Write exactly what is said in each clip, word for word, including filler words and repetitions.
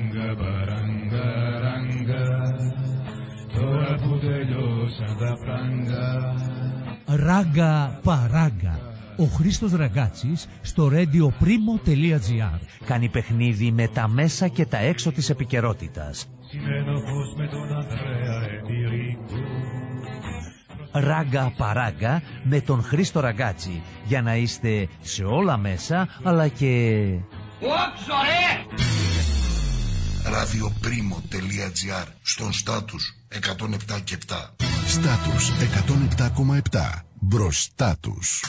ράγκα παράγκα ράγκα, τώρα που τελειώσαν τα φράγκα. Ράγκα παράγκα. Ο Χρήστος Ραγκάτσης στο radio primo τελεία gr κάνει παιχνίδι με τα μέσα και τα έξω της επικαιρότητας. Συμμετοχός με τον Ανδρέα Εντυρίκου. Ράγκα παράγκα με τον Χρήστο Ραγκάτση για να είστε σε όλα μέσα αλλά και... Όξο ρε! ράδιο πρίμο τελεία gr στον Στάτους εκατόν επτά και επτά. Στάτους εκατόν επτά κόμμα επτά. Μπροστά τους.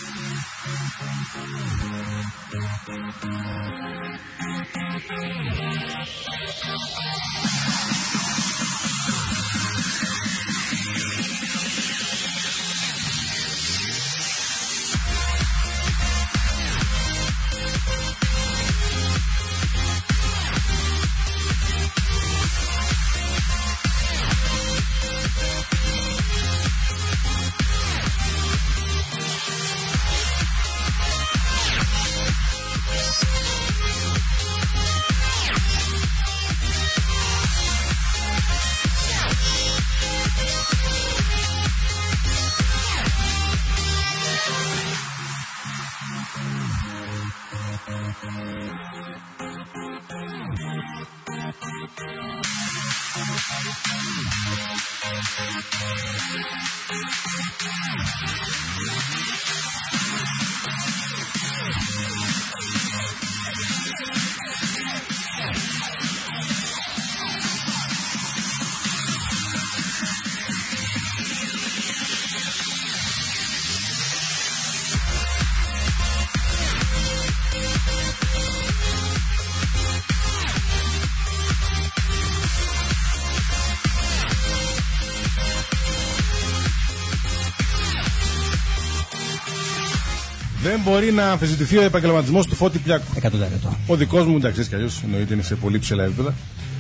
Δεν μπορεί να αμφισβητηθεί ο επαγγελματισμός του Φώτη Πλιάκου. εκατό τοις εκατό. Ο δικός μου, εντάξει, κι αλλιώς εννοείται είναι σε πολύ ψηλά επίπεδα.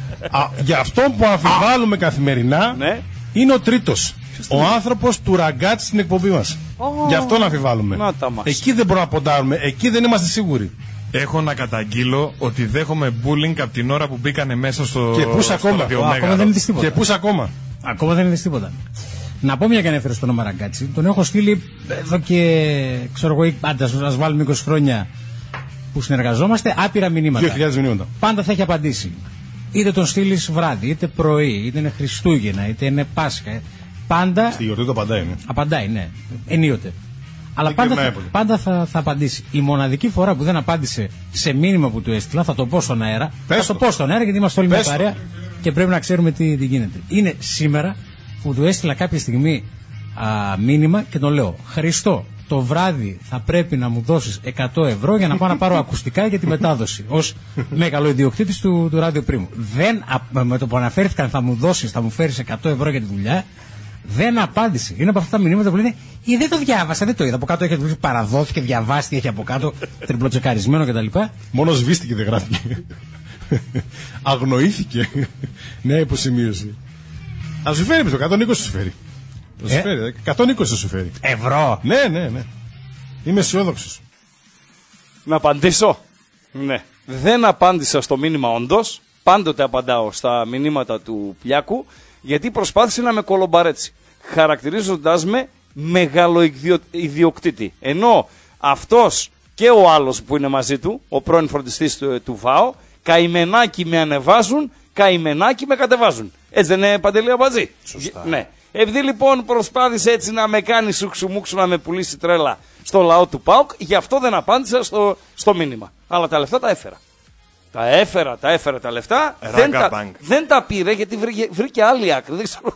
Για αυτό που αμφιβάλλουμε καθημερινά ναι. είναι ο τρίτος. Ο άνθρωπος του Ραγκάτση στην εκπομπή μας. Oh. Γι' αυτό να αμφιβάλλουμε. Να τα μας. Εκεί δεν μπορούμε να ποντάρουμε, εκεί δεν είμαστε σίγουροι. Έχω να καταγγείλω ότι δέχομαι bullying από την ώρα που μπήκανε μέσα στο. Και πούς ακόμα. Ακόμα δεν είδες τίποτα. Και πούς ακόμα. Ακόμα δεν είδες τίποτα. Να πω μια και ανέφερε στο όνομα Ραγκάτση. Τον έχω στείλει εδώ και ξέρω εγώ, πάντα ας βάλουμε είκοσι χρόνια που συνεργαζόμαστε, άπειρα μηνύματα. δύο χιλιάδες μηνύματα. Πάντα θα έχει απαντήσει. Είτε τον στείλει βράδυ, είτε πρωί, είτε είναι Χριστούγεννα, είτε είναι Πάσχα. Πάντα. Στη γιορτή το απαντάει, ναι. Απαντάει, ναι. Ενίοτε. Αλλά πάντα, θα, πάντα θα, θα απαντήσει. Η μοναδική φορά που δεν απάντησε σε μήνυμα που του έστειλα, θα το πω στον αέρα. Πες θα το πω στον αέρα γιατί είμαστε όλοι μια παρέα και πρέπει να ξέρουμε τι, τι γίνεται. Είναι σήμερα που του έστειλα κάποια στιγμή α, μήνυμα και τον λέω: Χριστό, το βράδυ θα πρέπει να μου δώσεις εκατό ευρώ για να πάω να πάρω ακουστικά για τη μετάδοση. Ως μέγαλο ιδιοκτήτης του, του ράδιο Πρίμου. Δεν, με το που αναφέρθηκαν θα μου δώσεις, θα μου φέρεις εκατό ευρώ για τη δουλειά, δεν απάντησε. Είναι από αυτά τα μηνύματα που λένε: «Ε, δεν το διάβασα, δεν το είδα. Από κάτω έχει παραδόθηκε, διαβάστηκε, έχει από κάτω τριπλοτσεκαρισμένο κτλ». Μόνο σβήστηκε, δεν γράφηκε. Αγνοήθηκε. Νέα υποσημείωση. Α σου φέρει πίσω, εκατόν είκοσι σου φέρει. Ε? Σου φέρει, εκατόν είκοσι σου φέρει. Ευρώ. Ναι, ναι, ναι. Είμαι αισιόδοξος. Να απαντήσω. Ναι. Δεν απάντησα στο μήνυμα όντως. Πάντοτε απαντάω στα μηνύματα του Πλιάκου, γιατί προσπάθησε να με κολομπαρέτσι, χαρακτηρίζοντας με μεγάλο ιδιοκτήτη. Ενώ αυτός και ο άλλος που είναι μαζί του, ο πρώην φροντιστής του, του ΒΑΟ, καημενάκι με ανεβάζουν, καημενάκι με κατεβάζουν. Έτσι δεν είναι, Παντελή Αμπατζή? Σωστά. Ναι. Επειδή λοιπόν προσπάθησε έτσι να με κάνει σουξουμούξου, να με πουλήσει τρέλα στο λαό του ΠΑΟΚ, γι' αυτό δεν απάντησα στο, στο μήνυμα. Αλλά τα λεφτά τα έφερα. Τα έφερα, τα έφερα τα λεφτά. Δεν τα, δεν τα πήρε γιατί βρήκε, βρήκε άλλη άκρη. Δεν ξέρω.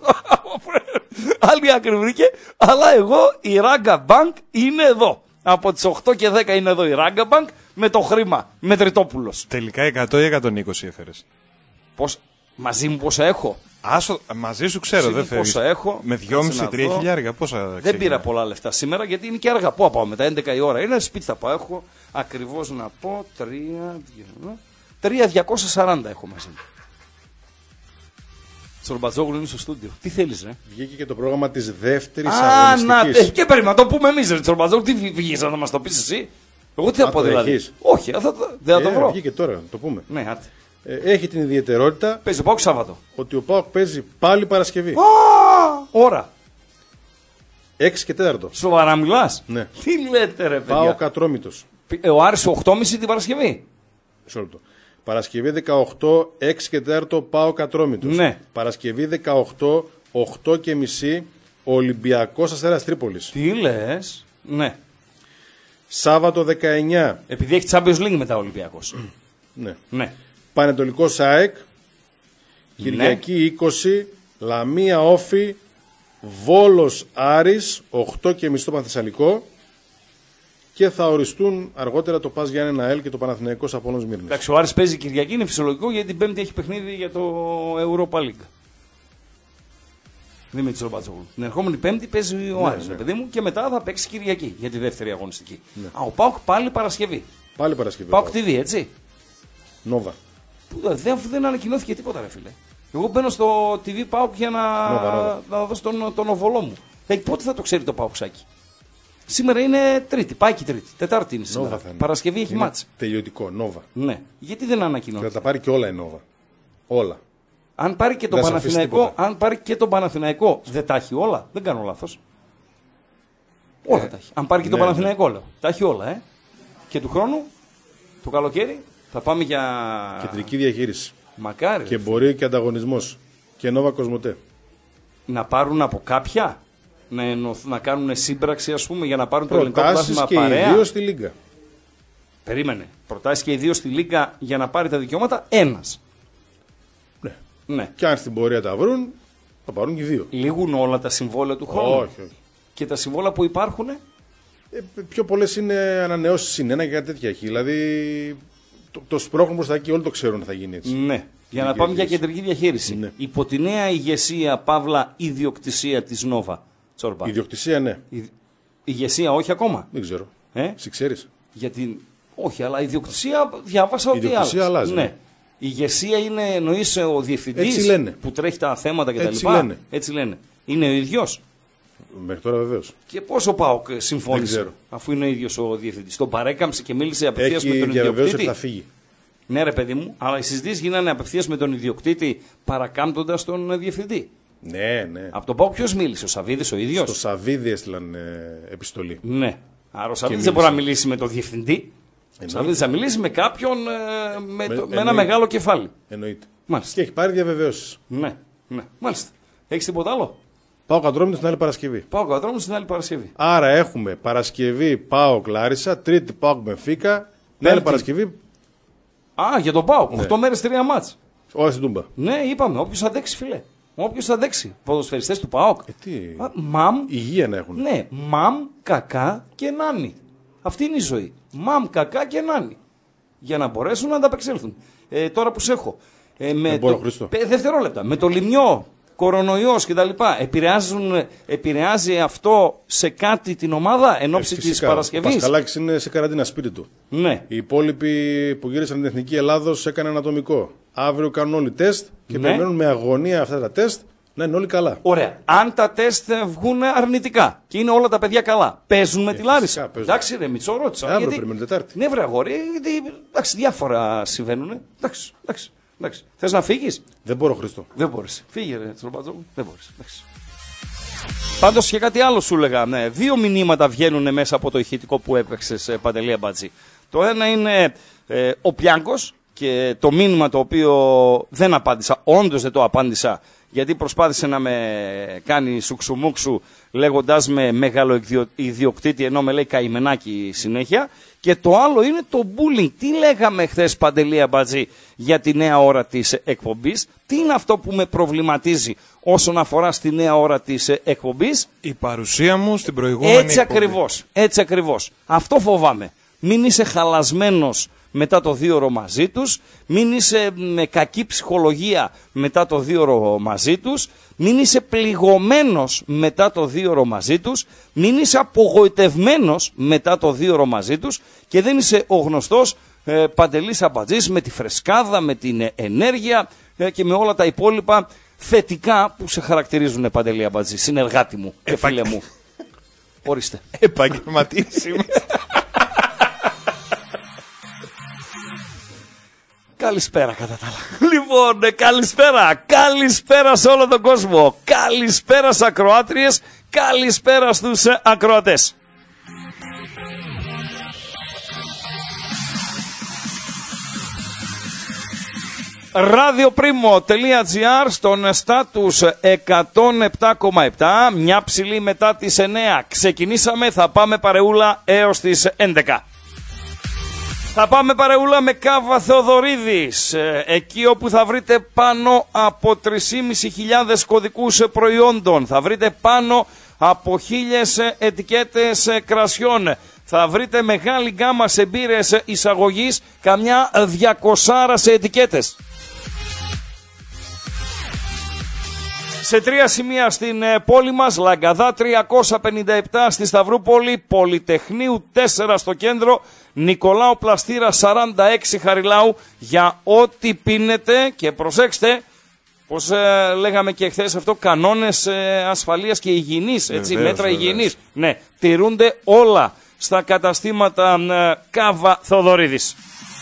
Άλλη άκρη βρήκε. Αλλά εγώ η Ράγκα Bank είναι εδώ. Από τις οκτώ και δέκα είναι εδώ η Ράγκα Bank με το χρήμα. Με Τριτόπουλος. Τελικά εκατό ή εκατόν είκοσι έφερες? Πώς, μαζί μου πόσα έχω? Άσο, μαζί σου ξέρω, δεν φέρεις. Πόσα έχω? Με δυόμισι με τρία χιλιάρια πόσα Δεν ξεκινά. πήρα πολλά λεφτά σήμερα γιατί είναι και αργά. Πού πάω μετά, έντεκα η ώρα. Είναι σπίτι θα πάω. Έχω ακριβώς να πω τρία. τρία διακόσια σαράντα έχω μαζί μου. Τσορμπατζόγλου είναι στο στούντιο. Τι θέλεις, ρε? Βγήκε και το πρόγραμμα της δεύτερης αγωνιστικής. αγωνιστικής. Α, και πρέπει να το πούμε εμείς, ρε Τσορμπατζόγλου. Τι βγήκες να μας το πεις εσύ? Εγώ τι θα πω δηλαδή? Όχι, θα, δεν θα το βρω. Βγήκε τώρα, το πούμε. Ναι, άτε. ε, έχει την ιδιαιτερότητα. Παίζει ο ΠΑΟΚ Σάββατο. Ότι ο ΠΑΟΚ παίζει πάλι Παρασκευή. Α, ώρα. έξι και τέταρτο. Σοβαρά μιλάς? Ναι. Τι λέτε, ρε παιδιά. ΠΑΟΚ Ατρόμητος. Ο Άρης οκτώ και μισή την Παρασκευή. Μισό λεπτό. Παρασκευή δεκαοκτώ, έξι και τέταρτο ΠΑΟΚ Ατρόμητος. Ναι. Παρασκευή δεκαοκτώ, οκτώ και μισή Ολυμπιακός Αστέρας Τρίπολης. Τι λες? Ναι. Σάββατο δεκαεννιά. Επειδή έχει Champions League μετά ο Ολυμπιακός. Ναι. Ναι. Πανετολικός ΑΕΚ. Κυριακή είκοσι. Λαμία Όφη. Βόλος Άρης. οκτώ και μισή το Πανθεσσαλικό. Και θα οριστούν αργότερα το Πας Γιάννενα ΑΕΛ και το Παναθηναϊκός Απόλλων Σμύρνης. Εντάξει, ο Άρης παίζει Κυριακή, είναι φυσιολογικό γιατί την Πέμπτη έχει παιχνίδι για το Europa League. Δημήτρης Ρομπατζόγλου. Την ερχόμενη Πέμπτη παίζει ο Ναι, Άρης, ναι. παιδί μου, και μετά θα παίξει Κυριακή για τη δεύτερη αγωνιστική. Ναι. Α, ο ΠΑΟΚ πάλι Παρασκευή. Πάλι Παρασκευή. ΠΑΟΚ τι βι, έτσι. Νόβα. Που δεν, αφού δεν ανακοινώθηκε τίποτα, ρε φίλε. Εγώ μπαίνω στο τι βι ΠΑΟΚ για να, Νόβα, Νόβα. να δώσω τον, τον οβολό μου. Ε, πότε θα το ξέρει το ΠΑΟΚσάκι? Σήμερα είναι Τρίτη, πάει και Τρίτη. Τετάρτη είναι σήμερα. Νόβα θα είναι. Παρασκευή έχει Είναι μάτς. Τελειωτικό. Νόβα. Ναι. Γιατί δεν Και ανακοινώνεται? θα τα πάρει και όλα η Νόβα. Όλα. Αν πάρει και τον Δεν σε αφήσει Παναθηναϊκό, τίποτα. αν πάρει και τον Παναθηναϊκό, δεν τα έχει όλα. Δεν κάνω λάθος. Όλα Ε, τα έχει. Αν πάρει και τον ναι, Παναθηναϊκό, λέω. Τα έχει όλα, ε. Και του χρόνου, το καλοκαίρι, θα πάμε για. Κεντρική διαχείριση. Μακάρι. Και εμπορίο και ανταγωνισμός. Και Νόβα Κοσμοτέ. Να πάρουν από κάποια. Να, ενωθ- να κάνουν σύμπραξη, ας πούμε, για να πάρουν το ελληνικό Προτάσεις πρωτάθλημα και οι παρέα. δύο στη Λίγκα. Περίμενε. Προτάσεις και οι δύο στη Λίγκα για να πάρει τα δικαιώματα ένας. Ναι. Ναι. Και αν στην πορεία τα βρουν, θα πάρουν και οι δύο. Λήγουν όλα τα συμβόλαια του χρόνου. Όχι, όχι. Και τα συμβόλαια που υπάρχουν. Ε, πιο πολλές είναι ανανεώσεις συνένα και κάτι τέτοια έχει. Δηλαδή το, το σπρώχνουν προς τα εκεί, όλοι το ξέρουν ότι θα γίνει έτσι. Ναι. Για να Κεντρική πάμε για διαχείριση. κεντρική διαχείριση. Ναι. Υπό τη νέα ηγεσία, παύλα ιδιοκτησία της Νόβα. Τσόρμπα. Ιδιοκτησία, ναι. Η... Ηγεσία όχι ακόμα. Δεν ξέρω. Ε? Εσύ ξέρεις. Γιατί... Όχι, αλλά ιδιοκτησία διάβασα ότι Ιδιοκτησία άλλαξε. αλλάζει, Ναι. ναι. Η ηγεσία είναι, εννοείς, ο διευθυντής Έτσι λένε. που τρέχει τα θέματα κτλ. Έτσι λένε. Έτσι λένε. Είναι ο ίδιος. Μέχρι τώρα βεβαίως. Και πόσο ΠΑΟΚ συμφώνησε, Δεν ξέρω. αφού είναι ο ίδιος ο διευθυντής? Τον παρέκαμψε και μίλησε απευθείας με Έχει τον διαβεβαίωση ότι ιδιοκτήτη. θα φύγει. Ναι, ρε παιδί μου, αλλά οι συζητήσεις γίνανε απευθείας με τον ιδιοκτήτη, παρακάμπτοντας τον διευθυντή. Ναι, ναι. Από τον ΠΑΟΚ ποιος μίλησε, ο Σαββίδης ο ίδιος? Στο Σαββίδι έστειλαν ε, επιστολή. Ναι. Άρα ο Σαββίδης μίλησε. δεν μπορεί να μιλήσει με τον διευθυντή. Ο Εννοείται. Σαββίδης θα μιλήσει με κάποιον ε, με, Με- το- με ένα εννοείται. μεγάλο κεφάλι. Εννοείται. Μάλιστα. Και έχει πάρει διαβεβαίωσεις. Ναι, ναι. Μάλιστα. Έχεις τίποτα άλλο? Πάω Κατρόμητος την άλλη Παρασκευή. Πάω κατρόμου στην άλλη Παρασκευή. Άρα έχουμε Παρασκευή πάω Κλάρισα, Τρίτη πάω Μπενφίκα, την άλλη Πέμπτη. Παρασκευή Α, για τον ΠΑΟΚ. Ναι. οκτώ μέρες τρία μάτς. όλα στην Τούμπα. Ναι, είπαμε. Όποιος αντέξει, φιλέ. Όποιος αντέξει. Ποδοσφαιριστές του ΠΑΟΚ. Ε, τι... Α, Μαμ. Υγεία να έχουν. Ναι, μαμ, κακά και νάνι. Αυτή είναι η ζωή. Μαμ, κακά και νάνι. Για να μπορέσουν να ανταπεξέλθουν. Ε, τώρα που σε έχω. Ε, με Δεν μπορώ, το... Χρήστο. Πε- Δευτερόλεπτα. Με το λιμιό, κορονοϊός κτλ. Επηρεάζει αυτό σε κάτι την ομάδα εν ώψη Ε, της φυσικά. Ο Παρασκευής? Πασχαλάκης είναι σε καραντίνα σπίτι του. Ναι. Οι υπόλοιποι που γύρισαν την Εθνική Ελλάδος έκαναν ατομικό. Αύριο κάνουν όλοι τεστ και Ναι. περιμένουν με αγωνία αυτά τα τεστ να είναι όλοι καλά. Ωραία. Αν τα τεστ βγουν αρνητικά και είναι όλα τα παιδιά καλά, παίζουν με τη φυσικά Λάρισα. παίζουν. Εντάξει, ρε Μητσό, ρώτησα. Αύριο γιατί... περιμένουν Τετάρτη. Ναι, βρε αγόρι, γιατί εντάξει, διάφορα συμβαίνουν. Εντάξει, εντάξει, εντάξει. Θες να φύγεις? Δεν μπορώ, Χριστό. Δεν μπορείς. Φύγε, ρε Τσολμπατζόγλου. Δεν μπορείς. Εντάξει. Πάντως και κάτι άλλο σου έλεγα. Ναι, δύο μηνύματα βγαίνουν μέσα από το ηχητικό που έπαιξες, ε, Παντελή Αμπατζή. Το ένα είναι ε, ο Πιάνκος και το μήνυμα το οποίο δεν απάντησα. Όντως δεν το απάντησα, γιατί προσπάθησε να με κάνει σουξουμούξου λέγοντας με μεγάλο ιδιοκτήτη, ενώ με λέει καημενάκι συνέχεια. Και το άλλο είναι το bullying. Τι λέγαμε χθες, Παντελή Αμπατζή, για τη νέα ώρα της εκπομπής? Τι είναι αυτό που με προβληματίζει όσον αφορά στη νέα ώρα της εκπομπής? Η παρουσία μου στην προηγούμενη Έτσι εκπομπή. ακριβώς, έτσι ακριβώς. Αυτό φοβάμαι. Μην είσαι χαλασμένος μετά το δύο ώρο μαζί τους, μην είσαι με κακή ψυχολογία μετά το δύο ώρο μαζί τους, μην είσαι πληγωμένος μετά το δύο ώρο μαζί τους, μην είσαι απογοητευμένος μετά το δύο ώρο μαζί τους και δεν είσαι ο γνωστός ε, Παντελής Αμπατζής με τη φρεσκάδα, με την ε, ενέργεια ε, και με όλα τα υπόλοιπα θετικά που σε χαρακτηρίζουν, Παντελή Αμπατζή, συνεργάτη μου και Επα- φίλε μου. Ορίστε. Επαγγελματίες είμαστε. Καλησπέρα κατά τα άλλα. Λοιπόν, καλησπέρα. Καλησπέρα σε όλο τον κόσμο. Καλησπέρα στις ακροάτριες. Καλησπέρα στους ακροατές. ραδιοπρίμο.gr στον στάτους εκατόν επτά κόμμα επτά. Μια ψηλή μετά τις εννέα. Ξεκινήσαμε, θα πάμε παρεούλα έως τις έντεκα. Θα πάμε παρεούλα με Κάβα Θεοδωρίδης, εκεί όπου θα βρείτε πάνω από τρεις χιλιάδες πεντακόσιους κωδικούς προϊόντων, θα βρείτε πάνω από χίλιες ετικέτες κρασιών, θα βρείτε μεγάλη γκάμα σε μπύρες εισαγωγής, καμιά διακοσάρα σε ετικέτες. Σε τρία σημεία στην πόλη μας, Λαγκαδά τριακόσια πενήντα επτά στη Σταυρούπολη, Πολυτεχνείου τέσσερα στο κέντρο, Νικολάου Πλαστήρα σαράντα έξι Χαριλάου, για ό,τι πίνετε. Και προσέξτε, πως ε, λέγαμε και χθες αυτό, κανόνες ε, ασφαλείας και υγιεινής, έτσι, βεβαίως, μέτρα βεβαίως. υγιεινής. Ναι, τηρούνται όλα στα καταστήματα ε, Κάβα Θεοδωρίδης.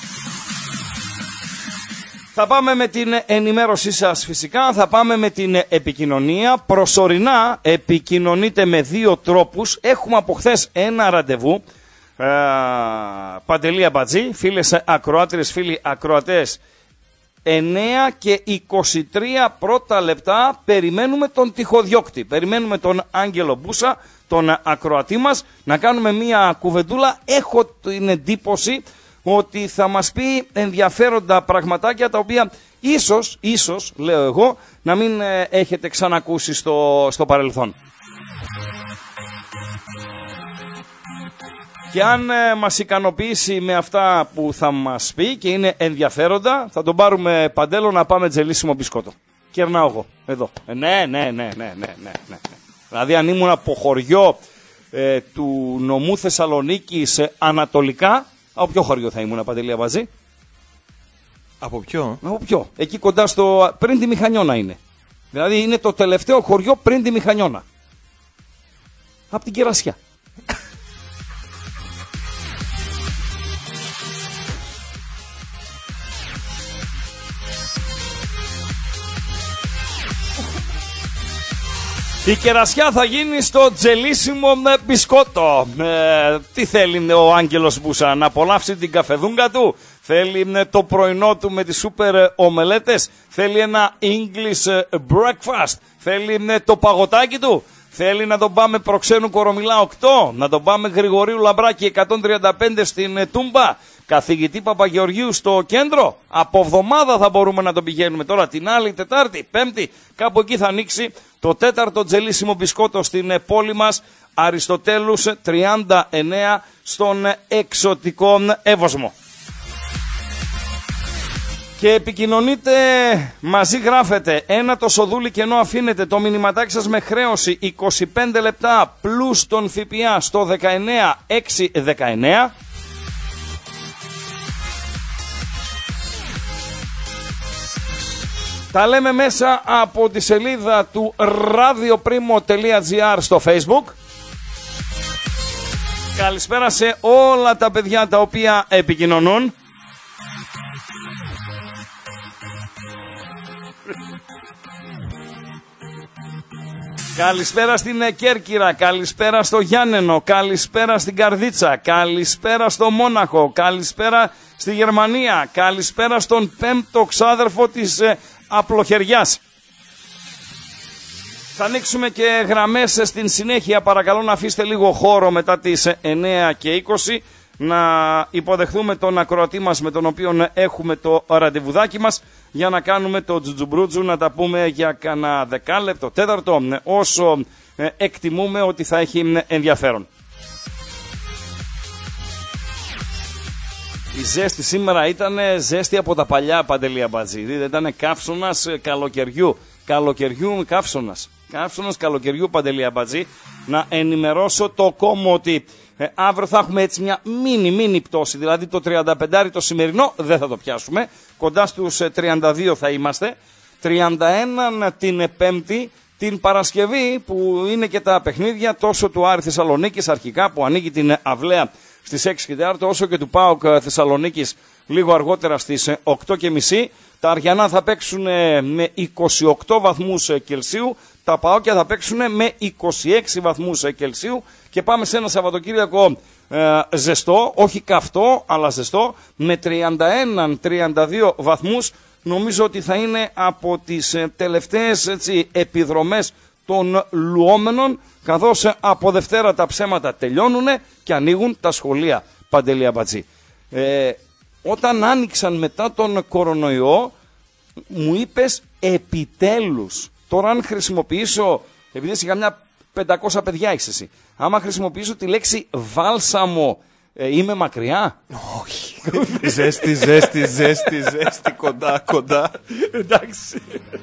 Θα πάμε με την ενημέρωσή σας φυσικά, θα πάμε με την επικοινωνία. Προσωρινά επικοινωνείτε με δύο τρόπους. Έχουμε από χθες ένα ραντεβού. Ε, Παντελή Αμπατζή, φίλες ακροάτριες, φίλοι ακροατές, εννέα και είκοσι τρία πρώτα λεπτά περιμένουμε τον τυχοδιώκτη. Περιμένουμε τον Άγγελο Μπούσα, τον ακροατή μας, να κάνουμε μία κουβεντούλα. Έχω την εντύπωση ότι θα μας πει ενδιαφέροντα πραγματάκια, τα οποία ίσως, ίσως λέω εγώ, να μην ε, έχετε ξανακούσει στο, στο παρελθόν. Και αν ε, μας ικανοποιήσει με αυτά που θα μας πει και είναι ενδιαφέροντα, θα τον πάρουμε Παντέλο να πάμε τζελίσιμο μπισκότο. Κερνάω εγώ, εδώ. Ε, ναι, ναι, ναι, ναι, ναι, ναι, ναι. Δηλαδή αν ήμουν από χωριό ε, του νομού Θεσσαλονίκης ε, ανατολικά, από ποιο χωριό θα ήμουν, Παντελή Αμπατζή? Από ποιο? Από ποιο? Εκεί κοντά στο... πριν τη Μηχανιώνα είναι. Δηλαδή είναι το τελευταίο χωριό πριν τη Μηχανιώνα. Από την Κερασιά. Η Κερασιά θα γίνει στο τζελίσιμο μπισκότο. Ε, τι θέλει ο Άγγελος Μπούσα, να απολαύσει την καφεδούγκα του? Θέλει το πρωινό του με τις σούπερ ομελέτες? Θέλει ένα English breakfast? Θέλει το παγωτάκι του? Θέλει να τον πάμε Προξένου Κορομιλά οκτώ? Να τον πάμε Γρηγορίου Λαμπράκη εκατόν τριάντα πέντε στην Τούμπα? Καθηγητή Παπαγεωργίου στο κέντρο? Από εβδομάδα θα μπορούμε να τον πηγαίνουμε. Τώρα την άλλη Τετάρτη, Πέμπτη, κάπου εκεί θα ανοίξει το τέταρτο τζελίσιμο μπισκότο στην πόλη μας, Αριστοτέλους τριάντα εννέα, στον εξωτικό Εύωσμο. Και επικοινωνείτε, μαζί γράφετε, ένα το σοδούλι και ενώ αφήνετε το μηνυματάκι σας με χρέωση είκοσι πέντε λεπτά πλούς τον ΦΠΑ στο δεκαεννέα εξακόσια δεκαεννέα. Τα λέμε μέσα από τη σελίδα του ραδιοπρίμο.gr στο Facebook. Καλησπέρα σε όλα τα παιδιά τα οποία επικοινωνούν. Καλησπέρα στην Κέρκυρα, καλησπέρα στο Γιάννενο, καλησπέρα στην Καρδίτσα, καλησπέρα στο Μόναχο, καλησπέρα στη Γερμανία, καλησπέρα στον πέμπτο ξάδερφο της ε, Απλοχεριάς. Θα ανοίξουμε και γραμμές στην συνέχεια, παρακαλώ να αφήσετε λίγο χώρο μετά τις εννέα και είκοσι να υποδεχθούμε τον ακροατή μας με τον οποίο έχουμε το ραντεβουδάκι μας για να κάνουμε το τζουτζουμπρούτζου, να τα πούμε για κανένα δεκάλεπτο, τέταρτο, όσο εκτιμούμε ότι θα έχει ενδιαφέρον. Η ζέστη σήμερα ήταν ζέστη από τα παλιά, Παντελή Αμπατζή. Ήταν καύσωνας καλοκαιριού. Καλοκαιριού καύσωνας. Καύσωνας καλοκαιριού, Παντελή Αμπατζή. Να ενημερώσω το κόμμα ότι ε, αύριο θα έχουμε έτσι μια μίνι μίνι πτώση. Δηλαδή το τριάντα πέντε το σημερινό δεν θα το πιάσουμε. Κοντά στους τριάντα δύο θα είμαστε. τριάντα ένα την Πέμπτη. Την Παρασκευή που είναι και τα παιχνίδια τόσο του Άρη Θεσσαλονίκης αρχικά που ανοίγει την αυλαία στις έξι και τέσσερα, όσο και του ΠΑΟΚ Θεσσαλονίκης λίγο αργότερα στις οκτώ και μισή. Τα Αριανά θα παίξουν με είκοσι οκτώ βαθμούς Κελσίου, τα Παόκια θα παίξουν με είκοσι έξι βαθμούς Κελσίου και πάμε σε ένα Σαββατοκύριακο ε, ζεστό, όχι καυτό αλλά ζεστό, με τριάντα ένα με τριάντα δύο βαθμούς. Νομίζω ότι θα είναι από τις τελευταίες έτσι, επιδρομές των λουόμενων, καθώς από Δευτέρα τα ψέματα τελειώνουν και ανοίγουν τα σχολεία, Παντελή Αμπατζή. Ε, όταν άνοιξαν μετά τον κορονοϊό, μου είπες επιτέλους. Τώρα αν χρησιμοποιήσω, επειδή είσαι καμιά πεντακόσια παιδιά έχεις εσύ, άμα χρησιμοποιήσω τη λέξη βάλσαμο, ε, είμαι μακριά? Όχι. Ζέστη, ζέστη, ζέστη, ζέστη, κοντά, κοντά. Εντάξει.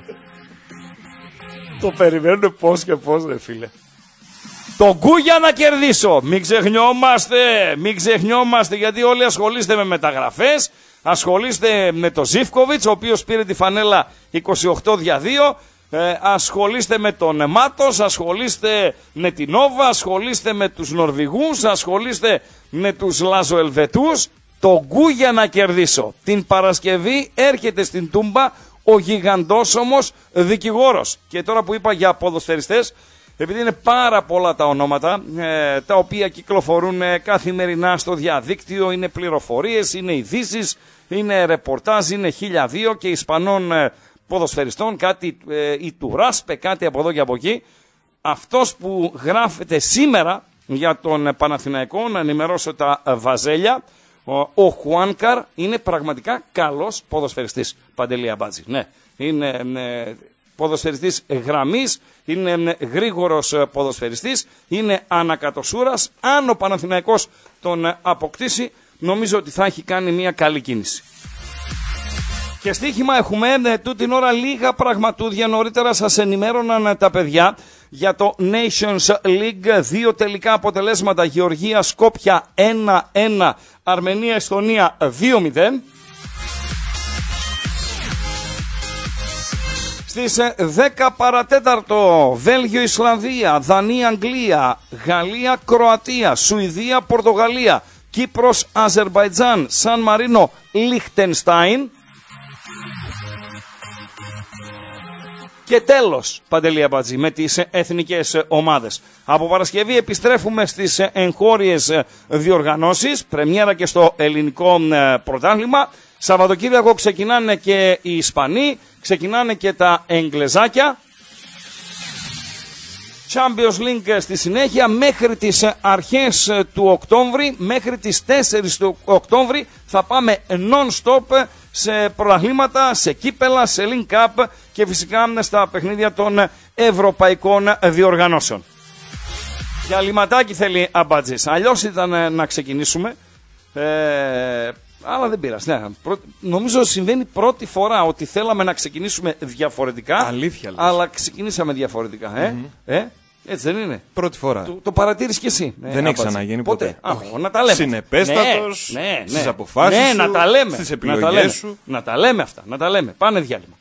Το περιμένουν πώς και πώς, ρε φίλε. Το γκου για να κερδίσω. Μην ξεχνιόμαστε, μην ξεχνιόμαστε, γιατί όλοι ασχολείστε με μεταγραφές, ασχολείστε με το Ζίβκοβιτς, ο οποίος πήρε τη φανέλα είκοσι οκτώ δια δύο, ε, ασχολείστε με τον Μάτος, ασχολείστε με την Νόβα, ασχολείστε με τους Νορβηγούς, ασχολείστε με τους Λαζοελβετούς. Το γκου για να κερδίσω. Την Παρασκευή έρχεται στην Τούμπα ο γιγαντόσωμος δικηγόρος. Και τώρα που είπα για ποδοσφαιριστές, επειδή είναι πάρα πολλά τα ονόματα ε, τα οποία κυκλοφορούν ε, καθημερινά στο διαδίκτυο, είναι πληροφορίες, είναι ειδήσεις, είναι ρεπορτάζ, είναι χίλια δύο και Ισπανών ε, ποδοσφαιριστών, κάτι ε, η Τουράσπε, κάτι από εδώ και από εκεί. Αυτός που γράφεται σήμερα για τον Παναθηναϊκό, να ενημερώσω τα βαζέλια, ο, ο Χουάνκαρ είναι πραγματικά καλός ποδοσφαιριστής, Παντελή Αμπάτζη. Ναι, είναι... Ναι, ποδοσφαιριστής γραμμής, είναι γρήγορος ποδοσφαιριστής, είναι ανακατοσούρας. Αν ο Παναθηναϊκός τον αποκτήσει, νομίζω ότι θα έχει κάνει μια καλή κίνηση. Και στοίχημα έχουμε τούτη την ώρα λίγα πραγματούδια. Νωρίτερα σας ενημέρωναν τα παιδιά για το Nations League. Δύο τελικά αποτελέσματα: Γεωργία Σκόπια ένα ένα, Αρμενία Εστονία δύο μηδέν. Στις δέκα παρατέταρτο, Βέλγιο-Ισλανδία, Δανία-Αγγλία, Γαλλία-Κροατία, Σουηδία-Πορτογαλία, Κύπρος-Αζερβαϊτζάν, Σαν Μαρίνο-Λιχτενστάιν. Και τέλος, Παντελή Αμπατζή, με τις εθνικές ομάδες. Από Παρασκευή επιστρέφουμε στις εγχώριες διοργανώσεις, πρεμιέρα και στο ελληνικό πρωτάθλημα. Σαββατοκύριακο ξεκινάνε και οι Ισπανοί, ξεκινάνε και τα Εγγλεζάκια. Champions League στη συνέχεια μέχρι τις αρχές του Οκτώβρη, μέχρι τις τέσσερις του Οκτώβρη θα πάμε non-stop σε πρωταθλήματα, σε κύπελα, σε Link Cup και φυσικά στα παιχνίδια των ευρωπαϊκών διοργανώσεων. Και αληματάκι θέλει Αμπατζής, αλλιώς ήταν να ξεκινήσουμε. Ε, αλλά δεν πειράζει. Ναι. Νομίζω συμβαίνει πρώτη φορά ότι θέλαμε να ξεκινήσουμε διαφορετικά. Αλήθεια. Αλλά ξεκινήσαμε διαφορετικά. Ε? Mm-hmm. Ε? Έτσι δεν είναι? Πρώτη φορά. Το, το παρατήρεις και εσύ. Δεν έχει ξαναγίνει ποτέ. ποτέ. Α, να τα λέμε. Συνεπέστατος ναι, ναι, στις ναι. αποφάσεις ναι, σου, να τα λέμε. στις επιλογές να τα λέμε. σου. Να τα λέμε αυτά. Να τα λέμε. Πάνε διάλειμμα.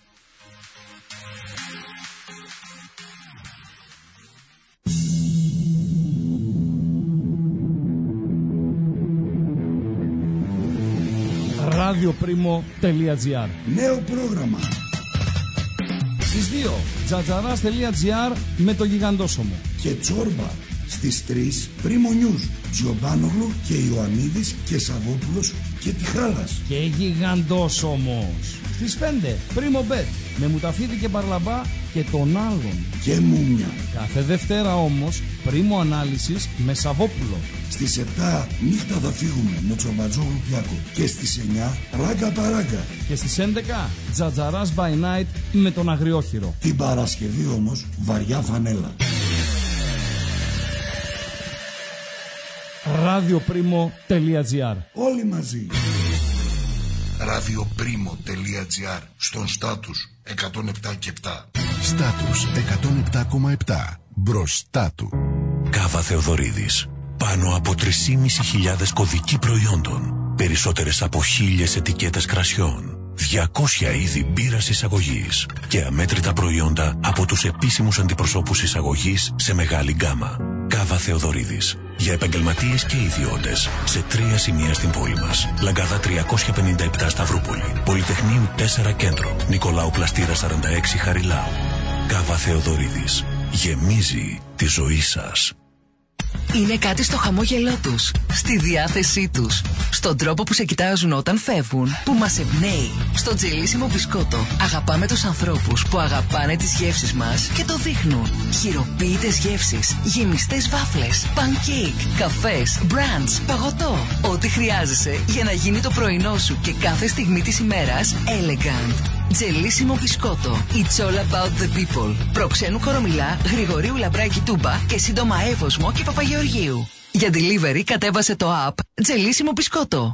radioprimo.gr. Νέο πρόγραμμα. Στις δύο, τζατζαράς.gr με το γιγαντόσωμο. Και Τσόρμπα. Στις τρεις, Πρίμο News. Τζιομπάνογλου και Ιωαννίδης και Σαββόπουλος και Τιχάλας. Και γιγαντόσωμος. Στις πέντε, Πρίμο Bet με Μουταφίδη και Μπαρλαμπά και τον άλλον. Και Μούμια. Κάθε Δευτέρα όμως, Πρίμο Ανάλυσης με Σαββόπουλο. Στις επτά, Νύχτα θα φύγουμε με Τσομπατζόγλου Πιάκο. Και στις εννιά, Ράγκα Παράγκα. Και στις έντεκα, Τζατζαράς by Night με τον Αγριόχειρο. Την Παρασκευή όμως, Βαριά Φανέλα. radioprimo.gr. Όλοι μαζί. radioprimo.gr. Στον Στάτους εκατόν επτά και επτά. Στάτους εκατόν επτά κόμμα επτά. Μπροστά του. Κάβα Θεοδωρίδης. Πάνω από τρεις χιλιάδες πεντακόσιοι κωδικοί προϊόντων. Περισσότερες από χίλιες ετικέτες κρασιών. διακόσια είδη μπύρας εισαγωγής. Και αμέτρητα προϊόντα από τους επίσημους αντιπροσώπους εισαγωγής σε μεγάλη γκάμα. Κάβα Θεοδωρίδης. Για για επαγγελματίες και ιδιώτες σε τρία σημεία στην πόλη μας. Λαγκάδα τριακόσια πενήντα επτά Σταυρούπολη, Πολυτεχνείου τέσσερα Κέντρο, Νικολάου Πλαστήρα σαράντα έξι Χαριλάου. Κάβα Θεοδωρίδης. Γεμίζει τη ζωή σας. Είναι κάτι στο χαμόγελό τους, στη διάθεσή τους, στον τρόπο που σε κοιτάζουν όταν φεύγουν, που μας εμπνέει. Στο τζελίσιμο μπισκότο αγαπάμε τους ανθρώπους που αγαπάνε τις γεύσεις μας και το δείχνουν. Χειροποίητες γεύσεις, γεμιστές βάφλες, pancake, καφές, brunch, παγωτό. Ό,τι χρειάζεσαι για να γίνει το πρωινό σου και κάθε στιγμή της ημέρας elegant. Τζελίσιμο μπισκότο. It's all about the people. Προξένου Κορομιλά, Γρηγορίου Λαμπράκη Τούμπα και σύντομα Εύωσμο και Παπαγεωργίου. Για delivery κατέβασε το app Τζελίσιμο μπισκότο.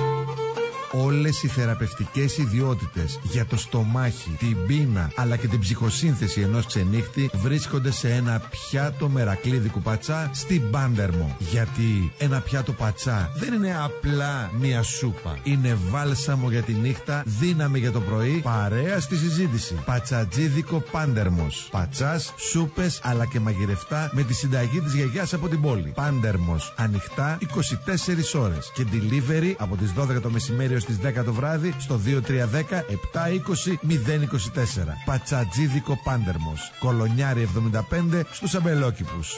Όλες οι θεραπευτικές ιδιότητες για το στομάχι, την πείνα αλλά και την ψυχοσύνθεση ενός ξενύχτη βρίσκονται σε ένα πιάτο μερακλείδικου πατσά στην Πάντερμο. Γιατί ένα πιάτο πατσά δεν είναι απλά μία σούπα. Είναι βάλσαμο για τη νύχτα, δύναμη για το πρωί, παρέα στη συζήτηση. Πατσατζίδικο Πάντερμος. Πατσάς, σούπες αλλά και μαγειρευτά με τη συνταγή της γιαγιάς από την πόλη. Πάντερμος. Ανοιχτά είκοσι τέσσερις ώρες και delivery από τις δώδεκα το μεσημέρι στις δέκα το βράδυ στο δύο τρία ένα μηδέν επτά είκοσι μηδέν είκοσι τέσσερα. Πατσατζίδικο Πάντερμος. Κολονιάρη εβδομήντα πέντε στους Αμπελόκηπους.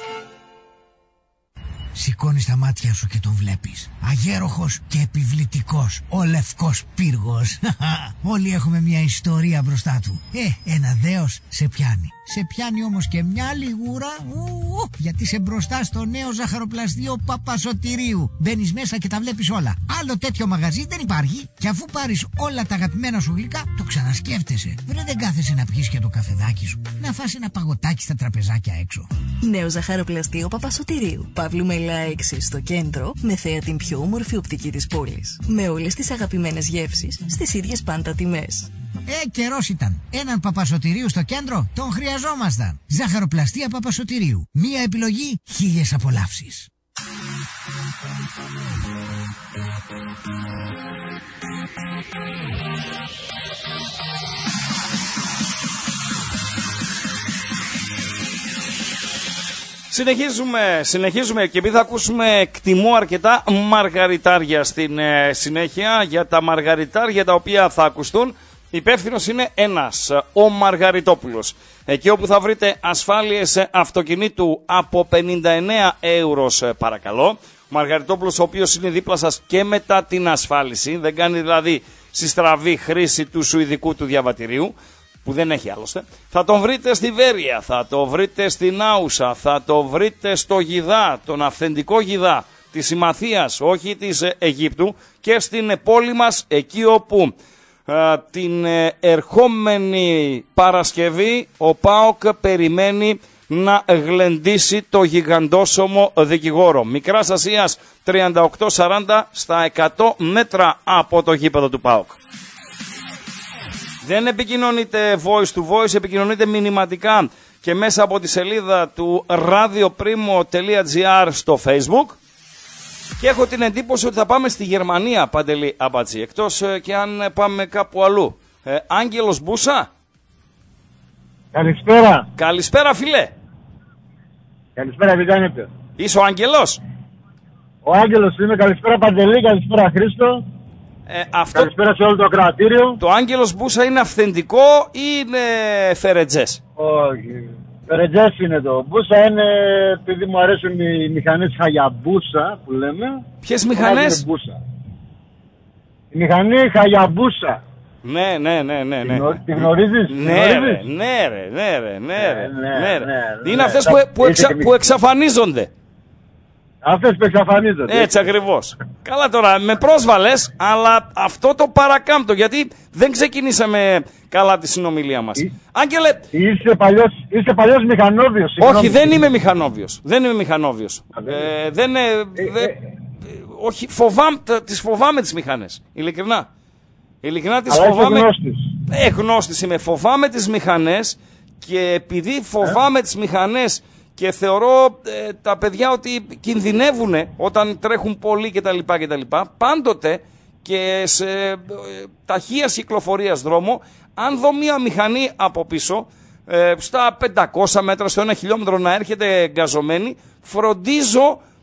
Σηκώνεις τα μάτια σου και τον βλέπεις. Αγέροχος και επιβλητικός. Ο λευκός πύργος. Όλοι έχουμε μια ιστορία μπροστά του. Ε, ένα δέος σε πιάνει. Σε πιάνει όμως και μια λιγούρα, ου, γιατί σε μπροστά στο νέο ζαχαροπλαστείο Παπασωτηρίου. Μπαίνεις μέσα και τα βλέπεις όλα. Άλλο τέτοιο μαγαζί δεν υπάρχει. Και αφού πάρεις όλα τα αγαπημένα σου γλυκά, το ξανασκέφτεσαι. Βρε, δεν κάθεσαι να πιεις και το καφεδάκι σου. Να φας ένα παγωτάκι στα τραπεζάκια έξω. Νέο ζαχαροπλαστείο Παπασωτηρίου. Παύλου Μελά έξι στο κέντρο, με θέα την πιο όμορφη οπτική της πόλης. Με όλες τις αγαπημένες γεύσεις στις ίδιες πάντα τιμές. Ε, καιρός ήταν. Έναν Παπασωτηρίου στο κέντρο τον χρειαζόμασταν. Ζαχαροπλαστεία Παπασωτηρίου. Μία επιλογή, χίλιες απολαύσεις. Συνεχίζουμε, συνεχίζουμε και επειδή θα ακούσουμε εκτιμώ αρκετά μαργαριτάρια στην ε, συνέχεια. Για τα μαργαριτάρια τα οποία θα ακουστούν, υπεύθυνος είναι ένας, ο Μαργαριτόπουλος. Εκεί όπου θα βρείτε ασφάλειες αυτοκινήτου από πενήντα εννέα ευρώ παρακαλώ. Ο Μαργαριτόπουλος, ο οποίος είναι δίπλα σας και μετά την ασφάλιση, δεν κάνει δηλαδή συστραβή χρήση του σουηδικού του διαβατηρίου, που δεν έχει άλλωστε. Θα τον βρείτε στη Βέρεια, θα το βρείτε στην Άουσα, θα το βρείτε στο Γιδά, τον αυθεντικό Γιδά της Συμμαθίας, όχι της Αιγύπτου, και στην πόλη μας, εκεί όπου α, την ε, ερχόμενη Παρασκευή ο ΠΑΟΚ περιμένει να γλεντήσει το γιγαντόσωμο δικηγόρο. Μικράς Ασίας τριάντα οκτώ σαράντα στα εκατό μέτρα από το γήπεδο του ΠΑΟΚ. Δεν επικοινωνείτε voice to voice, επικοινωνείτε μηνυματικά και μέσα από τη σελίδα του radioprimo τελεία gr στο Facebook. Και έχω την εντύπωση ότι θα πάμε στη Γερμανία, Παντελή Αμπατζή, εκτός ε, και αν πάμε κάπου αλλού. Ε, Άγγελος Μπούσα. Καλησπέρα. Καλησπέρα, φίλε. Καλησπέρα, τι κάνετε? Είσαι ο Άγγελος? Ο Άγγελος είμαι. Καλησπέρα, Παντελή. Καλησπέρα, Χρήστο. Ε, αυτό... Καλησπέρα σε όλο το κρατήριο. Το Άγγελος Μπούσα είναι αυθεντικό ή είναι φερετζές? Όχι. Φερετζές είναι το. Μπούσα είναι, επειδή μου αρέσουν οι μηχανές Χαγιαμπούσα που λέμε. Ποιες μηχανές? Η μηχανή Χαγιαμπούσα. Ναι, ναι, ναι, ναι, ναι. Τη γνωρίζεις? Ναι, ρε, ναι, ρε, ναι, ρε, ναι, ρε, ναι, ρε. Είναι αυτές που, που, εξα, που εξαφανίζονται. Αυτές που εξαφανίζονται. Έτσι ακριβώς. Καλά τώρα, με πρόσβαλες, αλλά αυτό το παρακάμπτω, γιατί δεν ξεκινήσαμε καλά τη συνομιλία μας. Ή... Άγγελε... Είσαι παλιός, είσαι παλιός μηχανόβιος. Όχι, δεν είμαι μηχανόβιος. Δεν είμαι μηχανόβιος. Ε, δεν είναι... Δε... Ε, όχι, φοβάμαι, τις φοβάμαι τις μηχανές. Ειλικρινά. Ειλικρινά τις αλλά φοβάμαι. Είσαι γνώστης. Ε, γνώστης είμαι. Φοβάμαι τις μηχανές και επειδή φοβάμαι ε? τις μηχανές και θεωρώ ε, τα παιδιά ότι κινδυνεύουν όταν τρέχουν πολύ κτλ. κτλ. Πάντοτε και σε ε, ταχείας κυκλοφορίας δρόμο, αν δω μια μηχανή από πίσω ε, στα πεντακόσια μέτρα, στο ένα χιλιόμετρο να έρχεται γκαζωμένη, φροντίζω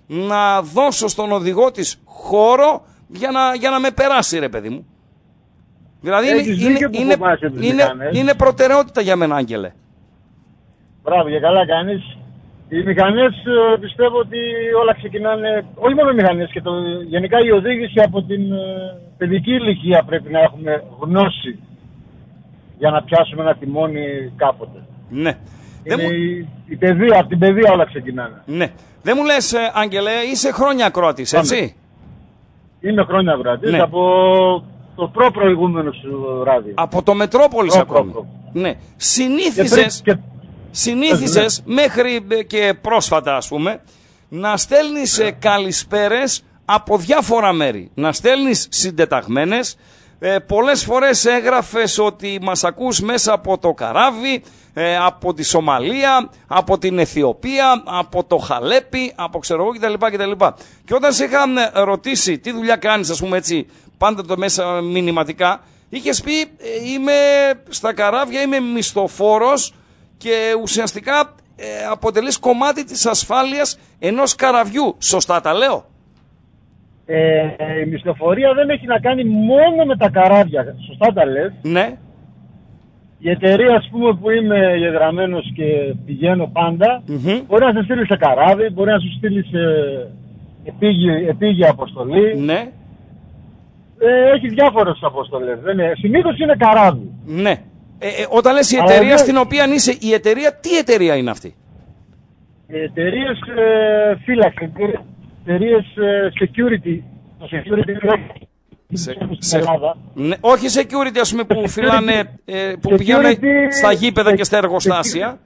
να δώσω στον οδηγό της χώρο για να, για να με περάσει, ρε παιδί μου. Δηλαδή είναι, είναι, είναι, είναι, είναι προτεραιότητα για μένα, Άγγελε. Μπράβο, για καλά κάνεις. Οι μηχανές πιστεύω ότι όλα ξεκινάνε, όχι μόνο οι μηχανές, και το, γενικά η οδήγηση από την ε, παιδική ηλικία πρέπει να έχουμε γνώση για να πιάσουμε ένα τιμόνι κάποτε. Ναι. Είναι μου... η, η παιδεία, από την παιδεία όλα ξεκινάνε. Ναι. Δεν μου λες, ε, Άγγελε, είσαι χρόνια ακροατής, έτσι? Είμαι χρόνια ακροατής, ναι. Από το προ προηγούμενο σου ράδιο. Από το Μετρόπολης ακόμη. Προ, προ. Ναι. Συνήθισες... Και... Συνήθισες μέχρι και πρόσφατα, ας πούμε, να στέλνεις yeah. καλησπέρες από διάφορα μέρη. Να στέλνεις συντεταγμένες. Ε, πολλές φορές έγραφες ότι μας ακούς μέσα από το Καράβι, ε, από τη Σομαλία, από την Αιθιοπία, από το Χαλέπι, από ξέρω εγώ κτλ. κτλ. Και όταν σε είχαν ρωτήσει τι δουλειά κάνεις, ας πούμε έτσι, πάντα το μέσα μηνυματικά, είχες πει ε, είμαι στα καράβια, είμαι μισθοφόρος, και ουσιαστικά ε, αποτελείς κομμάτι της ασφάλειας ενός καραβιού. Σωστά τα λέω? Ε, η μισθοφορία δεν έχει να κάνει μόνο με τα καράβια. Σωστά τα λες. Ναι. Η εταιρεία, ας πούμε, που είμαι εγγεγραμμένος και πηγαίνω πάντα, mm-hmm. μπορεί να σε στείλει σε καράβι, μπορεί να σου στείλει σε επίγεια, επίγεια αποστολή. Ναι. Ε, έχει διάφορες αποστολές. Συνήθως είναι καράβι. Ναι. Ε, ε, όταν λες η εταιρεία Αλλά, στην οποία είσαι, η εταιρεία, τι εταιρεία είναι αυτή? Εταιρείες ε, φύλαξη, εταιρείες ε, security. Το security σε, σε, ναι, όχι security, ας πούμε, που φυλάνε, ε, που πηγαίνουν στα γήπεδα και στα εργοστάσια.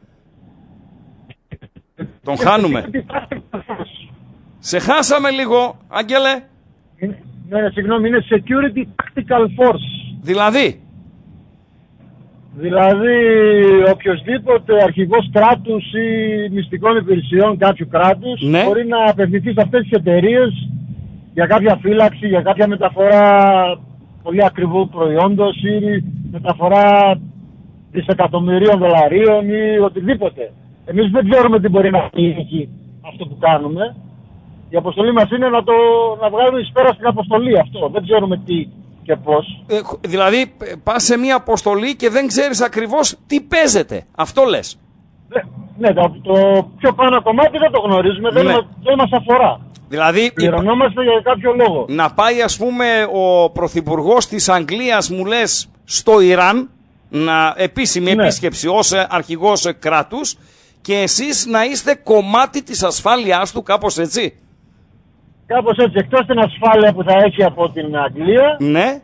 Τον χάνουμε. Σε χάσαμε λίγο, Άγγελε. Ναι, συγγνώμη, είναι security tactical force. Δηλαδή? Δηλαδή, οποιοσδήποτε αρχηγός κράτους ή μυστικών υπηρεσιών κάποιου κράτους, ναι, μπορεί να απευθυνθεί σε αυτές τις εταιρείες για κάποια φύλαξη, για κάποια μεταφορά πολύ ακριβού προϊόντος ή μεταφορά δισεκατομμυρίων δολαρίων ή οτιδήποτε. Εμείς δεν ξέρουμε τι μπορεί να γίνει αυτό που κάνουμε. Η αποστολή μας είναι να, το, να βγάλουμε εις πέρα στην αποστολή αυτό. Δεν ξέρουμε τι και πώς. Ε, δηλαδή πας σε μια αποστολή και δεν ξέρεις ακριβώς τι παίζεται. Αυτό λες? Ναι, ναι, το, το πιο πάνω κομμάτι δεν το γνωρίζουμε, ναι, δεν, δεν μας αφορά. Δηλαδή πληρωνόμαστε για κάποιο λόγο. Να πάει, ας πούμε, ο πρωθυπουργός της Αγγλίας, μου λες, στο Ιράν, να επίσημη, ναι, επίσκεψη ως αρχηγός κράτους, και εσείς να είστε κομμάτι της ασφάλειάς του, κάπως έτσι. Κάπως έτσι, εκτός την ασφάλεια που θα έχει από την Αγγλία, ναι,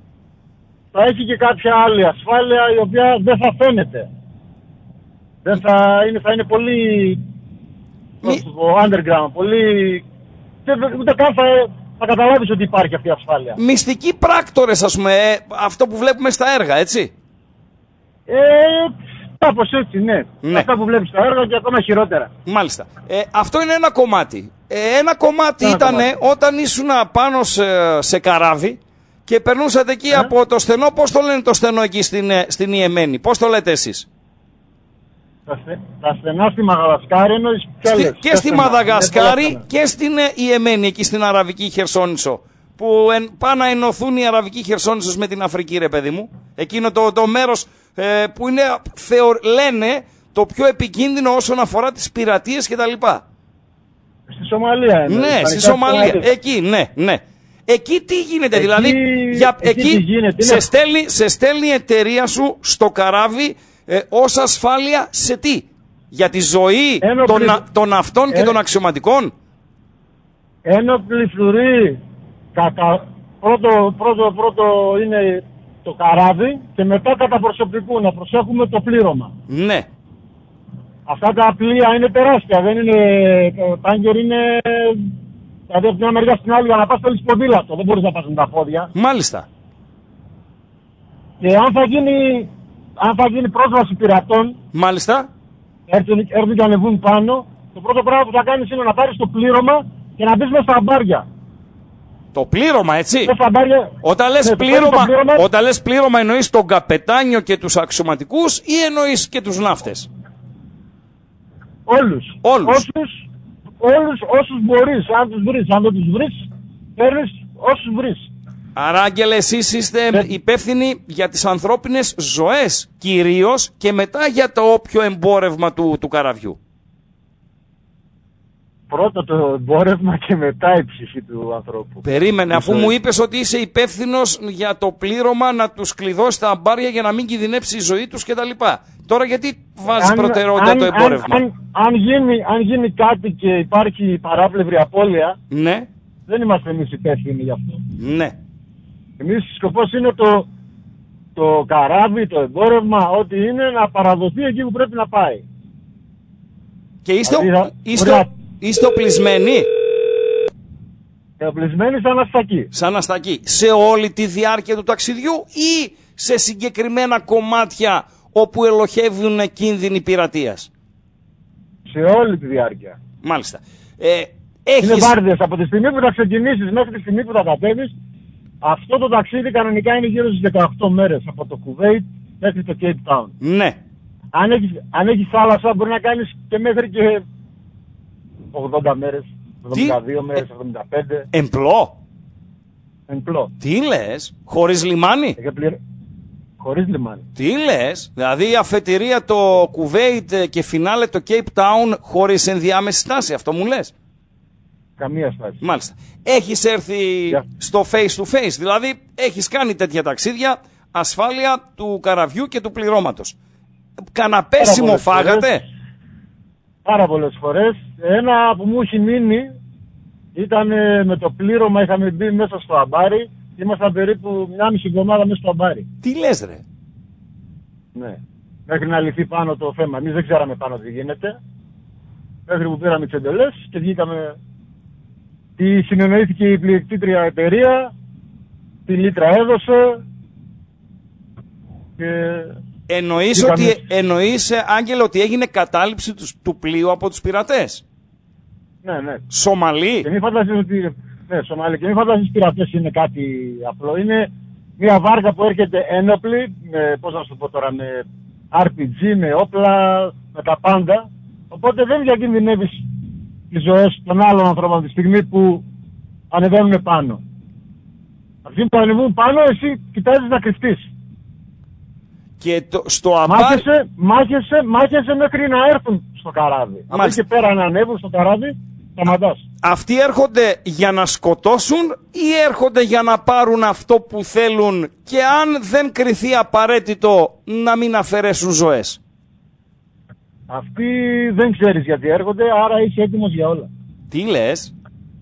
θα έχει και κάποια άλλη ασφάλεια η οποία δεν θα φαίνεται. Δεν θα είναι, θα είναι πολύ Μη... underground, πολύ... Ούτε καν θα, θα καταλάβεις ότι υπάρχει αυτή η ασφάλεια. Μυστικοί πράκτορες, ας πούμε, ε, αυτό που βλέπουμε στα έργα, έτσι. Ε, κάπως έτσι, ναι. ναι. Αυτά που βλέπεις στα έργα και ακόμα χειρότερα. Μάλιστα. Ε, αυτό είναι ένα κομμάτι. Ε, ένα κομμάτι ήταν όταν ήσουν πάνω σε, σε καράβι και περνούσατε εκεί ε? από το στενό. Πώς το λένε το στενό εκεί στην, στην Ιεμένη? Πώς το λέτε εσείς? Τα, στε, τα στενά στη Μαδαγασκάρη εννοείς στη, και στη Μαδαγασκάρη και στην Ιεμένη, εκεί στην Αραβική Χερσόνησο, που εν, πάνε να ενωθούν η Αραβική Χερσόνησος με την Αφρική, ρε παιδί μου. Εκείνο το, το μέρος ε, που είναι, θεω, λένε, το πιο επικίνδυνο όσον αφορά τις πειρατείες κτλ. Στη Σομαλία είναι. Ναι, στη Σομαλία. Εκεί, ναι, ναι. Εκεί τι γίνεται, εκεί, δηλαδή, για, εκεί, εκεί γίνεται, σε, στέλνει, σε στέλνει η εταιρεία σου στο καράβι ε, ως ασφάλεια σε τι? Για τη ζωή των, των αυτών και ε, των αξιωματικών. Ένοπλη φρουρή, κατα... πρώτο, πρώτο, πρώτο είναι το καράβι και μετά κατά προσωπικού, να προσέχουμε το πλήρωμα. Ναι. Αυτά τα πλοία είναι τεράστια, δεν είναι, το τάγκερ είναι, δηλαδή από μια μεριά στην άλλη για να πας θέλεις ποδήλατο, δεν μπορείς να πας με τα πόδια. Μάλιστα. Και αν θα γίνει, αν θα γίνει πρόσβαση πειρατών, μάλιστα, έρθουν, έρθουν και ανεβούν πάνω, το πρώτο πράγμα που θα κάνεις είναι να πάρεις το πλήρωμα και να μπεις μέσα στα μπάρια. Το πλήρωμα, έτσι. Μπάρια... Όταν λες, ναι, πλήρωμα, πλήρωμα... όταν λες πλήρωμα εννοείς τον καπετάνιο και τους αξιωματικούς ή εννοείς και τους ναύτες? Όλους. Όλους. Όσους, όλους όσους μπορείς. Αν τους βρεις, αν δεν τους βρεις, παίρνεις όσους βρεις. Άρα, Άγγελε, εσείς είστε υπεύθυνοι για τις ανθρώπινες ζωές κυρίως και μετά για το όποιο εμπόρευμα του, του καραβιού. Πρώτα το εμπόρευμα και μετά η ψυχή του ανθρώπου. Περίμενε, αφού μου είπες ότι είσαι υπεύθυνος για το πλήρωμα να τους κλειδώσει τα αμπάρια για να μην κινδυνεύσει η ζωή τους κτλ. Τώρα γιατί βάζεις αν, προτεραιότητα αν, το εμπόρευμα. Αν, αν, αν, γίνει, αν γίνει κάτι και υπάρχει παράπλευρη απώλεια, ναι. δεν είμαστε εμείς υπεύθυνοι γι' αυτό. Ναι. Εμείς σκοπός είναι το, το καράβι, το εμπόρευμα, ό,τι είναι να παραδοθεί εκεί που πρέπει να πάει. Και είστε, δηλαδή, είστε, να... είστε οπλισμένοι. Ε, οπλισμένοι σαν αστακοί. Σαν αστακοί. Σε όλη τη διάρκεια του ταξιδιού ή σε συγκεκριμένα κομμάτια όπου ελοχεύουν κίνδυνοι πειρατείας? Σε όλη τη διάρκεια. Μάλιστα. Ε, έχεις... Είναι βάρδιες από τη στιγμή που θα ξεκινήσεις μέχρι τη στιγμή που θα κατέβεις. Αυτό το ταξίδι κανονικά είναι γύρω στις δεκαοκτώ μέρες από το Κουβέιτ μέχρι το Cape Town. Ναι. Αν έχεις, αν έχεις θάλασσα μπορεί να κάνεις και μέχρι και ογδόντα μέρες, εβδομήντα δύο Τι? μέρες, εβδομήντα πέντε. Εμπλό. Εμπλό. Τι λες, χωρίς λιμάνι? Πληρ... Χωρίς λιμάνι. Τι λες, δηλαδή η αφετηρία το Κουβέιτ και φινάλε το Cape Town χωρίς ενδιάμεση στάση, αυτό μου λες? Καμία στάση. Μάλιστα. Έχεις έρθει yeah. στο face to face, δηλαδή έχεις κάνει τέτοια ταξίδια, ασφάλεια του καραβιού και του πληρώματος. Καναπέσιμο φάγατε? Φορές, πάρα πολλές φορές. Ένα που μου έχει μείνει ήταν με το πλήρωμα, είχαμε μπει μέσα στο αμπάρι. Ήμασταν περίπου μια μισή εβδομάδα μέσα στο αμπάρι. Τι λες ρε? Ναι. Μέχρι να λυθεί πάνω το θέμα. Εμείς δεν ξέραμε πάνω τι γίνεται. Μέχρι που πήραμε τις εντολές και βγήκαμε. Τι συνεννοήθηκε η πληκτήτρια εταιρεία, τη λίτρα έδωσε και... Εννοείς, ότι, εννοείς, Άγγελε, ότι έγινε κατάληψη του, του πλοίου από τους πειρατές? Ναι, ναι. Σομαλί? Και μην φαντάζεσαι ότι... Ναι, Σομαλί. Και μην φαντάζεσαι ότι οι πειρατές είναι κάτι απλό. Είναι μια βάρκα που έρχεται ένοπλη, με, πώς να σου το πω τώρα, με αρ πι τζι, με όπλα, με τα πάντα. Οπότε δεν διακινδυνεύεις τις ζωές των άλλων ανθρώπων τη στιγμή που ανεβαίνουν πάνω. Αυτοί που ανεβούν πάνω, εσύ κοιτάζεις να κρυφτείς. Και το, στο αμπάρι... Μάχεσαι, μάχεσαι, μάχεσαι μέχρι να έρθουν στο καράβι. Από εκεί και πέρα να ανέβουν στο καράβι, σταματάς. Αυτοί έρχονται για να σκοτώσουν ή έρχονται για να πάρουν αυτό που θέλουν και αν δεν κριθεί απαραίτητο να μην αφαιρέσουν ζωές? Αυτοί δεν ξέρεις γιατί έρχονται, άρα είσαι έτοιμος για όλα. Τι λες?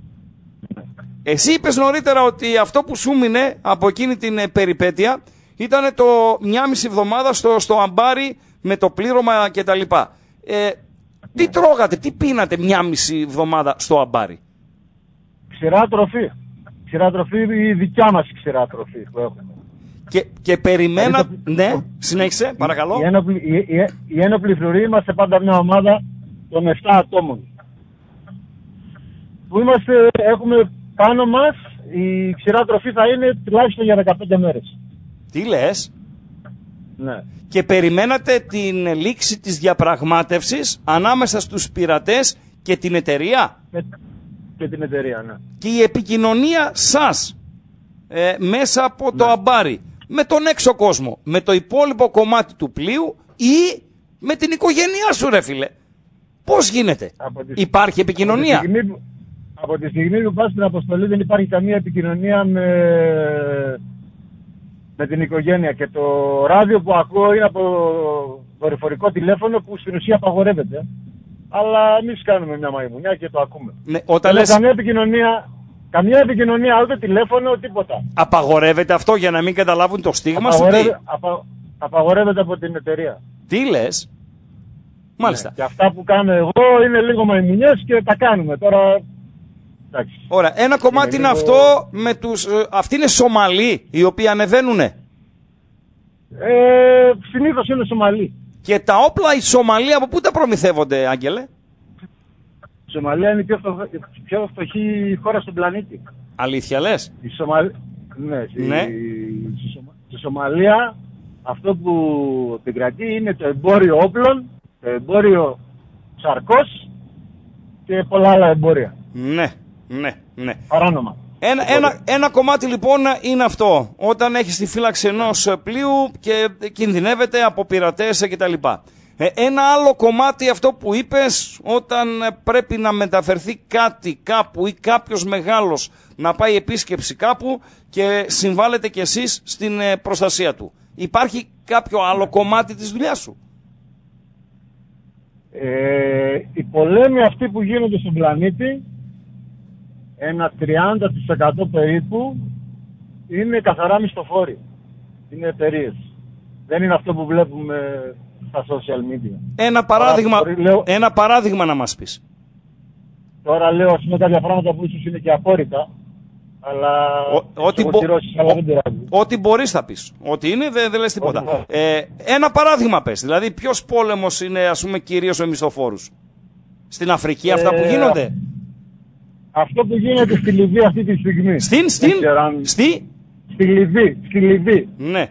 Εσύ είπες νωρίτερα ότι αυτό που σου μείνε από εκείνη την περιπέτεια ήταν το μια μισή εβδομάδα στο, στο αμπάρι με το πλήρωμα και τα λοιπά. Ε, τι τρώγατε, τι πίνατε μια μισή εβδομάδα στο αμπάρι? Ξηρά τροφή. Ξηρά τροφή, η δικιά μας ξηρά τροφή που έχουμε. Και, και περιμένα... Ναι, συνέχισε, παρακαλώ. Η ένοπλη, η, η, η ένοπλη φρουρή είμαστε πάντα μια ομάδα των επτά ατόμων. Που είμαστε, έχουμε πάνω μας, η ξηρά τροφή θα είναι τουλάχιστον για δεκαπέντε μέρες. Τι λες? Ναι. Και περιμένατε την λήξη της διαπραγμάτευσης ανάμεσα στους πειρατές και την εταιρεία? Με, και την εταιρεία, ναι. Και η επικοινωνία σας ε, μέσα από ναι. το αμπάρι με τον έξω κόσμο, με το υπόλοιπο κομμάτι του πλοίου ή με την οικογένειά σου ρε φίλε? Πώς γίνεται? Τη... Υπάρχει επικοινωνία? Από τη, στιγμή που, από τη στιγμή που πας στην αποστολή δεν υπάρχει καμία επικοινωνία με, με την οικογένεια και το ράδιο που ακούω είναι από δορυφορικό τηλέφωνο που στην ουσία απαγορεύεται. Αλλά εμείς κάνουμε μια μαϊμουνιά και το ακούμε. Ναι, όταν λες... καμία επικοινωνία, καμία επικοινωνία, ούτε τηλέφωνο, τίποτα. Απαγορεύεται αυτό για να μην καταλάβουν το στίγμα Απαγορεύε, σου? Τι? απα, απαγορεύεται από την εταιρεία. Τι λες? Μάλιστα. Ναι, και αυτά που κάνω εγώ είναι λίγο μαϊμουνιές και τα κάνουμε τώρα. Εντάξει. Ωραία. Ένα κομμάτι είναι, είναι λίγο... αυτό με τους... Αυτοί είναι Σομαλοί οι οποίοι ανεβαίνουνε? Ε, συνήθως είναι Σομαλοί. Και τα όπλα οι Σομαλοί από πού τα προμηθεύονται, Άγγελε? Η Σομαλία είναι η πιο, φτωχ... πιο φτωχή χώρα στον πλανήτη. Αλήθεια λες? Η Σομαλ... Ναι, ναι. Η... Στη Σομαλία αυτό που επικρατεί είναι το εμπόριο όπλων, το εμπόριο σαρκός και και πολλά άλλα εμπόρια. Ναι, ναι, ναι. Παράνομα. Ένα, ένα, ένα κομμάτι λοιπόν είναι αυτό. Όταν έχεις τη φύλαξη ενός πλοίου και κινδυνεύεται από πειρατές κτλ. Ε, ένα άλλο κομμάτι αυτό που είπες, όταν πρέπει να μεταφερθεί κάτι κάπου ή κάποιος μεγάλος να πάει επίσκεψη κάπου και συμβάλλετε κι εσείς στην ε, προστασία του. Υπάρχει κάποιο άλλο κομμάτι της δουλειάς σου? Ε, οι πολέμοι αυτοί που γίνονται στον πλανήτη, ένα τριάντα τοις εκατό περίπου είναι καθαρά μισθοφόροι. Είναι εταιρείες. Δεν είναι αυτό που βλέπουμε στα social media. Ένα παράδειγμα, Άρα, λέω, ένα παράδειγμα να μας πεις. Τώρα λέω ας πούμε κάποια πράγματα που ίσως είναι και απόρριτα, αλλά ό,τι μπο... ό,τι μπορείς θα πεις. Ό,τι είναι δεν δε λες τίποτα. Ε, ένα παράδειγμα πες. Δηλαδή ποιος πόλεμος είναι ας πούμε κυρίως με μισθοφόρους? Στην Αφρική ε, αυτά που γίνονται? Αυτό που γίνεται στη Λιβύη αυτή τη στιγμή. Στην, στην, αν... στη... Στη Λιβύη, στη Λιβύη. Ναι.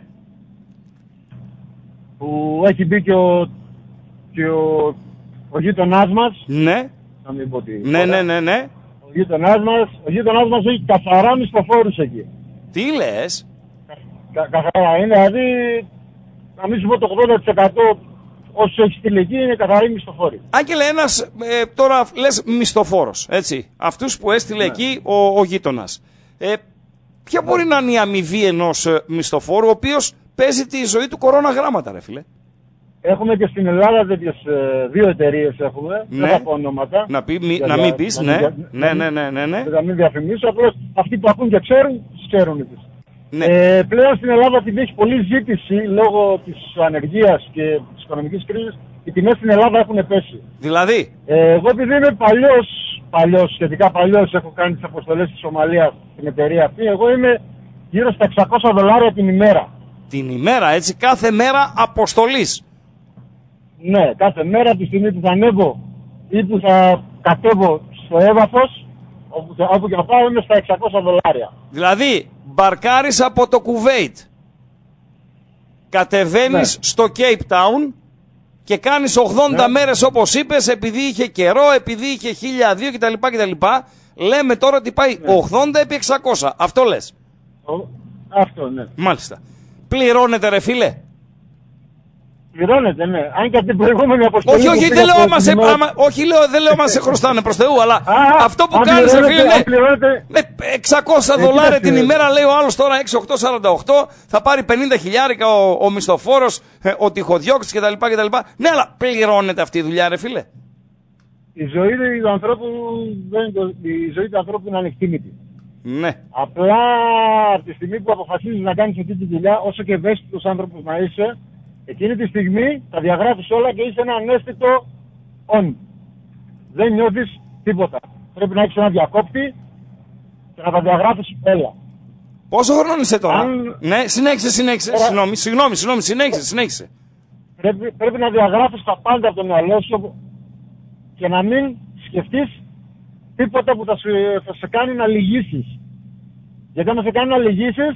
Που έχει μπει και ο, και ο, ο γείτονάς μας. Ναι. Να μην πω τι. Ναι, ναι, ναι, ναι. Ο γείτονάς μας, ο γείτονάς μας έχει καθαρά μισθοφόρους εκεί. Τι λες? Κα, καθαρά είναι, δηλαδή, να μην σου πω το ογδόντα τοις εκατό όσους έχει στείλει εκεί είναι καθαροί μισθοφόροι. Άγγελε, ένας, ε, τώρα λες μισθοφόρος, έτσι. Αυτούς που έστειλε ναι. εκεί ο, ο γείτονας. Ε, ποια μπορεί να είναι η αμοιβή ενός ε, μισθοφόρου, ο οποίος παίζει τη ζωή του κορώνα γράμματα, ρε φίλε? Έχουμε και στην Ελλάδα τέτοιες δύο εταιρείες έχουμε, ναι. δεν θα πω ονόματα. Να, πει, μη, να μην πεις, ναι. Ναι, ναι, ναι, ναι, ναι. Να μην διαφημίσω, απλώς αυτοί που ακούν και ξέρουν, ξέρουν τις. Ναι. Ε, πλέον στην Ελλάδα, επειδή έχει πολλή ζήτηση λόγω της ανεργίας και της οικονομικής κρίσης, οι τιμές στην Ελλάδα έχουν πέσει. Δηλαδή? Ε, εγώ επειδή είμαι παλιός, παλιός, σχετικά παλιός, έχω κάνει τις αποστολές στη Σομαλία στην εταιρεία αυτή, εγώ είμαι γύρω στα εξακόσια δολάρια την ημέρα. Την ημέρα, έτσι, κάθε μέρα αποστολής? Ναι, κάθε μέρα τη στιγμή που θα ανέβω ή που θα κατέβω στο έδαφος, όπου, όπου και να πάω, είμαι στα εξακόσια δολάρια. Δηλαδή, μπαρκάρεις από το Κουβέιτ, κατεβαίνεις ναι. στο Cape Town και κάνεις ογδόντα ναι. μέρες όπως είπες, επειδή είχε καιρό, επειδή είχε χίλια δύο κτλ. κτλ. Λέμε τώρα ότι πάει ναι. ογδόντα επί εξακόσια. Αυτό λες? Ο, αυτό ναι. Μάλιστα. Πληρώνεται ρε φίλε? Πληρώνεται, ναι. Αν και από την προηγούμενη αποστολή. Όχι, όχι, δεν λέω άμα σε, άμα, όχι, λέω, δεν λέω άμα σε χρωστάνε προς Θεού, αλλά α, αυτό που κάνεις, ρε φίλε, ναι, με εξακόσια δολάρια την ημέρα, λέει ο άλλος τώρα έξι οκτώ σαράντα οκτώ, θα πάρει πενήντα χιλιάρικα ο, ο μισθοφόρος, ο τυχοδιώκτης κτλ, κτλ. Ναι, αλλά πληρώνεται αυτή η δουλειά, ρε φίλε? Η ζωή του ανθρώπου, η ζωή του ανθρώπου είναι ανεκτήμητη. Ναι. Απλά από τη στιγμή που αποφασίζεις να κάνεις αυτή τη δουλειά, όσο και ευαίσθητος άνθρωπος να είσαι, εκείνη τη στιγμή τα διαγράφεις όλα και είσαι ένα ανέστητο on. Δεν νιώθεις τίποτα. Πρέπει να έχεις ένα διακόπτη και να τα διαγράφεις όλα. Πόσο χρόνο είσαι τώρα? Αν... Ναι, συνέχισε, συνέχισε. Τώρα... Συγγνώμη, συγγνώμη, συγγνώμη, συνέχισε, συνέχισε. Πρέπει, πρέπει να διαγράφεις τα πάντα από το μυαλό σου και να μην σκεφτείς τίποτα που θα, σου, θα σε κάνει να λυγίσεις. Γιατί αν σε κάνει να λυγίσεις,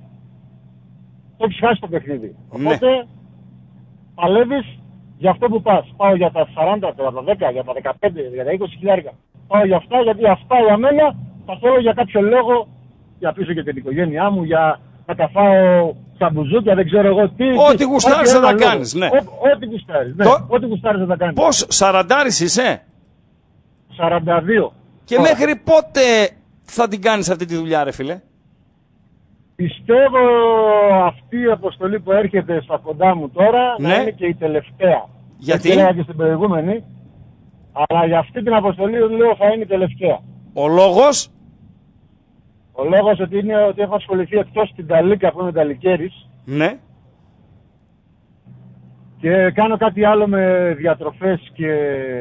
το έχεις χάσει το παιχνίδι. Ναι. Οπότε παλεύεις για αυτό που πας. Πάω για τα σαράντα, για τα δέκα, για τα δεκαπέντε, για τα είκοσι χιλιάρικα. Πάω για αυτά, γιατί αυτά για μένα τα θέλω για κάποιο λόγο, για πίσω και την οικογένειά μου, για να τα φάω στα μπουζούκια, δεν ξέρω εγώ τι. Ό,τι γουστάρεις να τα κάνεις, ναι. Ό,τι γουστάρεις, ναι. Ό,τι γουστάρεις να τα κάνεις. Πώς, σαραντάρης είσαι? σαράντα δύο. Και Ωρα. Μέχρι πότε θα την κάνεις αυτή τη δουλειά, ρε φίλε? Πιστεύω αυτή η αποστολή που έρχεται στα κοντά μου τώρα ναι. να είναι και η τελευταία. Γιατί? Δεν έλεγα και στην προηγούμενη, αλλά για αυτή την αποστολή λέω θα είναι η τελευταία. Ο λόγος? Ο λόγος ότι είναι ότι έχω ασχοληθεί εκτός στην Ταλίκα που είμαι ταλικέρης. Ναι. Και κάνω κάτι άλλο με διατροφές και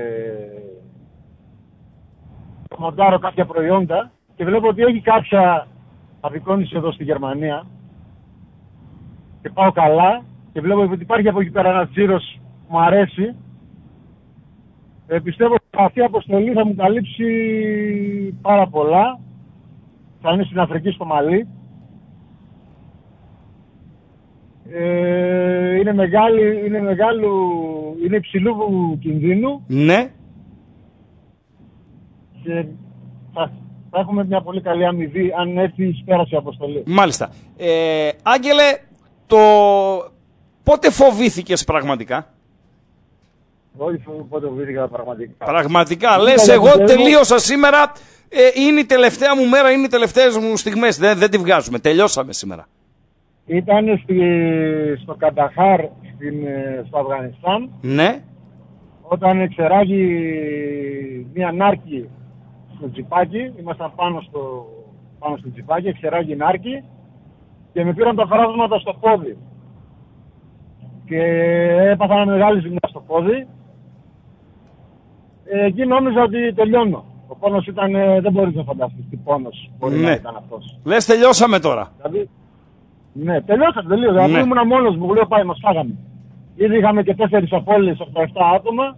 μοντάρω κάποια προϊόντα και βλέπω ότι έχει κάποια απεικόνιση εδώ στη Γερμανία και πάω καλά και βλέπω ότι υπάρχει από εκεί πέρα ένας τζίρος που μου αρέσει. Ε, πιστεύω ότι αυτή η αποστολή θα μου καλύψει πάρα πολλά. Θα είναι στην Αφρική, στο Μαλί. Ε, είναι μεγάλη, είναι μεγάλου, είναι υψηλού κινδύνου. Ναι. και θα, θα έχουμε μια πολύ καλή αμοιβή αν έρθει εις πέρας η αποστολή. Μάλιστα. Ε, Άγγελε, το... πότε φοβήθηκες πραγματικά? Όχι πότε φοβήθηκα πραγματικά. Πραγματικά. Λες, εγώ τελείωσα σήμερα, ε, είναι η τελευταία μου μέρα, είναι οι τελευταίες μου στιγμές. Δεν, δεν τη βγάζουμε. Τελειώσαμε σήμερα. Ήταν στη, στο Κανταχάρ στην, στο Αφγανιστάν. Ναι. Όταν εξεράγει μια νάρκη στο τζιπάκι, ήμασταν πάνω στο, πάνω στο τζιπάκι, εξεράγει νάρκη και με πήραν τα φράσματα στο πόδι. Και έπαθα μια μεγάλη ζημιά στο πόδι. Ε, εκεί νόμιζα ότι τελειώνω. Ο πόνος ήταν, δεν μπορείς να φανταστείς τι πόνος μπορεί ναι. να ήταν αυτός. Λες, τελειώσαμε τώρα. Δηλαδή, ναι, τελειώσαμε, τελείωσα. Ναι. Δηλαδή ήμουν μόνος μου, λέω πάει, μας φάγαμε. Ήδη είχαμε και τέσσερις απώλειες, οκτώ επτά άτομα.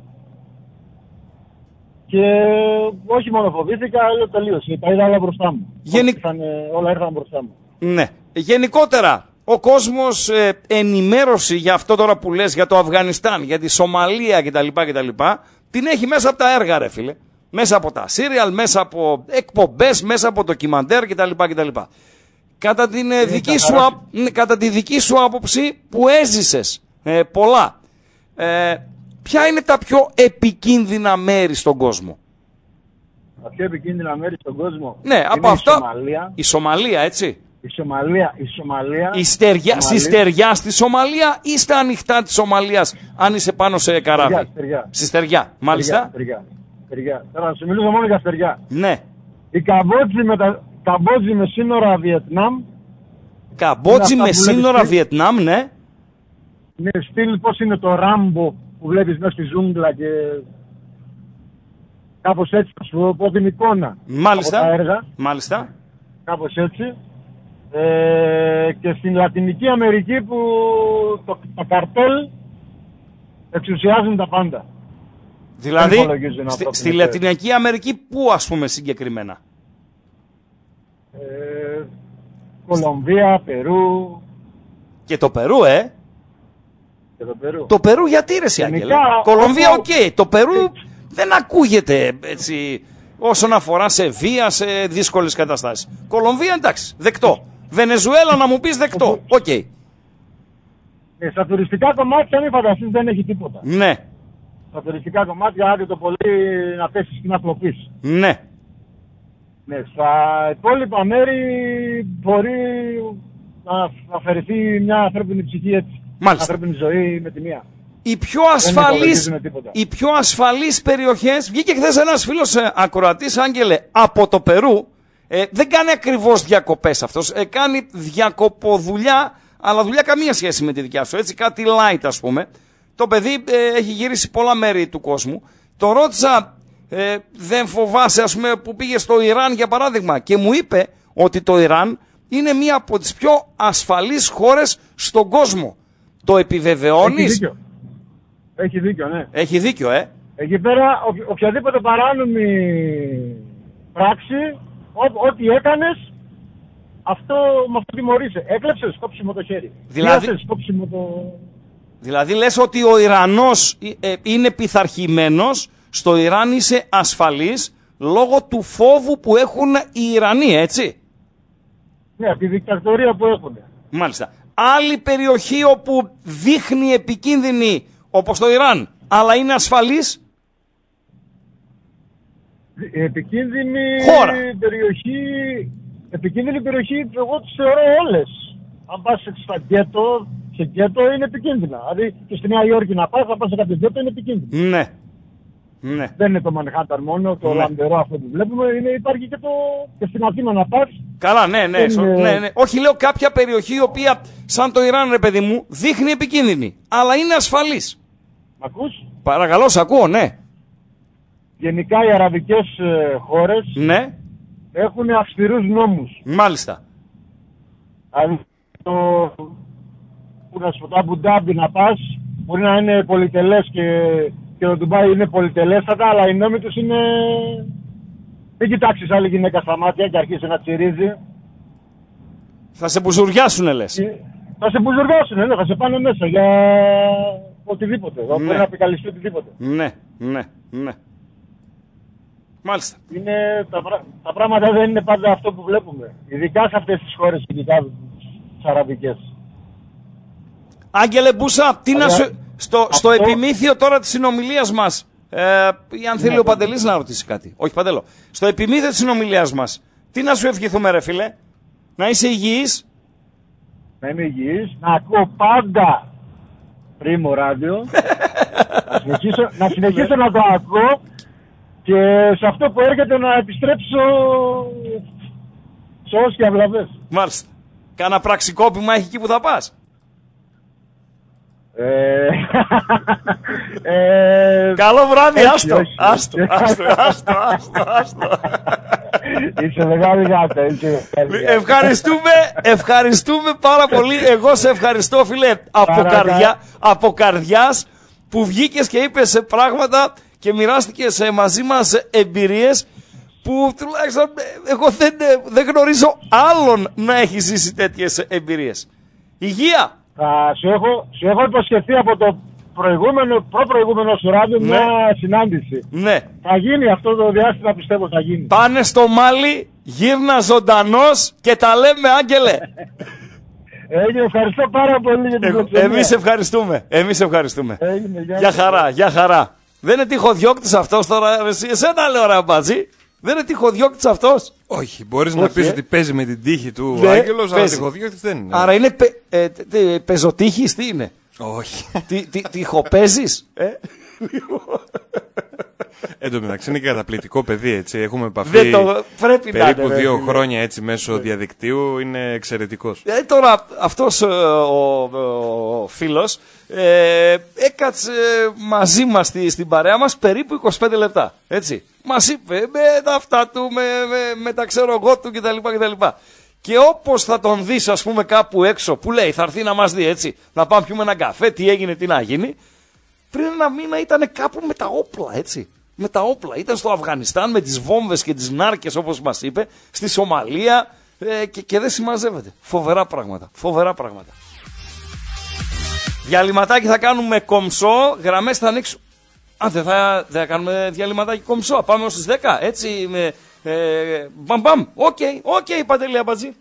Και όχι μόνο φοβήθηκα, λέω τελείωσε. Τα είδα όλα μπροστά μου. Γενι... Ήρθαν, όλα ήρθαν μπροστά μου. Ναι. Γενικότερα, ο κόσμος ε, ενημέρωση για αυτό τώρα που λες, για το Αφγανιστάν, για τη Σομαλία κτλ. κτλ. Την έχει μέσα από τα έργα, ρε φίλε. Μέσα από τα σύριαλ, μέσα από εκπομπές, μέσα από ντοκιμαντέρ κτλ. κτλ. Κατά, την, ε, δική σου, α... κατά τη δική σου άποψη που έζησες ε, πολλά, ε, ποια είναι τα πιο επικίνδυνα μέρη στον κόσμο? Τα πιο επικίνδυνα μέρη στον κόσμο ναι, είναι από η αυτά... Σομαλία. Η Σομαλία, έτσι. Η Σομαλία, η Σομαλία. Η στεριά, στη στεριά στη Σομαλία ή στα ανοιχτά της Σομαλίας, αν είσαι πάνω σε καράβι? Στεριά, στεριά. Στη στεριά, μάλιστα. Στεριά, στεριά. Τώρα να σου μιλήσω μόνο για στεριά. Ναι. Η Καμπότζη με, τα... Καμπότζη με σύνορα Βιετνάμ. Καμπότζη με σύνορα στυλ... Βιετνάμ, ναι. Ναι, στυλ πώς είναι το Ράμπο που βλέπεις μέσα στη ζούγκλα και κάπως έτσι, να σου πω την εικόνα. Μάλιστα. Από τα έργα. Μάλιστα. Κάπως έτσι. Ε, και στην Λατινική Αμερική που το, τα καρτέλ εξουσιάζουν τα πάντα. Δηλαδή, στη, στη Λατινική Αμερική πού, ας πούμε, συγκεκριμένα? Ε, Κολομβία, Περού. Και το Περού, ε. Και το Περού. Το Περού γιατί ρε εσύ, Άγγελε? Κολομβία, οκ. Okay. Το Περού δεν ακούγεται έτσι όσον αφορά σε βία, σε δύσκολες καταστάσεις. Κολομβία, εντάξει, δεκτό. Βενεζουέλα να μου πεις δεκτό. Οκ. Okay. Ε, στα τουριστικά κομμάτια, μην φανταστείς, δεν έχει τίποτα. Ναι. Στα τουριστικά κομμάτια, άντε το πολύ να πέσεις και να κλοπείς. Ναι. Ναι, στα υπόλοιπα μέρη μπορεί να αφαιρεθεί μια ανθρώπινη ψυχή έτσι. Μάλιστα. Ανθρώπινη ζωή με τη μία. Οι πιο ασφαλείς, οι πιο ασφαλείς περιοχές, βγήκε χθες ένας φίλος ε, ακροατής, Άγγελε, από το Περού, ε, δεν κάνει ακριβώς διακοπές αυτός, ε, κάνει διακοποδουλειά, αλλά δουλειά καμία σχέση με τη δικιά σου, έτσι, κάτι light ας πούμε. Το παιδί ε, έχει γυρίσει πολλά μέρη του κόσμου. Το ρώτησα, ε, δεν φοβάσαι ας πούμε που πήγε στο Ιράν για παράδειγμα, και μου είπε ότι το Ιράν είναι μία από τις πιο ασφαλείς χώρες στον κόσμο. Το επιβεβαιώνεις? Έχει δίκιο. Έχει δίκιο, ναι. Έχει δίκιο, ε. Εκεί πέρα ο, οποιαδήποτε παράνομη πράξη, ό,τι έκανες, αυτό με αυτό τιμωρείσαι. Έκλεψες, κόψιμο το χέρι. Δηλαδή, Κλέψες, κόψιμο το... δηλαδή λες ότι ο Ιρανός ε, είναι πειθαρχημένος, στο Ιράν είσαι ασφαλής λόγω του φόβου που έχουν οι Ιρανοί, έτσι? Ναι, από τη δικτατορία που έχουν. Μάλιστα. Άλλη περιοχή όπου δείχνει επικίνδυνη, όπως το Ιράν, αλλά είναι ασφαλής? Επικίνδυνη χώρα. περιοχή, επικίνδυνη περιοχή, εγώ τις θεωρώ όλες. Αν πας στα γκέτο, σε γκέτο είναι επικίνδυνα. Δηλαδή και στη Νέα Υόρκη να πας, θα πας σε κάποιο γκέτο είναι επικίνδυνο. Ναι. Ναι. Δεν είναι το Μανχάταν μόνο, το ναι. Λαμπερό αυτό που βλέπουμε, είναι, υπάρχει και, το, και στην Αθήνα να πας. Καλά, ναι, ναι, είναι... ναι, ναι. Όχι, λέω κάποια περιοχή η οποία, σαν το Ιράν, ρε παιδί μου, δείχνει επικίνδυνη, αλλά είναι ασφαλής. Μ' ακούς? Παρακαλώ, σ' ακούω, ναι. Γενικά οι αραβικές ε, χώρες ναι. έχουν αυστηρούς νόμους. Μάλιστα. Δηλαδή, το, που να σου πω, το Αμπουντάμπι να πας, μπορεί να είναι πολυτελές και... και το Ντουμπάι είναι πολυτελέστατα, αλλά οι νόμοι τους είναι... Μην κοιτάξεις άλλη γυναίκα στα μάτια και αρχίσει να τσιρίζει. Θα σε μπουζουριάσουνε, λες. Θα σε μπουζουριάσουνε, ναι, θα σε πάνε μέσα για οτιδήποτε. Ναι. Μπορεί να επικαλυστεί οτιδήποτε. Ναι, ναι, ναι. Μάλιστα. Είναι, τα, τα πράγματα δεν είναι πάντα αυτό που βλέπουμε. Ειδικά σε αυτές τις χώρες, ειδικά τις αραβικές. Άγγελε Μπούσα, τι Αλλά, να σου... στο, αυτό... στο επιμήθειο τώρα της συνομιλίας μας, ε, ή αν θέλει ναι, ο Παντελής να ρωτήσει κάτι. Όχι Παντελό. Στο επιμήθειο της συνομιλίας μας, τι να σου ευχηθούμε ρε φίλε? Να είσαι υγιής. Να είμαι υγιής, να ακούω πάντα Πρίμο ράδιο. να συνεχίσω, να, συνεχίσω να το ακούω και σε αυτό που έρχεται να επιστρέψω σε όσοι και αυλαβές. Μάλιστα. Κάνα πραξικόπημα έχει εκεί που θα πας? Ε, ε, Καλό βράδυ, άστο, άστο, άστο, άστο, άστο, άστο. Είσαι μεγάλη γάτα. Ευχαριστούμε, ευχαριστούμε πάρα πολύ. Εγώ σε ευχαριστώ φίλε από, καρδιά, από καρδιάς που βγήκες και είπες πράγματα και μοιράστηκες μαζί μας εμπειρίες που τουλάχιστον εγώ δεν, δεν γνωρίζω άλλον να έχει ζήσει τέτοιες εμπειρίες. Υγεία! Θα σου έχω, σου έχω υποσχεθεί από το προηγούμενο, προ-προηγούμενο σου ράδιο ναι. μια συνάντηση. Ναι. Θα γίνει αυτό το διάστημα, πιστεύω θα γίνει. Πάνε στο Μάλι, γύρνα ζωντανός και τα λέμε Άγγελε. Έγινε, ευχαριστώ πάρα πολύ για την προξενία. Εμείς ευχαριστούμε, εμείς ευχαριστούμε. Έγινε, για, για χαρά, για χαρά. Δεν είναι τυχοδιώκτης αυτός τώρα, εσύ, εσένα λέω ρε μπατζή. Δεν είναι τυχοδιώκτης αυτός. Όχι, μπορείς να πεις ε. ότι παίζει με την τύχη του ο Άγγελος, αλλά τυχοδιώκτης δεν είναι. Άρα είναι πε, ε, τε, πεζοτύχης, τι είναι? Όχι. Τι, τι, τυχοπαίζεις? Ε? Εν τω μεταξύ είναι και καταπληκτικό παιδί, έτσι. Έχουμε επαφή το, πρέπει περίπου να, δύο ρε, χρόνια έτσι μέσω διαδικτύου, είναι εξαιρετικός. Ε, τώρα αυτός ο, ο, ο φίλος ε, έκατσε μαζί μας στη, στην παρέα μας περίπου είκοσι πέντε λεπτά, έτσι. Μας είπε με τα αυτά του, με, με, με τα ξέρω εγώ του κτλ. κτλ. Και όπως θα τον δεις ας πούμε κάπου έξω που λέει θα έρθει να μας δει, έτσι, να πάμε πιούμε έναν καφέ, τι έγινε, τι να γίνει, πριν ένα μήνα ήταν κάπου με τα όπλα, έτσι. Με τα όπλα. Ήταν στο Αφγανιστάν με τις βόμβες και τις νάρκες όπως μας είπε, στη Σομαλία ε, και, και δεν συμμαζεύεται. Φοβερά πράγματα. Φοβερά πράγματα. Διαλυματάκι θα κάνουμε κομψό, γραμμές θα ανοίξουν. Α, δεν θα, δεν θα κάνουμε διαλυματάκι κομψό. Πάμε ως τις δέκα, έτσι, με... Ε, μπαμ μπαμ, οκ, οκ, Παντελή Αμπατζή.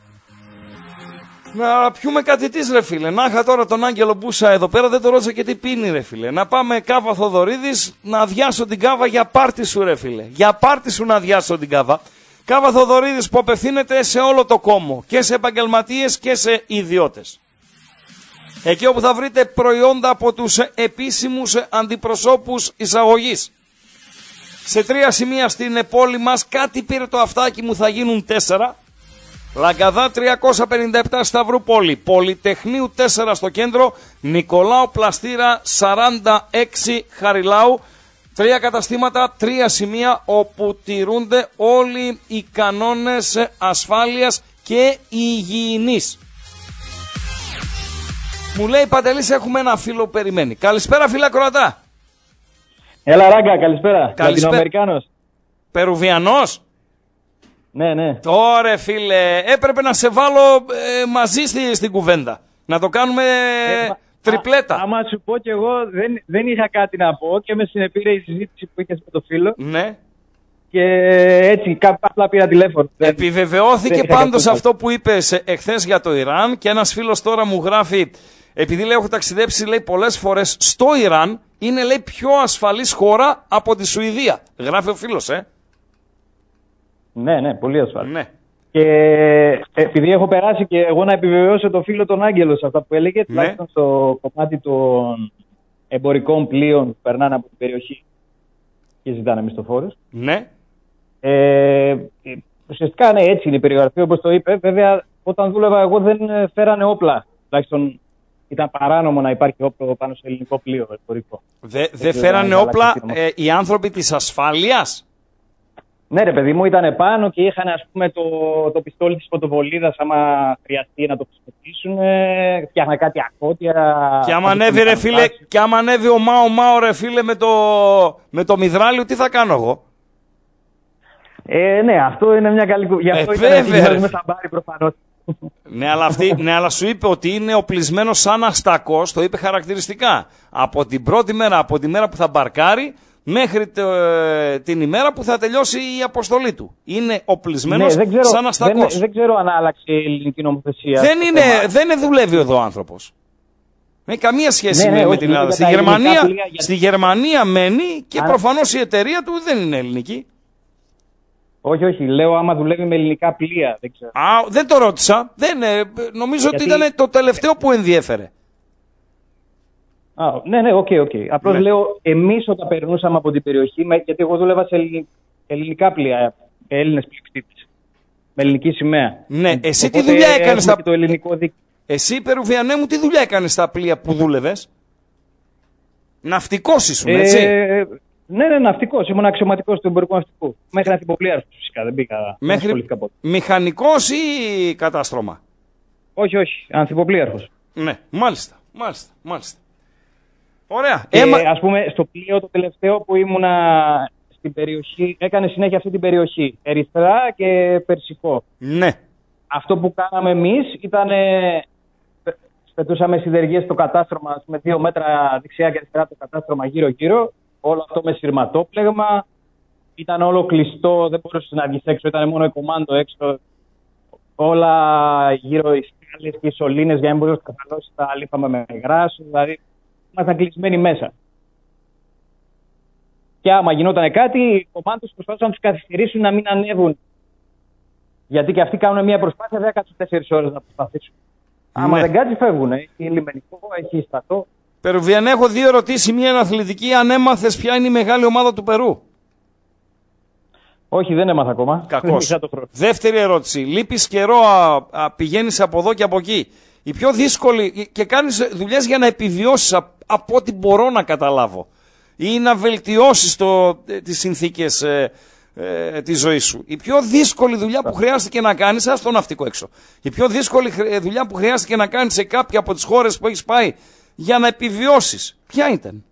Να πιούμε κάτι της ρε φίλε. Να είχα τώρα τον Άγγελο Μπούσα εδώ πέρα, δεν το ρώτησα και τι πίνει ρε φίλε. Να πάμε Κάβα Θοδωρίδης, να αδειάσω την κάβα για πάρτι σου ρε φίλε. Για πάρτι σου να αδειάσω την κάβα. Κάβα Θοδωρίδης που απευθύνεται σε όλο το κόμμο, και σε επαγγελματίες και σε ιδιώτες. Εκεί όπου θα βρείτε προϊόντα από τους επίσημους αντιπροσώπους εισαγωγής. Σε τρία σημεία στην πόλη μας, κάτι πήρε το αυτάκι μου, θα γίνουν τέσσερα. Λαγκαδά τριακόσια πενήντα επτά Σταυρούπολη, Πολυτεχνείου τέσσερα στο κέντρο, Νικολάου Πλαστήρα σαράντα έξι Χαριλάου. Τρία καταστήματα, τρία σημεία όπου τηρούνται όλοι οι κανόνες ασφάλειας και υγιεινής. Μου λέει Παντελής, έχουμε ένα φίλο που περιμένει. Καλησπέρα φίλα Κροατά. Έλα Ράγκα, καλησπέρα. Λατινοαμερικάνος. Περουβιανός. Ναι, ναι. Ωραία φίλε, έπρεπε να σε βάλω ε, μαζί στη, στην κουβέντα. Να το κάνουμε ε, τριπλέτα. Α, άμα σου πω κι εγώ δεν, δεν είχα κάτι να πω και με συνεπήρε η συζήτηση που είχες με το φίλο. Ναι. Και έτσι απλά πήρα τηλέφωνο. Επιβεβαιώθηκε πάντως αυτό που είπες εχθές για το Ιράν και ένας φίλος τώρα μου γράφει, επειδή λέει έχω ταξιδέψει λέει πολλές φορές στο Ιράν, είναι λέει πιο ασφαλής χώρα από τη Σουηδία. Γράφει ο φίλος, ε. Ναι, ναι, πολύ ασφαλή. Ναι. Και επειδή έχω περάσει και εγώ να επιβεβαιώσω το φίλο τον Άγγελο σε αυτά που έλεγε, ναι, τουλάχιστον στο κομμάτι των εμπορικών πλοίων που περνάνε από την περιοχή και ζητάνε μισθοφόρους. Ναι. Ε, ουσιαστικά ναι, έτσι είναι η περιγραφή όπως το είπε. Βέβαια, όταν δούλευα εγώ δεν φέρανε όπλα. Τουλάχιστον ήταν παράνομο να υπάρχει όπλο πάνω σε ελληνικό πλοίο εμπορικό. Δεν δε φέρανε όπλα ε, οι άνθρωποι της ασφάλειας. Ναι ρε παιδί μου, ήταν πάνω και είχαν ας πούμε το, το πιστόλι της φωτοβολίδας άμα χρειαστεί να το χρησιμοποιήσουν, ε, φτιάχνα κάτι ακότια. Και άμα ανέβει ρε φίλε, και άμα ανέβει ο Μάο Μάο ρε φίλε με το, με το μυδράλιο, τι θα κάνω εγώ. Ε, ναι, αυτό είναι μια καλή κουβέντα. Γι' αυτό ε, ήταν με τα μπάρι προφανώς. Ναι, αλλά αυτή, ναι, αλλά σου είπε ότι είναι οπλισμένο σαν αστακός, το είπε χαρακτηριστικά. Από την πρώτη μέρα, από τη μέρα που θα μπαρκάρει, μέχρι το, ε, την ημέρα που θα τελειώσει η αποστολή του. Είναι οπλισμένος ναι, ξέρω, σαν αστακός. Δεν, δεν ξέρω αν άλλαξε η ελληνική νομοθεσία. Δεν, είναι, δεν δουλεύει εδώ ο άνθρωπος. Δεν έχει καμία σχέση ναι, ναι, με, όχι, με την Ελλάδα. Στη Γερμανία, πλοία, γιατί... στη Γερμανία μένει και αν... προφανώς η εταιρεία του δεν είναι ελληνική. Όχι, όχι. Λέω άμα δουλεύει με ελληνικά πλοία. Δεν ξέρω. Α, δεν το ρώτησα. Δεν, ε, νομίζω γιατί... ότι ήταν το τελευταίο που ενδιέφερε. Α, ναι, ναι, οκ, okay, οκ. Okay. Απλώς ναι. λέω εμείς όταν περνούσαμε από την περιοχή, γιατί εγώ δούλευα σε ελληνικά πλοία, Έλληνες πλειοκτήτες, με ελληνική σημαία. Ναι, εσύ Οπότε, τι δουλειά έκανες στα... το ελληνικό δίκτυο. Εσύ, Περουβιανέ μου, τι δουλειά έκανες στα πλοία που δούλευες? Ναυτικός ήσουν, έτσι? Ε, ναι, ναι, ναυτικός. Ήμουν αξιωματικός του εμπορικού ναυτικού. Μέχρι ναυτικοπλοίαρχος φυσικά, δεν μπήκα. Μέχρι μηχανικός ή κατάστρωμα? Όχι, όχι, ανθυποπλοίαρχος. Ναι, μάλιστα, μάλιστα, μάλιστα. Ωραία. Και, Έμα... ας πούμε, στο πλοίο το τελευταίο που ήμουνα στην περιοχή, έκανε συνέχεια αυτή την περιοχή. Ερυθρά και Περσικό. Ναι. Αυτό που κάναμε εμείς ήταν, πετούσαμε σιδεργίες στο κατάστρωμα με δύο μέτρα δεξιά και αριστερά το κατάστρωμα γύρω-γύρω. Όλο αυτό με σειρματόπλεγμα. Ήταν όλο κλειστό, δεν μπορούσε να βγεις έξω, ήταν μόνο η κομμάντο έξω. Όλα γύρω οι σκάλες και οι σωλήνες για να μην μπορούσε να καταλώσει, τα λείπαμε με γράσο. Δηλαδή, ήμασταν κλεισμένοι μέσα. Και άμα γινόταν κάτι, οι κομμάντες προσπαθούσαν να τους καθυστερήσουν να μην ανέβουν. Γιατί και αυτοί κάνουν μια προσπάθεια, δεν κάτσουν τέσσερις ώρες να προσπαθήσουν. Ναι. Άμα δεν κάτσει, φεύγουν. Έχει λιμενικό, έχει στρατό. Περουβιανέ, έχω δύο ερωτήσεις. Μία είναι αθλητική. Αν έμαθες ποια είναι η μεγάλη ομάδα του Περού? Όχι, δεν έμαθα ακόμα. Κακώς. Δεύτερη ερώτηση. Λείπεις καιρό, πηγαίνεις από εδώ και από εκεί. Η πιο δύσκολη, και κάνεις δουλειές για να επιβιώσεις από ό,τι μπορώ να καταλάβω, ή να βελτιώσεις το, τις συνθήκες ε, ε, της ζωής σου. Η πιο δύσκολη δουλειά που χρειάστηκε να κάνεις, ας το ναυτικό έξω, η πιο δύσκολη δουλειά που χρειάστηκε να κάνεις σε κάποια από τις χώρες που έχεις πάει για να επιβιώσεις, ποια ήταν?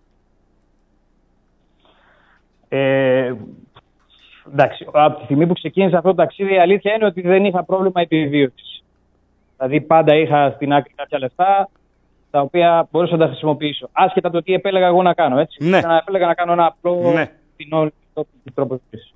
Ε, εντάξει, από τη στιγμή που ξεκίνησα αυτό το ταξίδι, η αλήθεια είναι ότι δεν είχα πρόβλημα επιβίωσης. Δηλαδή πάντα είχα στην άκρη κάποια λεφτά, τα οποία μπορούσα να τα χρησιμοποιήσω. Άσχετα το τι επέλεγα εγώ να κάνω, έτσι. Ναι. Να επέλεγα να κάνω ένα απλό ναι. φθηνό τρόπο ζωής.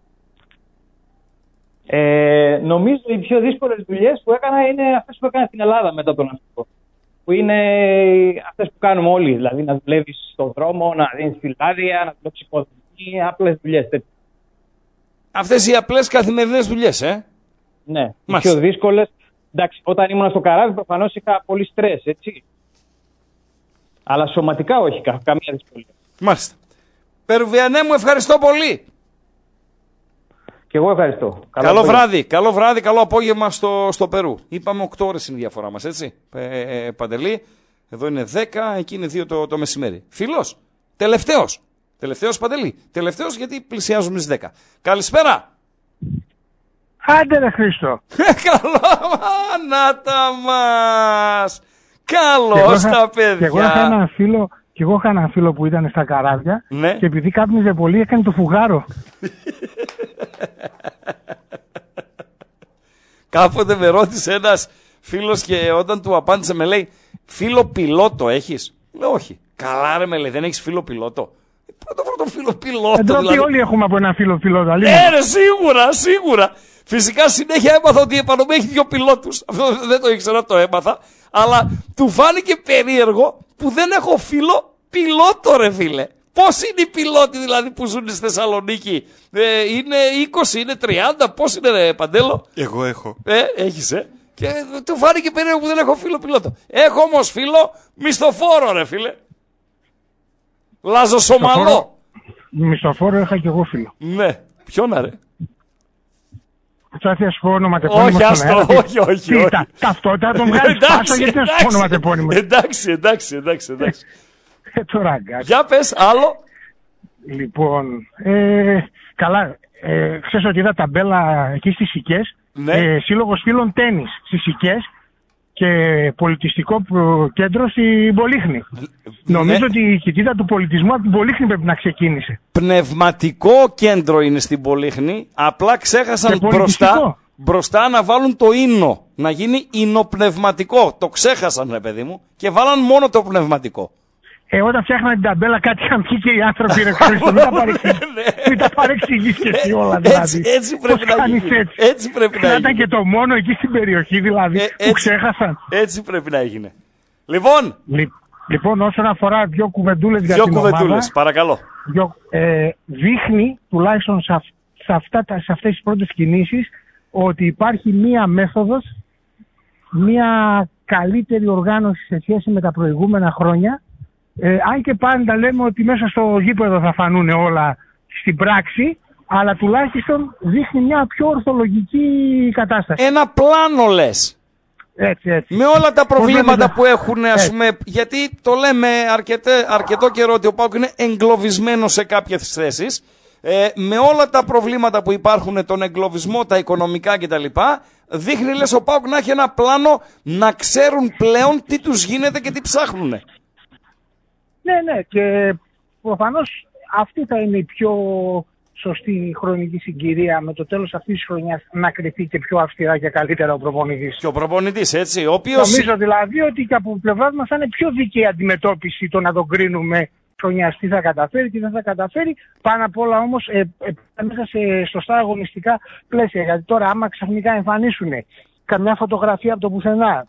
Ε, νομίζω οι πιο δύσκολες δουλειές που έκανα είναι αυτές που έκανα στην Ελλάδα μετά τον ναυτικό. Που είναι αυτές που κάνουμε όλοι. Δηλαδή να δουλεύεις στον δρόμο, να δίνεις φυλάδια, να δουλεύεις υποδομή, απλές δουλειές. Αυτές οι απλές καθημερινές δουλειές, ε. Ναι, οι πιο δύσκολες. Εντάξει, όταν ήμουν στο καράβι προφανώς είχα πολύ στρες, έτσι. Αλλά σωματικά όχι, κα, καμία δυσκολία. Μάλιστα. Περουβιανέ μου, ευχαριστώ πολύ. Και εγώ ευχαριστώ. Καλό, καλό βράδυ, καλό βράδυ, καλό απόγευμα στο, στο Περού. Είπαμε οκτώ ώρες είναι η διαφορά μας, έτσι. Ε, ε, Παντελή, εδώ είναι δέκα, εκεί είναι δύο το, το μεσημέρι. Φίλος, τελευταίος. Τελευταίος, Παντελή. Τελευταίος γιατί πλησιάζουμε στις δέκα. Καλησπέρα. Άντε ρε Χρήστο. Καλό, να τα μας. Καλώς τα παιδιά. Και εγώ είχα ένα φίλο, και εγώ είχα ένα φίλο που ήταν στα καράβια, ναι. Και επειδή κάπνιζε πολύ έκανε το φουγάρο. Κάποτε με ρώτησε ένας φίλος και όταν του απάντησε με λέει, φίλο πιλότο έχεις? Λέω όχι. Καλά ρε με λέει, δεν έχεις φίλο πιλότο? Πρώτο πρώτο φίλο πιλότο. Εντροπή δηλαδή. Όλοι έχουμε από ένα φίλο πιλότο. Ε, ρε, σίγουρα, σίγουρα. Φυσικά συνέχεια έμαθα ότι επάνω μου έχει δύο πιλότους. Αυτό δεν το ήξερα, το έμαθα. Αλλά του φάνηκε περίεργο που δεν έχω φίλο πιλότο, ρε φίλε. Πώς είναι οι πιλότοι δηλαδή που ζουν στη Θεσσαλονίκη? Ε, είναι είκοσι, είναι τριάντα, πώς είναι ρε Παντέλο? Εγώ έχω. Ε, έχεις ε. Και του φάνηκε περίεργο που δεν έχω φίλο πιλότο. Έχω όμως φίλο μισθοφόρο, ρε φίλε. Λάζο Σομαλό. Μισθοφόρο είχα και εγώ φίλο. Ναι, ποιον ρε? Θα θες πω ονοματεπώνυμο? Όχι, άστο, όχι, όχι, όχι. Τα, ταυτότητα τον βγάλεις πάσο, γιατί θα σου πω ονοματεπώνυμο? Εντάξει, εντάξει, εντάξει, εντάξει. Ε, τώρα αγκάς. Για πες, άλλο. Λοιπόν, ε, καλά, ε, ξέρεις ότι είδα ταμπέλα εκεί στις Σικές, ναι. ε, Σύλλογος Φίλων Τένις στις Σικές και πολιτιστικό κέντρο στην Πολύχνη. Ναι. Νομίζω ότι η κοιτίδα του πολιτισμού από την Πολύχνη πρέπει να ξεκίνησε. Πνευματικό κέντρο είναι στην Πολύχνη, απλά ξέχασαν μπροστά, μπροστά να βάλουν το ίνο, να γίνει ινοπνευματικό. Το ξέχασαν ρε παιδί μου και βάλαν μόνο το πνευματικό. Ε, όταν φτιάχναν την ταμπέλα, κάτι είχαν πει και οι άνθρωποι. Ρε Χρήστο, μην τα παρεξηγείς και εσύ όλα. Δηλαδή. Έτσι, έτσι πρέπει να γίνει. Έτσι, έτσι πρέπει να γίνει. Ήταν και το μόνο εκεί στην περιοχή, δηλαδή, ε, που ξέχασαν. Έτσι πρέπει να έγινε. Λοιπόν. Λι, λοιπόν, όσον αφορά δύο κουβεντούλες για δύο την κουβεντούλες, ομάδα, παρακαλώ. Δύο, ε, δείχνει, τουλάχιστον σε, σε, αυτά, σε αυτές τις πρώτες κινήσεις, ότι υπάρχει μία μέθοδος, μία καλύτερη οργάνωση σε σχέση με τα προηγούμενα χρόνια. Ε, αν και πάντα λέμε ότι μέσα στο γήπεδο θα φανούν όλα στην πράξη, αλλά τουλάχιστον δείχνει μια πιο ορθολογική κατάσταση. Ένα πλάνο λες. Έτσι, έτσι. Με όλα τα προβλήματα που έχουν, ας πούμε, γιατί το λέμε αρκετέ, αρκετό καιρό ότι ο ΠΑΟΚ είναι εγκλωβισμένο σε κάποιες θέσεις. Ε, με όλα τα προβλήματα που υπάρχουν, τον εγκλωβισμό, τα οικονομικά κτλ. Δείχνει, λες, ο ΠΑΟΚ να έχει ένα πλάνο, να ξέρουν πλέον τι τους γίνεται και τι ψάχνουν. Ναι, ναι, και προφανώς αυτή θα είναι η πιο σωστή χρονική συγκυρία με το τέλος αυτής της χρονιάς να κριθεί και πιο αυστηρά και καλύτερα ο προπονητής. Και ο προπονητής, έτσι, ο οποίος... Νομίζω δηλαδή ότι και από πλευράς μας θα είναι πιο δίκαιη αντιμετώπιση το να τον κρίνουμε χρονιάς τι θα καταφέρει, τι δεν θα καταφέρει. Πάνω απ' όλα όμως ε, ε, μέσα σε σωστά αγωνιστικά πλαίσια. Γιατί τώρα άμα ξαφνικά εμφανίσουν καμιά φωτογραφία από το πουθενά,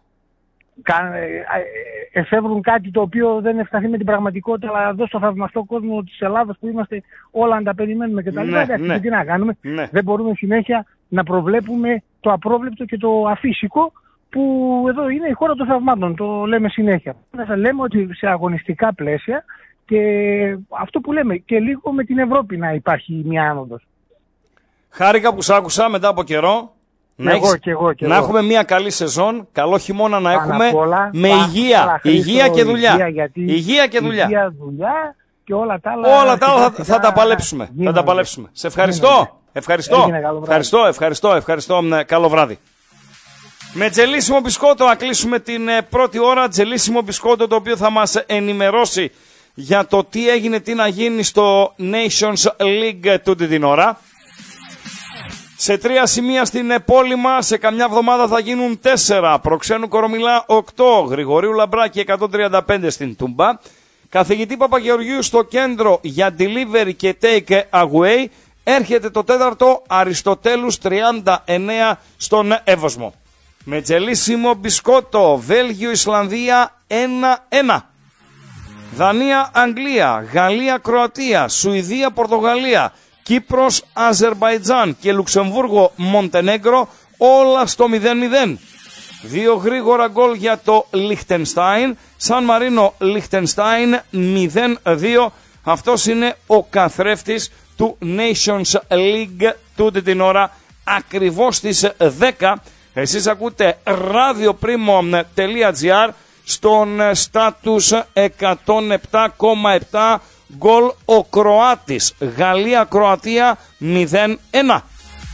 εφεύρουν κάτι το οποίο δεν ευσταθεί με την πραγματικότητα, αλλά εδώ στο θαυμαστό κόσμο της Ελλάδας που είμαστε όλα να τα περιμένουμε και τα λοιπά, ναι, ναι. Τι να κάνουμε, ναι. Δεν μπορούμε συνέχεια να προβλέπουμε το απρόβλεπτο και το αφύσικο που εδώ είναι η χώρα των θαυμάτων, το λέμε συνέχεια. Θα λέμε ότι σε αγωνιστικά πλαίσια και αυτό που λέμε και λίγο με την Ευρώπη να υπάρχει μια άνοδος. Χάρηκα που σ' άκουσα μετά από καιρό. Να, εγώ, έχεις, και εγώ, και να εγώ. έχουμε μια καλή σεζόν, καλό χειμώνα να Πάνω έχουμε όλα, με πά, υγεία, πά, υγεία και δουλειά. Υγεία, γιατί υγεία και δουλειά. Υγεία, δουλειά και όλα τα άλλα. Όλα τα άλλα θα, θα τα παλέψουμε. Θα τα παλέψουμε. Σε ευχαριστώ. Γίνονται. Ευχαριστώ. Έγινε, ευχαριστώ, ευχαριστώ, ευχαριστώ. Καλό βράδυ. Με Τζελίσιμο Μπισκότο να κλείσουμε την πρώτη ώρα. Τζελίσιμο Μπισκότο, το οποίο θα μας ενημερώσει για το τι έγινε, τι να γίνει στο Nations League τούτη την ώρα. Σε τρία σημεία στην πόλη μας, σε καμιά εβδομάδα θα γίνουν τέσσερα. Προξένου Κορομιλά οκτώ, Γρηγορίου Λαμπράκη εκατόν τριάντα πέντε στην Τούμπα. Καθηγητή Παπαγεωργίου στο κέντρο για delivery και take away. Έρχεται το τέταρτο, Αριστοτέλους τριάντα εννέα στον Εύωσμο. Με Τζελίσιμο Μπισκότο, Βέλγιο Ισλανδία ένα ένα. Δανία Αγγλία, Γαλλία Κροατία, Σουηδία Πορτογαλία, Κύπρος, Αζερμπαϊτζάν και Λουξεμβούργο, Μοντενέγκρο, όλα στο μηδέν μηδέν. Δύο γρήγορα γκολ για το Λιχτενστάιν, Σαν Μαρίνο Λιχτενστάιν μηδέν δύο. Αυτός είναι ο καθρέφτης του Nations League τούτη την ώρα, ακριβώς στις δέκα. Εσείς ακούτε radioprimo τελεία gr στον στάτους εκατόν επτά κόμμα επτά. Γκολ ο Κροάτης, Γαλλία-Κροατία μηδέν ένα.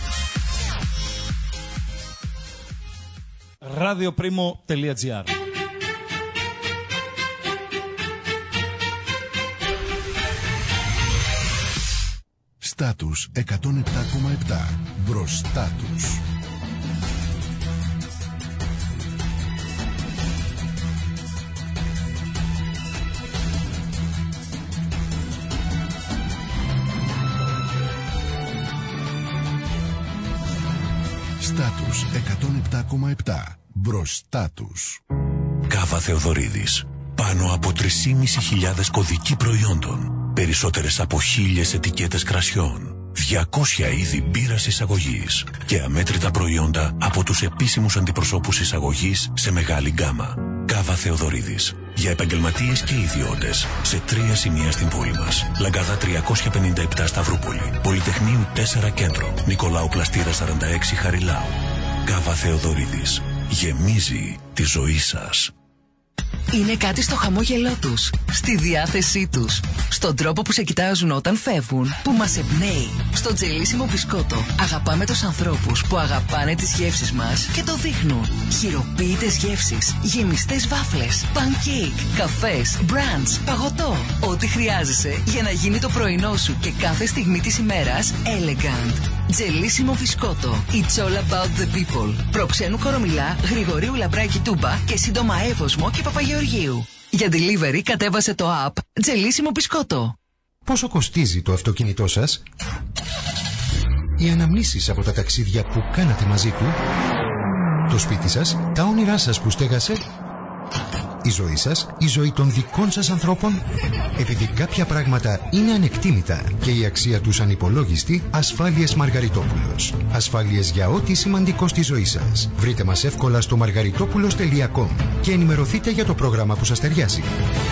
radioprimo τελεία gr. Στάτους εκατόν επτά κόμμα επτά. Μπροστά τους. Στάτους εκατόν επτά κόμμα επτά. Μπροστά τους. Κάβα Θεοδωρίδης. Πάνω από τρεις και μισή χιλιάδες κωδικοί προϊόντων. Περισσότερες από χίλιες ετικέτες κρασιών. διακόσια είδη μπύρας εισαγωγής. Και αμέτρητα προϊόντα από τους επίσημους αντιπροσώπους εισαγωγής σε μεγάλη γκάμα. Κάβα Θεοδωρίδης. Για επαγγελματίες και ιδιώτες. Σε τρία σημεία στην πόλη μας. Λαγκαδά τριακόσια πενήντα επτά Σταυρούπολη. Πολυτεχνείου τέσσερα Κέντρο. Νικολάου Πλαστήρα σαράντα έξι Χαριλάου. Κάβα Θεοδωρίδης. Γεμίζει τη ζωή σας. Είναι κάτι στο χαμόγελό τους, στη διάθεσή τους, στον τρόπο που σε κοιτάζουν όταν φεύγουν, που μας εμπνέει. Στο Τζελίσιμο Μπισκότο αγαπάμε τους ανθρώπους που αγαπάνε τις γεύσεις μας και το δείχνουν. Χειροποίητες γεύσεις, γεμιστές βάφλες, pancake, καφές, brunch, παγωτό. Ό,τι χρειάζεσαι για να γίνει το πρωινό σου και κάθε στιγμή της ημέρας elegant. Τζελίσιμο Μπισκότο. It's all about the people. Προξένου Κορομιλά, Γρηγορίου Λαμπράκη Τούμπα και σύντομα Εύωσμο και Παπαγεωργίου. Για delivery κατέβασε το app Τζελίσιμο Μπισκότο. Πόσο κοστίζει το αυτοκίνητό σας? Οι αναμνήσεις από τα ταξίδια που κάνατε μαζί του? Το σπίτι σας? Τα όνειρά σας που στέγασε? Η ζωή σας? Η ζωή των δικών σας ανθρώπων? Επειδή κάποια πράγματα είναι ανεκτήμητα και η αξία τους ανυπολόγιστη, Ασφάλειες Μαργαριτόπουλος. Ασφάλειες για ό,τι σημαντικό στη ζωή σας. Βρείτε μας εύκολα στο μαργαριτόπουλος τελεία κομ και ενημερωθείτε για το πρόγραμμα που σας ταιριάζει.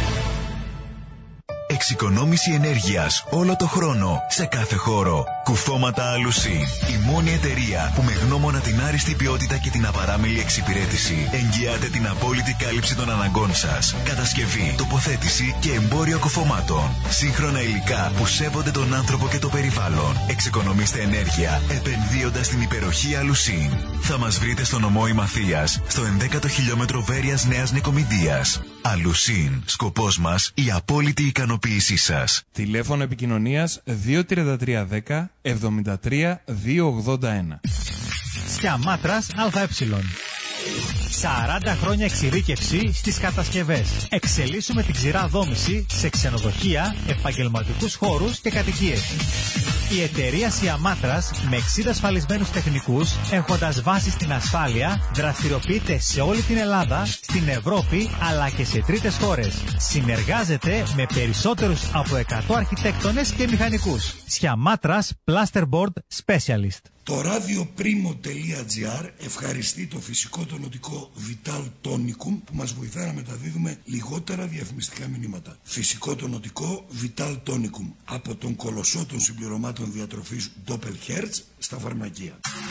Εξοικονόμηση ενέργειας όλο το χρόνο, σε κάθε χώρο. Κουφώματα Αλουσίν. Η μόνη εταιρεία που με γνώμονα την άριστη ποιότητα και την απαράμιλη εξυπηρέτηση εγγυάται την απόλυτη κάλυψη των αναγκών σας. Κατασκευή, τοποθέτηση και εμπόριο κουφωμάτων. Σύγχρονα υλικά που σέβονται τον άνθρωπο και το περιβάλλον. Εξοικονομήστε ενέργεια επενδύοντας στην υπεροχή Αλουσίν. Θα μας βρείτε στο νομό Ημαθίας, στο ενδέκατο χιλιόμετρο Βέρειας Νέας Νικομηδίας. Αλουσίν. Σκοπός μας η απόλυτη ικανοποίησή σας. Τηλέφωνο επικοινωνίας δύο τρία τρία δέκα εβδομήντα τρία δύο ογδόντα ένα. Σιαμάτρας ΑΕ. σαράντα χρόνια εξειδίκευση στις κατασκευές. Εξελίσσουμε την ξηρά δόμηση σε ξενοδοχεία, επαγγελματικούς χώρους και κατοικίες. Η εταιρεία Σιαμάτρας με εξήντα ασφαλισμένους τεχνικούς, έχοντας βάση στην ασφάλεια, δραστηριοποιείται σε όλη την Ελλάδα, στην Ευρώπη αλλά και σε τρίτες χώρες. Συνεργάζεται με περισσότερους από εκατό αρχιτέκτονες και μηχανικούς. Σιαμάτρας Plasterboard Specialist. Το radioprimo.gr ευχαριστεί το φυσικό τονωτικό Vital Tonicum που μας βοηθά να μεταδίδουμε λιγότερα διαφημιστικά μηνύματα. Φυσικό τονωτικό Vital Tonicum από τον κολοσσό των συμπληρωμάτων διατροφής Doppelherz στα φαρμακεία.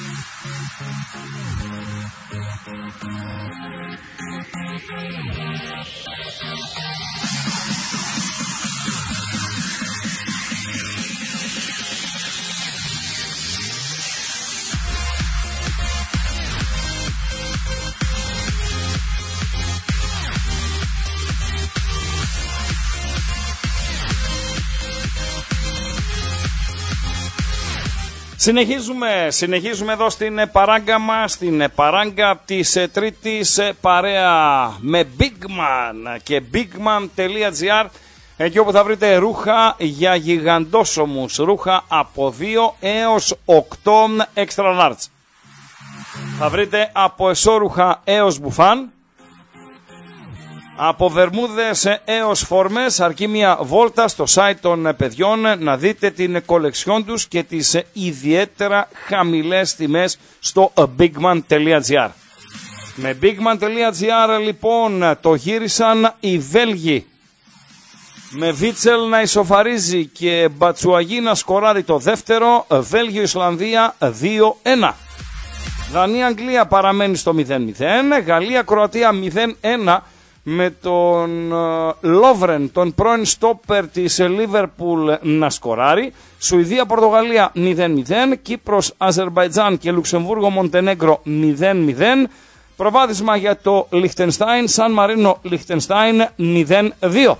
Συνεχίζουμε, συνεχίζουμε εδώ στην παράγκα μας, στην παράγκα της τρίτης, παρέα με Bigman και bigman.gr, εκεί όπου θα βρείτε ρούχα για γιγαντόσωμους, ρούχα από δύο έως οκτώ extra large. Θα βρείτε από εσώρουχα έως μπουφάν, από βερμούδες έως φόρμες, αρκεί μια βόλτα στο site των παιδιών να δείτε την κολεξιόν τους και τις ιδιαίτερα χαμηλές τιμές στο bigman.gr. Με bigman.gr λοιπόν το γύρισαν οι Βέλγοι, με Βίτσελ να ισοφαρίζει και Μπατσουαγί να σκοράρει το δεύτερο. Βέλγιο-Ισλανδία δύο ένα. Δανία-Αγγλία παραμένει στο μηδέν μηδέν. Γαλλία-Κροατία μηδέν ένα, με τον Λόβρεν, τον πρώην στόπερ της Λίβερπουλ, να σκοράρει. Σουηδία-Πορτογαλία μηδέν μηδέν. Κύπρος-Αζερμπαϊτζάν και Λουξεμβούργο-Μοντενέγκρο μηδέν μηδέν. Προβάδισμα για το Λιχτενστάιν, Σαν Μαρίνο-Λιχτενστάιν μηδέν δύο.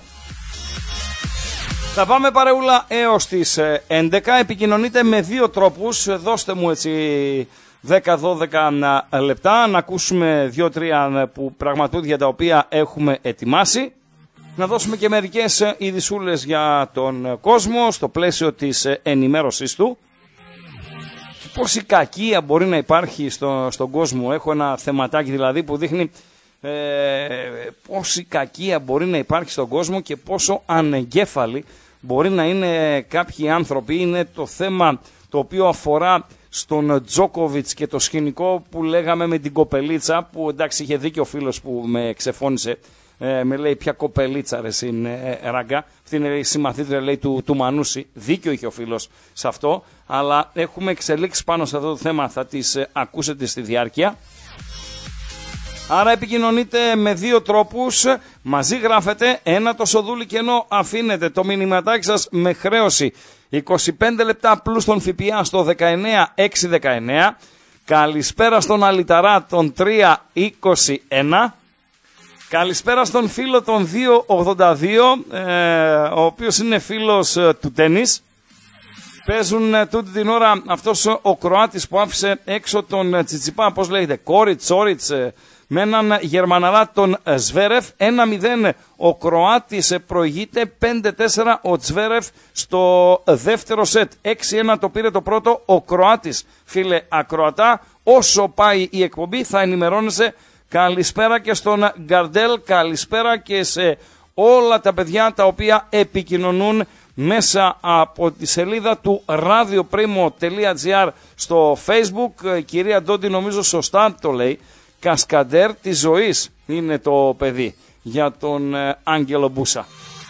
Θα πάμε παρεούλα έως τις έντεκα. Επικοινωνείτε με δύο τρόπους. Δώστε μου έτσι δέκα δώδεκα λεπτά να ακούσουμε δύο τρία που πραγματούδια τα οποία έχουμε ετοιμάσει. Να δώσουμε και μερικές ειδισούλες για τον κόσμο στο πλαίσιο της ενημέρωσής του. Και πόση κακία μπορεί να υπάρχει στο, στον κόσμο. Έχω ένα θεματάκι δηλαδή που δείχνει ε, πόση κακία μπορεί να υπάρχει στον κόσμο και πόσο ανεγκέφαλοι μπορεί να είναι κάποιοι άνθρωποι. Είναι το θέμα το οποίο αφορά στον Τζόκοβιτς και το σκηνικό που λέγαμε με την κοπελίτσα, που εντάξει είχε δίκιο ο φίλος που με ξεφώνησε, ε, με λέει ποια κοπελίτσα ρε είναι ε, ραγκά, αυτή είναι η συμμαθήτρια λέει του, του Μανούση, δίκιο είχε ο φίλος σε αυτό, αλλά έχουμε εξελίξει πάνω σε αυτό το θέμα, θα τις ε, ακούσετε στη διάρκεια. Άρα επικοινωνείτε με δύο τρόπους, μαζί γράφετε, ένα το σοδούλι και ενώ αφήνετε το μηνυματάκι σας με χρέωση είκοσι πέντε λεπτά πλούς τον ΦΠΑ στο δεκαεννιά εξακόσια δεκαεννιά. Καλησπέρα στον Αλιταρά τον τρία είκοσι ένα. Καλησπέρα στον φίλο τον δύο ογδόντα δύο, ε, ο οποίος είναι φίλος ε, του τένις. Παίζουν ε, τούτη την ώρα αυτός ο Κροάτης που άφησε έξω τον ε, Τσιτσιπά, πώς λέγεται, Κόριτς, Όριτς, ε, με έναν Γερμαναρά τον Σβέρεφ. ένα μηδέν ο Κροάτης προηγείται, πέντε τέσσερα ο Τσβέρεφ στο δεύτερο σετ. έξι ένα το πήρε το πρώτο ο Κροάτης. Φίλε ακροατά, όσο πάει η εκπομπή θα ενημερώνεσαι. Καλησπέρα και στον Γκαρντέλ, καλησπέρα και σε όλα τα παιδιά τα οποία επικοινωνούν μέσα από τη σελίδα του radioprimo τελεία gr στο Facebook. Κυρία Ντόντι νομίζω σωστά το λέει, κασκαντέρ της ζωής είναι το παιδί για τον ε, Άγγελο Μπούσα.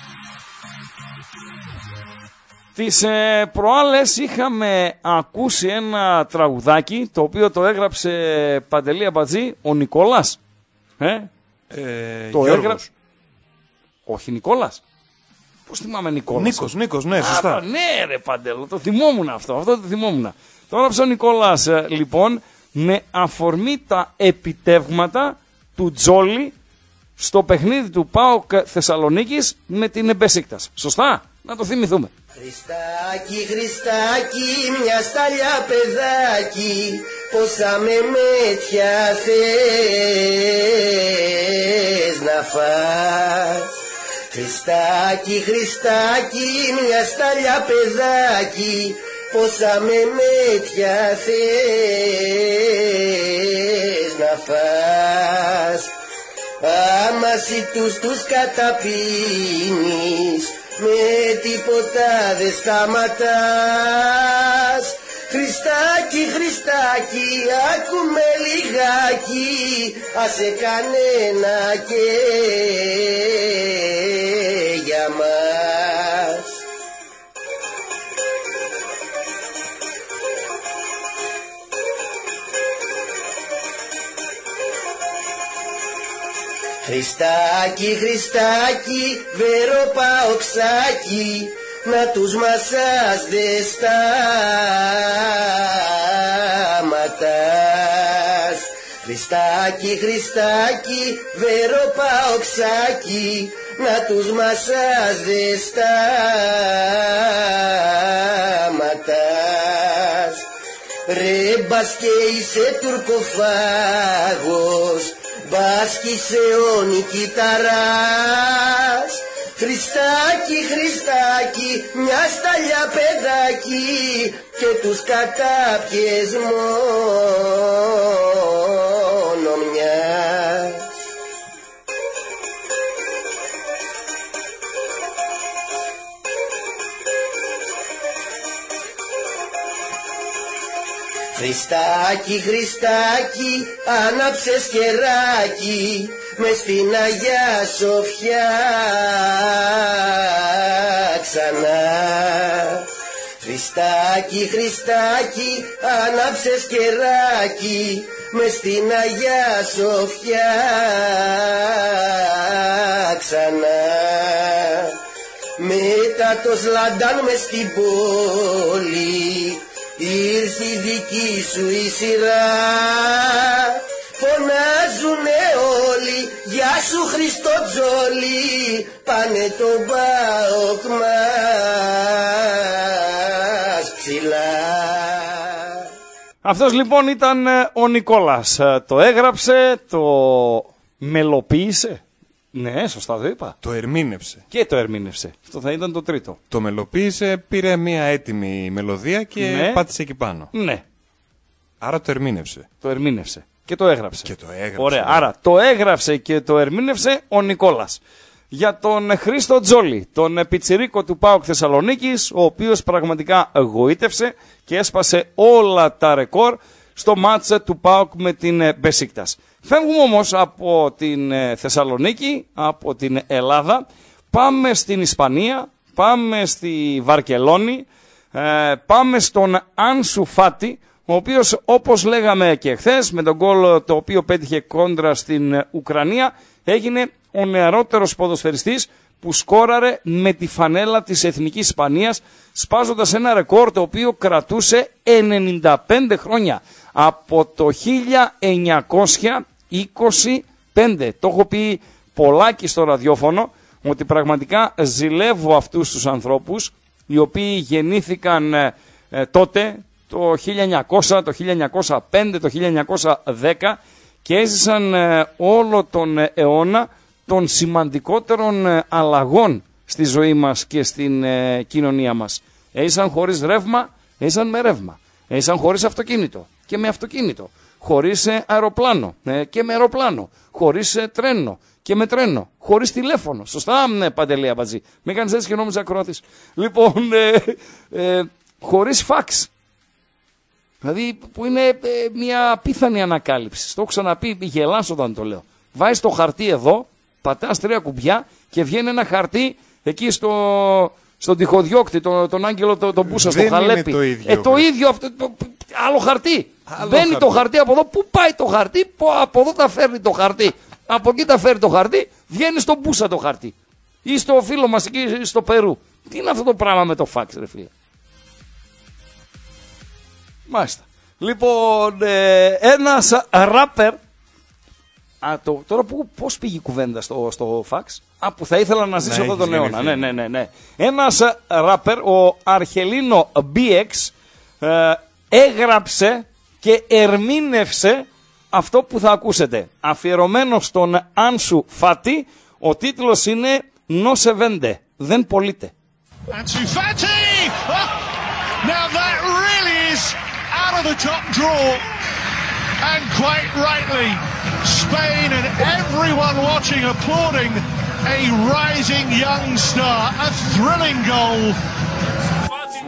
Τις ε, προάλλες είχαμε ακούσει ένα τραγουδάκι το οποίο το έγραψε, Παντελή Αμπατζή, ο Νικόλας. Ε? Ε, το έγραψε. Όχι Νικόλας. Πώς θυμάμαι Νικόλας. Νίκος, Νίκος, ναι, σωστά. Α, ναι ρε Παντέλο, το θυμόμουν αυτό, αυτό το θυμόμουν. Το έγραψε ο Νικόλας ε, λοιπόν με αφορμή τα επιτεύγματα του Τζόλι στο παιχνίδι του ΠΑΟΚ Θεσσαλονίκης με την Μπεσίκτας. Σωστά, να το θυμηθούμε. Χριστάκι, Χριστάκι, μια στάλια παιδάκι, πόσα μεμέτια θες να φας. Χριστάκι, Χριστάκι, μια στάλια παιδάκι, πόσα μεμέτια θες να φας. Άμα εσύ τους τους καταπίνεις, με τίποτα δε σταματάς. Χριστάκι, Χριστάκι, άκουμε λιγάκι, άσε κανένα και για μας. Χριστάκι, Χριστάκι, βέρο παοξάκι, να τους μασάς δε σταματάς. Χριστάκι, Χριστάκι, βέρο παοξάκι, να τους μασάς δε σταματάς. Ρε μπας και είσαι τουρκοφάγος, μπας κι είσαι ο νικηταράς. Χριστάκι, Χριστάκι, μια σταλιά παιδάκι, και τους κατάπιες μόνο μιας. Χριστάκι, Χριστάκι, άναψες κεράκι, μες στην Αγιά Σοφιά ξανά. Χριστάκι, Χριστάκι, άναψες κεράκι, μες στην Αγιά Σοφιά ξανά. Μετά το Σλαντάν μες στην πόλη, ήρθε η δική σου η σειρά. Φωνάζουνε όλοι, γεια σου Χριστό Τζόλι, πάνε τον ΠΑΟΚ μας ψηλά. Αυτός λοιπόν ήταν ο Νικόλας. Το έγραψε, το μελοποίησε. Ναι, σωστά το είπα. Το ερμήνευσε. Και το ερμήνευσε. Αυτό θα ήταν το τρίτο. Το μελοποίησε, πήρε μια έτοιμη μελωδία και ναι. πάτησε εκεί πάνω. Ναι. Άρα το ερμήνευσε. Το ερμήνευσε. Και το έγραψε. Και το έγραψε. Ωραία. Ναι. Άρα το έγραψε και το ερμήνευσε ο Νικόλας. Για τον Χρήστο Τζόλι, τον πιτσιρίκο του ΠΑΟΚ Θεσσαλονίκης, ο οποίος πραγματικά εγωίτευσε και έσπασε όλα τα ρεκόρ στο μάτσα του ΠΑΟΚ με την Μπεσίκτας. Φεύγουμε όμως από την Θεσσαλονίκη, από την Ελλάδα, πάμε στην Ισπανία, πάμε στη Βαρκελόνη, πάμε στον Άνσου Φάτι, ο οποίος όπως λέγαμε και χθες με τον γκολ το οποίο πέτυχε κόντρα στην Ουκρανία, έγινε ο νεαρότερος ποδοσφαιριστής που σκόραρε με τη φανέλα της Εθνικής Ισπανίας, σπάζοντας ένα ρεκόρ το οποίο κρατούσε ενενήντα πέντε χρόνια, από το χίλια εννιακόσια είκοσι πέντε. Το έχω πει πολλάκι στο ραδιόφωνο, ότι πραγματικά ζηλεύω αυτούς τους ανθρώπους, οι οποίοι γεννήθηκαν ε, ε, τότε, το χίλια εννιακόσια, το χίλια εννιακόσια πέντε, το χίλια εννιακόσια δέκα, και έζησαν ε, όλο τον ε, αιώνα των σημαντικότερων ε, αλλαγών στη ζωή μας και στην ε, κοινωνία μας. Έζησαν χωρίς ρεύμα, έζησαν με ρεύμα. Έζησαν χωρίς αυτοκίνητο και με αυτοκίνητο. Χωρίς ε, αεροπλάνο ε, και με αεροπλάνο. Χωρίς ε, τρένο και με τρένο. Χωρίς τηλέφωνο. Σωστά, ναι, Παντελή Αμπατζή. Με κάνεις έτσι και νόμιζα ακροατής. Λοιπόν, ε, ε, χωρίς φαξ. Δηλαδή που είναι ε, μια απίθανη ανακάλυψη. Το έχω ξαναπεί, γελάς όταν το λέω. Βάζεις το χαρτί εδώ, πατάς τρία κουμπιά και βγαίνει ένα χαρτί εκεί στο, στον τυχοδιώκτη, τον, τον άγγελο, τον, τον Μπούσα, στο Χαλέπι. Το ίδιο, ε, το ίδιο αυτό, το, άλλο χαρτί. Άλλο Μπαίνει χαρτί. Το χαρτί από εδώ, πού πάει το χαρτί, από εδώ τα φέρνει το χαρτί. Από εκεί τα φέρνει το χαρτί, βγαίνει στον Μπούσα το χαρτί. Ή στο φίλο μας εκεί στο Περού. Τι είναι αυτό το πράγμα με το φάξ, ρε φίλε. Μάλιστα. Λοιπόν, ε, ένας ράπερ. Α, το, τώρα που, πώς πήγε η κουβέντα στο, στο φάξ. Α, που θα ήθελα να ζήσω εδώ τον αιώνα. Ναι, ναι, ναι, ναι. Ένας ράπερ, ο Αρχελίνο μπι εξ, ε, έγραψε και ερμήνευσε αυτό που θα ακούσετε. Αφιερωμένο στον Άνσου Φάτι, ο τίτλος είναι «No se vende», δεν πωλείται. Ansu Fati! Oh, now that really is out of the top drawer, and quite rightly, Spain and everyone watching applauding a rising young star, a thrilling goal. Fati,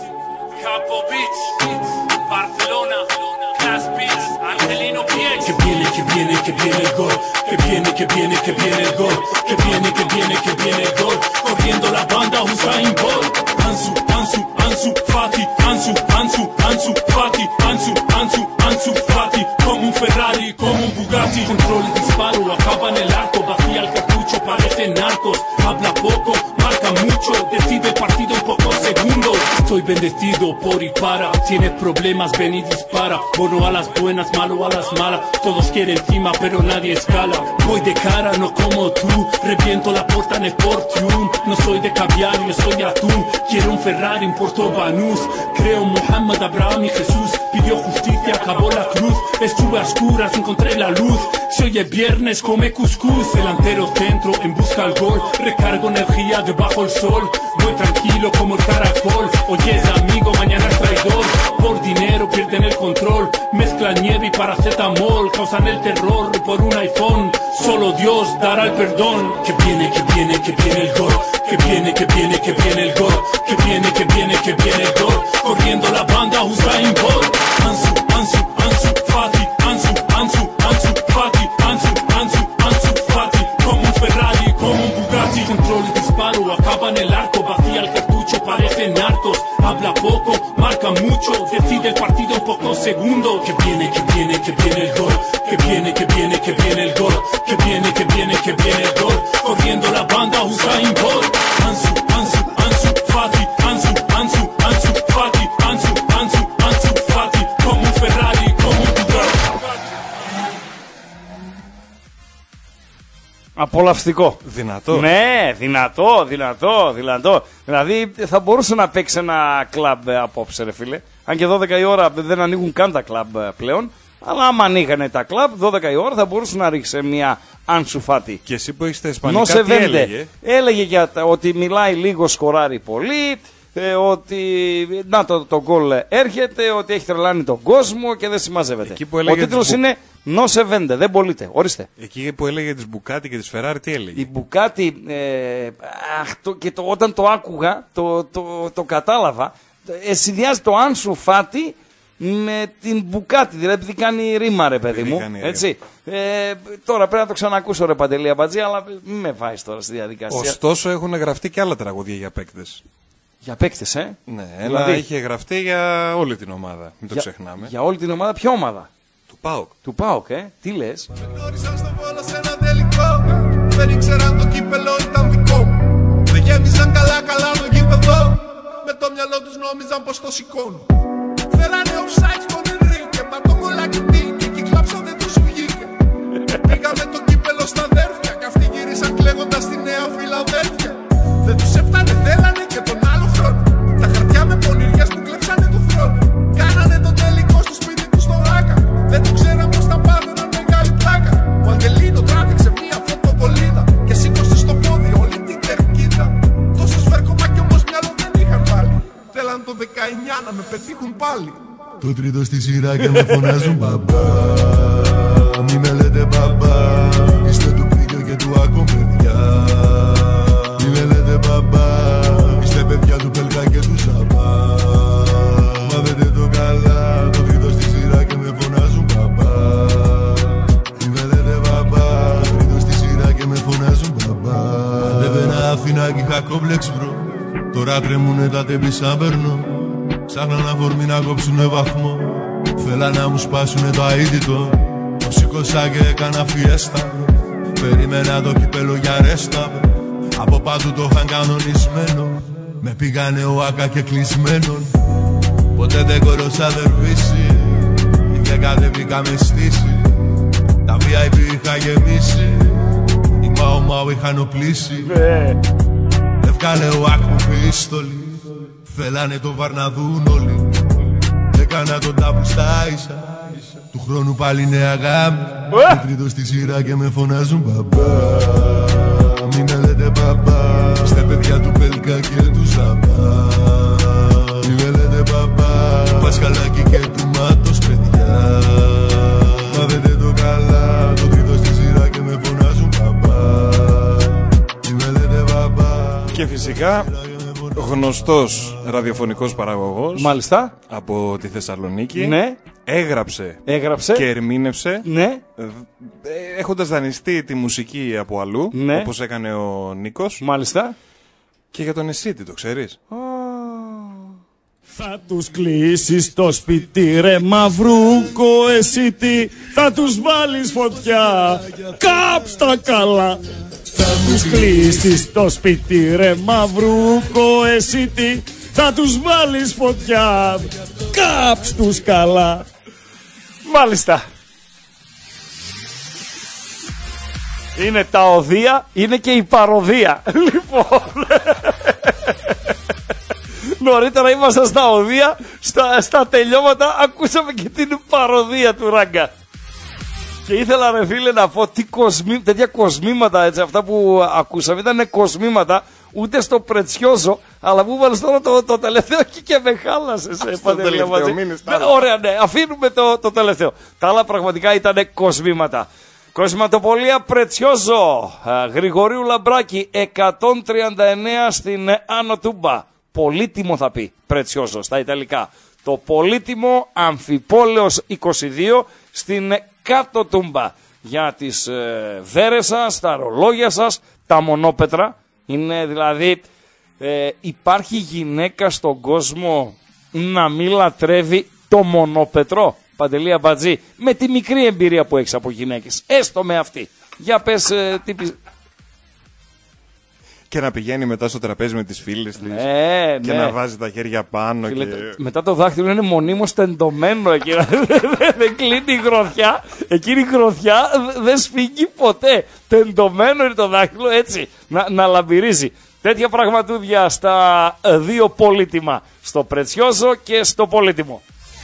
Capo Beach, Barcelona, Class Beach, Angelino Piech. Que viene, que viene, que viene el gol, que viene, que viene, que viene el gol, que viene, que viene, que viene el gol, corriendo la banda Usain Bolt. Ansu, Ansu, Ansu Fati, Ansu, Ansu, Ansu Fati, Ansu, Ansu, Ansu Fati, como un Ferrari, como un Bugatti, control y disparo, acaba en el arco, vacía el cartucho, parecen narcos, habla poco, marca mucho, decide el partido en pocos segundos. Estoy bendecido por y para, tienes problemas, ven y dispara, bueno a las buenas, malo a las malas, todos quieren encima pero nadie escala, voy de cara, no como tú, reviento la puerta en Sportium, no soy de caviar, yo soy de atún, quiero un Ferrari, importo Banús, creo en Muhammad, Abraham y Jesús, pidió justicia, acabó la cruz, estuve a oscuras, encontré la luz, si hoy es viernes, come cuscús, delantero centro, en busca al gol, recargo energía debajo el sol, voy tranquilo como el caracol, hoy es amigo, mañana es traidor, por dinero pierden el control, mezclan nieve y paracetamol, causan el terror por un iPhone, solo Dios dará el perdón, que viene, que viene, que viene el gol, que viene, que viene, que viene el gol, que viene, que viene, que viene el gol, corriendo la banda Usain Bolt, Ansu, Ansu, Ansu Fati, Ansu, Ansu, Ansu Fati, Ansu, Ansu, Ansu Fati, como un Ferrari, como un Bugatti, control y disparo, acaba en el arco, vacía el cartucho, parecen narcos, habla poco, marca mucho, decide el partido en pocos segundos, que viene, que viene, que viene el gol, que viene, que viene, que viene el gol, que viene, que viene, que viene el gol, corriendo la banda Usain Bolt, Ansu, Ansu, Ansu Fati, Ansu, Ansu, Ansu Fati, Ansu, Ansu, Ansu Fati, como un Ferrari, como un Bugatti. Απολαυστικό. Δυνατό. Ναι, δυνατό, δυνατό, δυνατό. Δηλαδή θα μπορούσε να παίξει ένα κλαμπ απόψε, ρε φίλε. Αν και δώδεκα η ώρα δεν ανοίγουν καν τα κλαμπ πλέον. Αλλά άμα ανοίγανε τα κλαμπ, δώδεκα η ώρα θα μπορούσε να ρίξει μια Άνσου Φάτι. Και εσύ που έχεις τα ισπανικά, τι έλεγε? Έλεγε για τα, ότι μιλάει λίγο, σκοράρει πολύ. Ε, ότι να το, το γκολ έρχεται, ότι έχει τρελάνει τον κόσμο και δεν συμμαζεύεται. Ο τίτλος μπου... είναι No se vende, δεν πωλείται. Ορίστε. Εκεί που έλεγε τις Μπουκάτι και τις Φεράρι, τι έλεγε? Η Μπουκάτι, ε, αχ, το, και το, όταν το άκουγα, το, το, το, το κατάλαβα. Ε, συνδυάζει το Άνσου Φάτι με την Μπουκάτι, δηλαδή επειδή κάνει ρήμα, ρε παιδί μου. Έτσι. Ε, τώρα πρέπει να το ξανακούσω, ρε Παντελή Αμπατζή, αλλά μην με βάζεις τώρα στη διαδικασία. Ωστόσο έχουν γραφτεί και άλλα τραγωδία για παίκτες. Για παίκτες, ε. Ναι, ένα δηλαδή... είχε γραφτεί για όλη την ομάδα. Μην το για... ξεχνάμε. Για όλη την ομάδα, ποια ομάδα? Του ΠΑΟΚ. Του ΠΑΟΚ, ε. Τι λες? Με γνώρισαν στο Βόλο σε ένα τελικό. Δεν ήξεραν το κύπελο ήταν δικό. Δεν γέμιζαν καλά καλά το γήπεδο. Με το μυαλό τους νόμιζαν πως το σηκώνουν. Θέλανε offside στον Ενρίκε. Μα το μολάκι τίνει και κλάψαν δεν τους βγήκε. Πήγαμε το κύπελο στα αδέρφια. Κι αυτοί γύρισαν κλαίγοντας στη Νέα Φιλαδέλφια. Δεν τους έφτανε, θέλανε και τον άλλο χρόνο. Τα χαρτιά με πονηριές που κλέψανε του θρόνου. Κάνανε το τελικό στο σπίτι του στο Άκα. Δεν του ξέραν πως τα πάνε έναν μεγάλο Ήθελαν το δεκαεννιά να με πετύχουν πάλι. Το τρίτο στη σειρά και με φωνάζουν μπαμπά. Μη με λέτε μπαμπά. Είστε του κρίκιο και του άκου παιδιά. Μη με λέτε μπαμπά. Είστε παιδιά του Πελκά και του Ζαμπά. Μάθετε το καλά. Το τρίτο στη σειρά και με φωνάζουν μπαμπά. Μη με λέτε μπαμπά. Το τρίτο στη σειρά και με φωνάζουν μπαμπά. Αντέβαινα Αθηνά κι είχα κόμπλεξ μπρο. Τώρα τρέμουνε τα τέμπη σαν περνώ. Ψάχναν αφορμή να κόψουνε βαθμό. Θέλαν να μου σπάσουνε το αίτητο. Το σηκώσα και έκανα φιέστα. Περίμενα το κυπέλο για ρέστα. Από παντού το είχαν κανονισμένο. Με πήγανε ο Άκα και κλεισμένον. Ποτέ δεν κορώσα δερβίσει. Είχε κατεβήκαμε στήση. Τα βι άι πι είχα γεμίσει. Οι Μάου Μάου είχαν οπλίσει. Έβγαλε ο Άκ μου πίστολη. Θέλανε το Βαρναδούν όλοι. Έκανα τον τάπου στα ίσα. Του χρόνου πάλι νέα γάμη. Το τρίτο στη σειρά και με φωνάζουν μπαμπά. Μην με λέτε μπαμπά. Είστε παιδιά του Πελκά και του Ζαμπά. Μην με λέτε μπαμπά. Του Πασχαλάκη και του Μάτος παιδιά. Μάθετε το καλά. Το τρίτο στη σειρά και με φωνάζουν μπαμπά. Μην με λέτε μπαμπά. Και φυσικά γνωστός ραδιοφωνικός παραγωγός. Μάλιστα. Από τη Θεσσαλονίκη. Ναι. Έγραψε, Έγραψε και ερμήνευσε. Ναι. Έχοντας δανειστεί τη μουσική από αλλού. Ναι. Όπως έκανε ο Νίκος. Μάλιστα. Και για τον Εσίτη, το ξέρεις? Θα τους κλείσεις το σπίτι ρε μαυρούκο Εσίτη. Θα τους βάλεις φωτιά. Κάψ' τα καλά. Θα τους κλείσεις το σπίτι ρε μαυρούκο Εσίτη. Θα τους βάλεις φωτιά. Κάψ' τους καλά. Μάλιστα. Είναι τα οδεία, είναι και η παροδία. Λοιπόν, νωρίτερα ήμασταν στα οδεία, στα, στα τελειώματα ακούσαμε και την παροδία του Ράγκα. Και ήθελα ρε φίλε να πω τι κοσμί, τέτοια κοσμήματα έτσι, αυτά που ακούσαμε ήταν κοσμήματα. Ούτε στο Πρετσιόζο, αλλά μου βάλεις τώρα το, το τελευταίο και, και με χάλασες. Ε, Παντελία, μαζί. Ωραία, ναι, αφήνουμε το, το τελευταίο. Τα άλλα πραγματικά ήταν κοσμήματα. Κοσματοπολία Πρετσιόζο, Γρηγορίου Λαμπράκη, εκατόν τριάντα εννέα στην Άνω Τούμπα. Πολύτιμο θα πει Πρετσιόζο στα Ιταλικά. Το πολύτιμο Αμφιπόλεως είκοσι δύο στην Κάτω Τούμπα. Για τις ε, βέρες σας, τα ρολόγια σας, τα μονόπετρα. Είναι δηλαδή, ε, υπάρχει γυναίκα στον κόσμο να μην λατρεύει το μονόπετρο? Παντελία Μπατζή, με τη μικρή εμπειρία που έχεις από γυναίκες, έστω με αυτή. Για πες ε, τι πεις. Και να πηγαίνει μετά στο τραπέζι με τις φίλες της. Ναι, και ναι. να βάζει τα χέρια πάνω. Φίλε, και... Μετά το δάχτυλο είναι μονίμως τεντωμένο εκεί. Δεν κλείνει η γροθιά. Εκείνη η γροθιά δεν σφίγγει ποτέ. Τεντωμένο είναι το δάχτυλο έτσι. Να, να λαμπυρίζει. Τέτοια πραγματούδια στα δύο πολύτιμα. Στο Πρετσιόζο και στο πολύτιμο.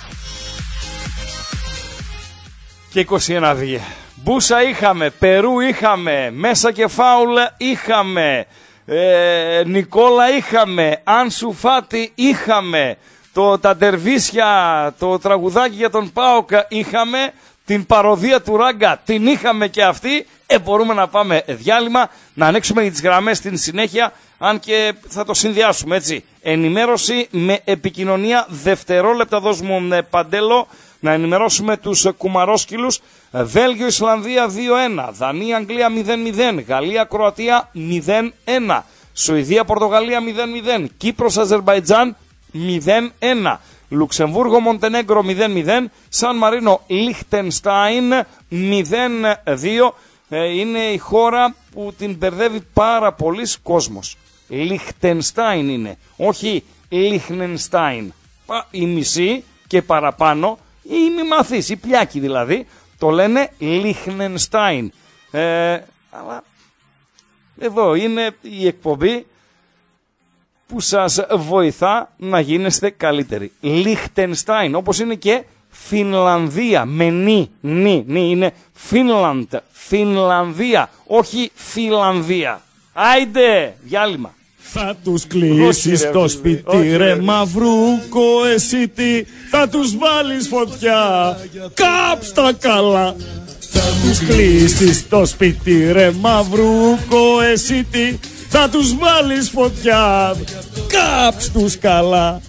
Και είκοσι ένα δύο. Μπούσα είχαμε, Περού είχαμε, Μέσα και Φάουλ είχαμε, ε, Νικόλα είχαμε, Άνσου Φάτι είχαμε, το, τα ντερβίσια, το τραγουδάκι για τον ΠΑΟΚ είχαμε, την παροδία του Ράγκα την είχαμε και αυτή. Ε, μπορούμε να πάμε διάλειμμα, να ανοίξουμε τις γραμμές στην συνέχεια, αν και θα το συνδυάσουμε έτσι. Ενημέρωση με επικοινωνία δευτερόλεπτα, δώσ' μου Παντέλο. Να ενημερώσουμε τους κουμαρόσκυλους. Βέλγιο Ισλανδία δύο ένα, Δανία Αγγλία μηδέν μηδέν, Γαλλία Κροατία μηδέν ένα, Σουηδία Πορτογαλία μηδέν μηδέν, Κύπρος Αζερμπαϊτζάν μηδέν ένα, Λουξεμβούργο Μοντενέγκρο μηδέν μηδέν, Σαν Μαρίνο Λιχτενστάιν μηδέν δύο. Είναι η χώρα που την μπερδεύει πάρα πολλής κόσμος. Λιχτενστάιν είναι, όχι Λιχνενστάιν. Η μισή και παραπάνω, ή μη μαθείς, οι πλιάκοι δηλαδή, το λένε Λιχνενστάιν. Ε, αλλά εδώ είναι η εκπομπή που σας βοηθά να γίνεστε καλύτεροι. Λιχτενστάιν, όπως είναι και Φινλανδία, με νι, νι, νι, είναι Φινλαντ, Φινλανδία, όχι Φιλανδία. Άιντε, διάλειμμα. Θα τους κλείσεις το σπίτι ρε μαυρούκο, εσύ τι, θα τους βάλεις φωτιά, κάψ' τα καλά. Θα τους κλείσεις το σπίτι ρε μαυρούκο, εσύ τι, θα τους βάλεις φωτιά, κάψ' τους καλά.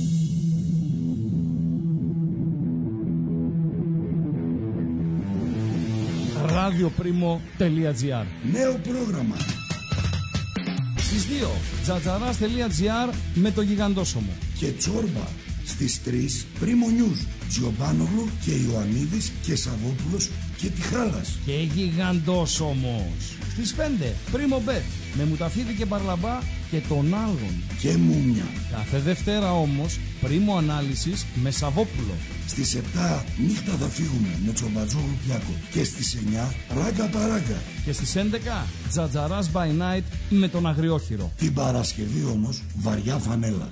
radioprimo.gr. Νέο πρόγραμμα. Στις δύο, τζατζαράς.gr με το γιγαντόσωμο. Και Τσόρμπα. Στις τρεις, Primo News. Τζιομπάνογλου και Ιωαννίδης και Σαββόπουλος και Τιχάλας. Και γιγαντόσωμος. Στις πέντε, Primo Bet με Μουταφίδη και Μπαρλαμπά και τον άλλον. Και Μούμια. Κάθε Δευτέρα όμως, Primo Ανάλυσης με Σαββόπουλο. Στις επτά, Νύχτα θα φύγουμε με Τσομπατζόγλου Πιάκο. Και στις εννιά, Ράγκα Παράγκα. Και στις έντεκα, Τζατζαράς by Night με τον Αγριόχειρο. Την Παρασκευή όμως, Βαριά Φανέλα.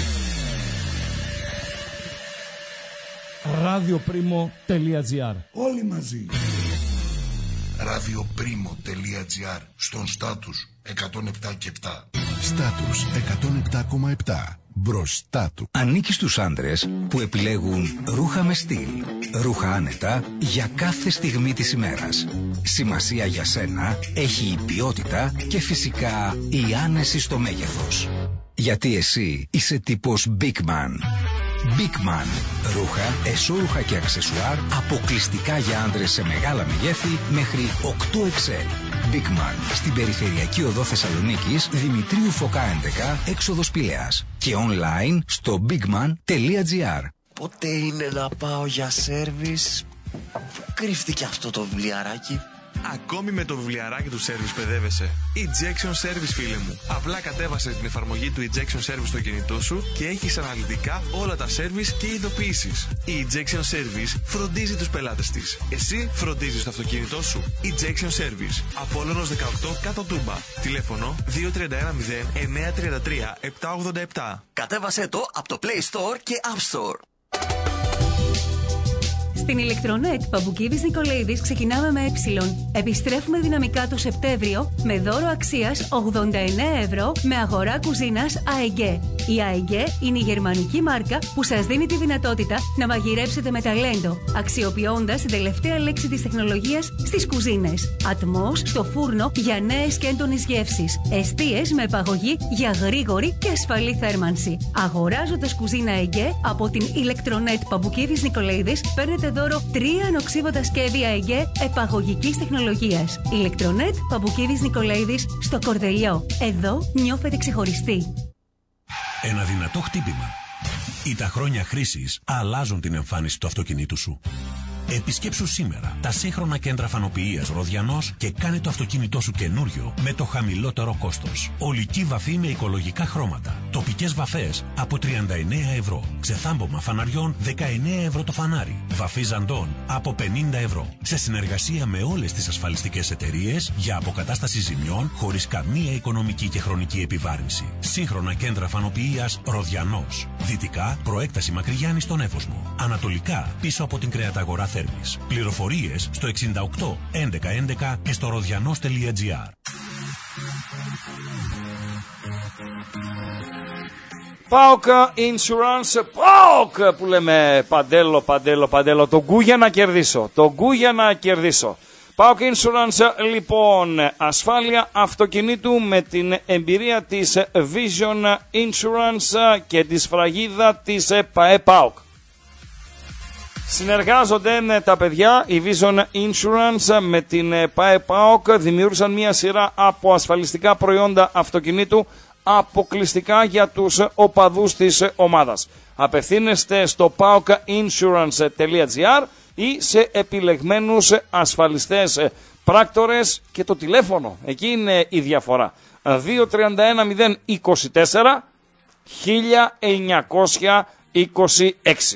radioprimo.gr. Όλοι μαζί. radioprimo.gr. Στον Στάτους εκατόν επτά και επτά. Στάτους εκατόν επτά κόμμα επτά. Μπροστά του. Ανήκει στους άντρες που επιλέγουν ρούχα με στυλ, ρούχα άνετα για κάθε στιγμή της ημέρας. Σημασία για σένα έχει η ποιότητα και φυσικά η άνεση στο μέγεθος. Γιατί εσύ είσαι τύπος Big Man. Big Man. Ρούχα, εσώρουχα και αξεσουάρ αποκλειστικά για άντρες σε μεγάλα μεγέθη μέχρι οκτώ εξ ελ. Big Man. Στην περιφερειακή οδό Θεσσαλονίκης, Δημητρίου Φωκά έντεκα, έξοδος Πηλαίας. Και online στο bigman.gr. Πότε είναι να πάω για σέρβις? Πού κρύφτηκε αυτό το βιβλιαράκι? Ακόμη με το βιβλιαράκι του Service παιδεύεσαι. Ejection Service, φίλε μου. Απλά κατέβασες την εφαρμογή του Ejection Service στο κινητό σου και έχεις αναλυτικά όλα τα service και ειδοποιήσεις. Η Ejection Service φροντίζει τους πελάτες της. Εσύ φροντίζεις το αυτοκίνητό σου. Ejection Service. Απόλλωνος δεκαοκτώ κάτω Τούμπα. Τηλέφωνο δύο τρία ένα μηδέν εννιά τρία τρία επτά ογδόντα επτά. Κατέβασέ το από το Play Store και App Store. Στην Ηλεκτρονέτ Παμπουκίδης Νικολαίδης ξεκινάμε με ε. Επιστρέφουμε δυναμικά το Σεπτέμβριο με δώρο αξίας ογδόντα εννέα ευρώ με αγορά κουζίνας έι τζι έι. Η έι τζι έι είναι η γερμανική μάρκα που σας δίνει τη δυνατότητα να μαγειρέψετε με ταλέντο, αξιοποιώντας την τελευταία λέξη της τεχνολογίας στις κουζίνες. Ατμός στο φούρνο για νέες και έντονες γεύσεις. Εστίες με επαγωγή για γρήγορη και ασφαλή θέρμανση. Αγοράζοντας κουζίνα έι τζι έι από την Ηλεκτρονέτ Παμπουκίδης Νικολαίδης, παίρνετε δώρο τρία ανοξίβοτα σκεύη έι τζι έι επαγωγικής τεχνολογίας. Ηλεκτρονέτ Παμπουκίδης Νικολαίδης στο Κορδελιό. Εδώ νιώθετε ξεχωριστοί. Ένα δυνατό χτύπημα ή τα χρόνια χρήσης αλλάζουν την εμφάνιση του αυτοκινήτου σου. Επισκέψου σήμερα τα σύγχρονα κέντρα φανοποιίας Ροδιανός και κάνε το αυτοκίνητό σου καινούριο με το χαμηλότερο κόστος. Ολική βαφή με οικολογικά χρώματα. Τοπικές βαφές από τριάντα εννέα ευρώ. Ξεθάμπομα φαναριών δεκαεννέα ευρώ το φανάρι. Βαφή ζαντών από πενήντα ευρώ. Σε συνεργασία με όλες τις ασφαλιστικές εταιρείες για αποκατάσταση ζημιών χωρίς καμία οικονομική και χρονική επιβάρυνση. Σύγχρονα κέντρα φανοποιίας Ροδιανός. Δυτικά προέκταση Μακρυγιάννη στον Εύωσμο. Ανατολικά πίσω από την κρεαταγορά Θέρμης. Πληροφορίες στο εξήντα οκτώ έντεκα έντεκα και στο rodianos.gr. ΠΑΟΚ Insurance, ΠΑΟΚ που λέμε παντέλο, παντέλο, παντέλο. Το γκου για να κερδίσω, το γκου για να κερδίσω. ΠΑΟΚ Insurance, λοιπόν, ασφάλεια αυτοκινήτου με την εμπειρία της Vision Insurance και τη σφραγίδα της ΠΑΕ ΠΑΟΚ. Συνεργάζονται με τα παιδιά, η Vision Insurance με την ΠΑΕ ΠΑΟΚ, δημιούργησαν μια σειρά από ασφαλιστικά προϊόντα αυτοκινήτου αποκλειστικά για τους οπαδούς της ομάδας. Απευθύνεστε στο πάοκ insurance τελεία τζι άρ ή σε επιλεγμένους ασφαλιστές πράκτορες και το τηλέφωνο, εκεί είναι η διαφορά. δύο τρία ένα μηδέν είκοσι τέσσερα χίλια εννιακόσια είκοσι έξι.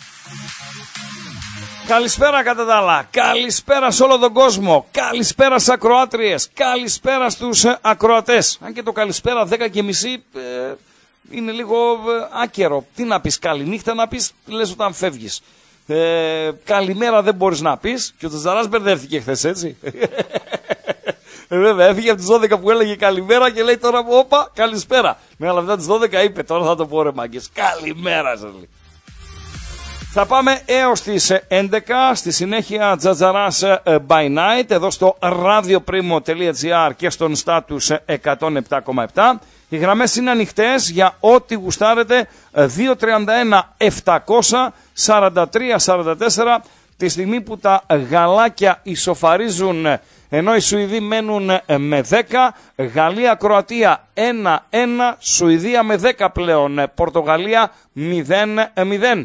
Καλησπέρα κατά τα άλλα, καλησπέρα σε όλο τον κόσμο, καλησπέρα στις ακροάτριες, καλησπέρα στους ακροατές. Αν και το καλησπέρα δέκα και μισή ε, είναι λίγο ε, άκερο. Τι να πεις, καληνύχτα να πεις, λες όταν φεύγεις. Ε, καλημέρα δεν μπορείς να πεις και ο Τζατζαράς μπερδεύτηκε χθες, έτσι. Ε, βέβαια, έφυγε από τις δώδεκα που έλεγε καλημέρα και λέει τώρα, όπα, καλησπέρα. Ναι, αλλά μετά τις δώδεκα είπε, τώρα θα το πω ρε μάγκες. Καλημέρα σας λέει. Θα πάμε έως τις έντεκα, στη συνέχεια Τζατζαράς by night, εδώ στο radioprimo.gr και στον status εκατόν επτά κόμμα επτά. Οι γραμμές είναι ανοιχτές για ό,τι γουστάρετε, δύο τριάντα ένα επτακόσια σαράντα τρία σαράντα τέσσερα, τη στιγμή που τα γαλάκια ισοφαρίζουν, ενώ οι Σουηδοί μένουν με δέκα, Γαλλία-Κροατία ένα ένα, Σουηδία με δέκα πλέον, Πορτογαλία μηδέν μηδέν.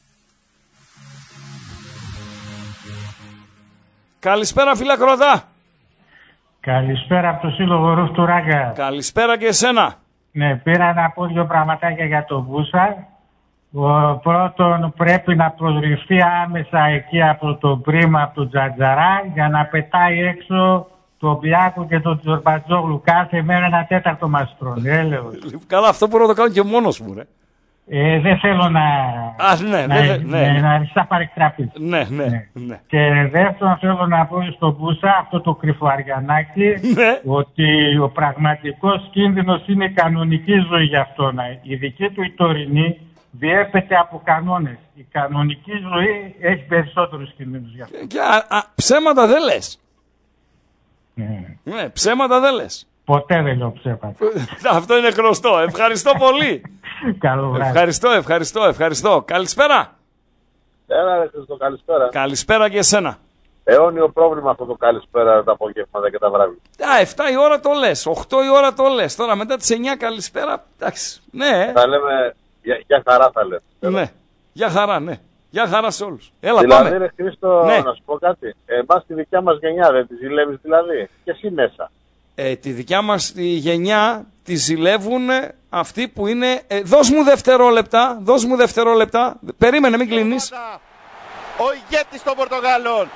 Καλησπέρα φίλε Κροατά. Καλησπέρα από το Σύλλογο Ρουφ του Ράγκα. Καλησπέρα και εσένα. Ναι, πήρα να πω δύο πραγματάκια για τον Μπούσα. Ο πρώτον πρέπει να προσληφθεί άμεσα εκεί από το πρίμα, από τον Τζατζαρά, για να πετάει έξω τον Μπιάκο και τον Τζορμπατζόγλου. Κάθε μέρα ένα τέταρτο μας τρώνε, έλεος. Καλά, αυτό μπορώ να το κάνω και μόνος μου, ρε. Ε, δεν θέλω να... Α, ναι, να, ναι, ναι, ναι. να αριστά παρεκτραπείς. Ναι, ναι, ναι, ναι. Και δεύτερον θέλω να πω στον Μπούσα, αυτό το κρυφοαριανάκι, ναι, ότι ο πραγματικός κίνδυνος είναι η κανονική ζωή για αυτόν. Η δική του η τωρινή διέπεται από κανόνες. Η κανονική ζωή έχει περισσότερους κινδύνους για αυτό. Και α, α, ψέματα δεν λες. Ναι. Ναι, ψέματα δεν λες. Ποτέ δεν λέω ψέματα. Αυτό είναι γνωστό. Ευχαριστώ πολύ. Καλό βράδυ. Ευχαριστώ, ευχαριστώ, ευχαριστώ. Καλησπέρα. Έλα ρε Χριστό, καλησπέρα. Καλησπέρα και εσένα. Αιώνιο πρόβλημα αυτό το καλησπέρα τα απογεύματα και τα βράδια. Α, εφτά η ώρα το λες, οκτώ η ώρα το λες. Τώρα μετά τις εννιά καλησπέρα, εντάξει. Ναι. Θα λέμε, για, για χαρά θα λέμε. Ναι, για χαρά, ναι. Για χαρά σε όλους. Έλα, δηλαδή, πάμε. Δηλαδή ρε Χρήστο, ναι, να σου πω κάτι. Εμάς τη δικιά μας γενιά δεν τη ζηλεύεις δηλαδή. Και εσύ μέσα. Ε, τη δικιά μας τη γενιά τη ζηλεύουν αυτοί που είναι... Ε, δώσ' μου δευτερόλεπτα, δώσ' μου δευτερόλεπτα. Περίμενε, μην κλείνεις. Ο ηγέτης των Πορτογάλων.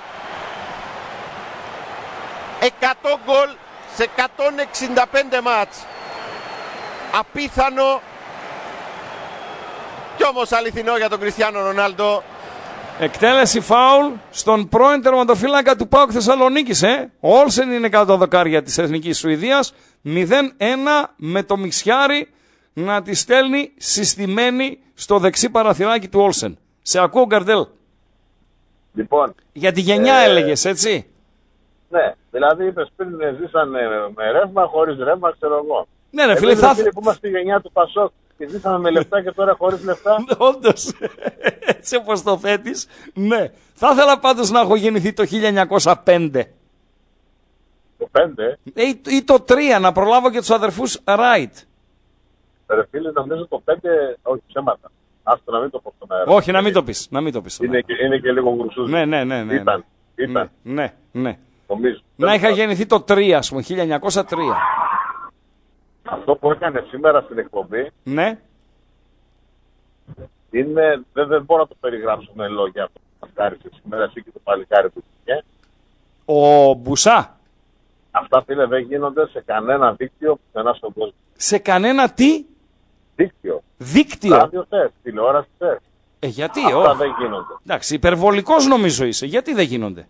εκατό γκολ σε εκατόν εξήντα πέντε μάτς. Απίθανο κι όμως αληθινό για τον Κριστιάνο Ρονάλντο. Εκτέλεση φάουλ στον πρώην τερματοφύλακα του ΠΑΟΚ Θεσσαλονίκης. Ε. Ο Όλσεν είναι κάτω τα δοκάρια της Εθνικής Σουηδίας. μηδέν ένα με το Μιξιάρι να τη στέλνει συστημένη στο δεξί παραθυράκι του Όλσεν. Σε ακούω, Γκαρντέλ. Λοιπόν, για τη γενιά ε... έλεγες, έτσι. Ναι, δηλαδή είπες πριν ζήσανε με ρεύμα, χωρίς ρεύμα, ξέρω εγώ. Ναι, ρε φίλε, θα... φίλοι που είμαστε στη γενιά του Πασόκ και ζήσαμε με λεφτά και τώρα χωρίς λεφτά. Όντως, έτσι όπως το θέτεις, ναι. Θα ήθελα πάντως να έχω γεννηθεί το χίλια εννιακόσια πέντε. Το πέντε? Ε, ή, ή το τρία, να προλάβω και τους αδερφούς Ράιτ. Ρε φίλε, νομίζω το πέντε, όχι ψέματα. Άστο να μην το πω στον αέρα. Όχι, να μην το πεις, να μην το πεις. Είναι και, είναι και λίγο γρουσούζι. Ναι, ναι, ναι, ναι. Ήταν, ήταν. Ναι, ναι. Νομίζω. Να είχα γεννηθεί το τρία, ας πούμε, χίλια εννιακόσια τρία. Αυτό που έκανε σήμερα στην εκπομπή, ναι, είναι, δεν, δεν μπορώ να το περιγράψω με λόγια αυτό που μας κάρισε σήμερα εσύ και το παλικάρι του. Ε? Ο Μπουσά. Αυτά φίλε δεν γίνονται σε κανένα δίκτυο πουθενά στον κόσμο. Σε κανένα τι? Δίκτυο. Δίκτυο. Ράδιο θες, τηλεόραση θες. Ε, γιατί, αυτά όχι. δεν γίνονται. Εντάξει, υπερβολικός νομίζω είσαι. Γιατί δεν γίνονται?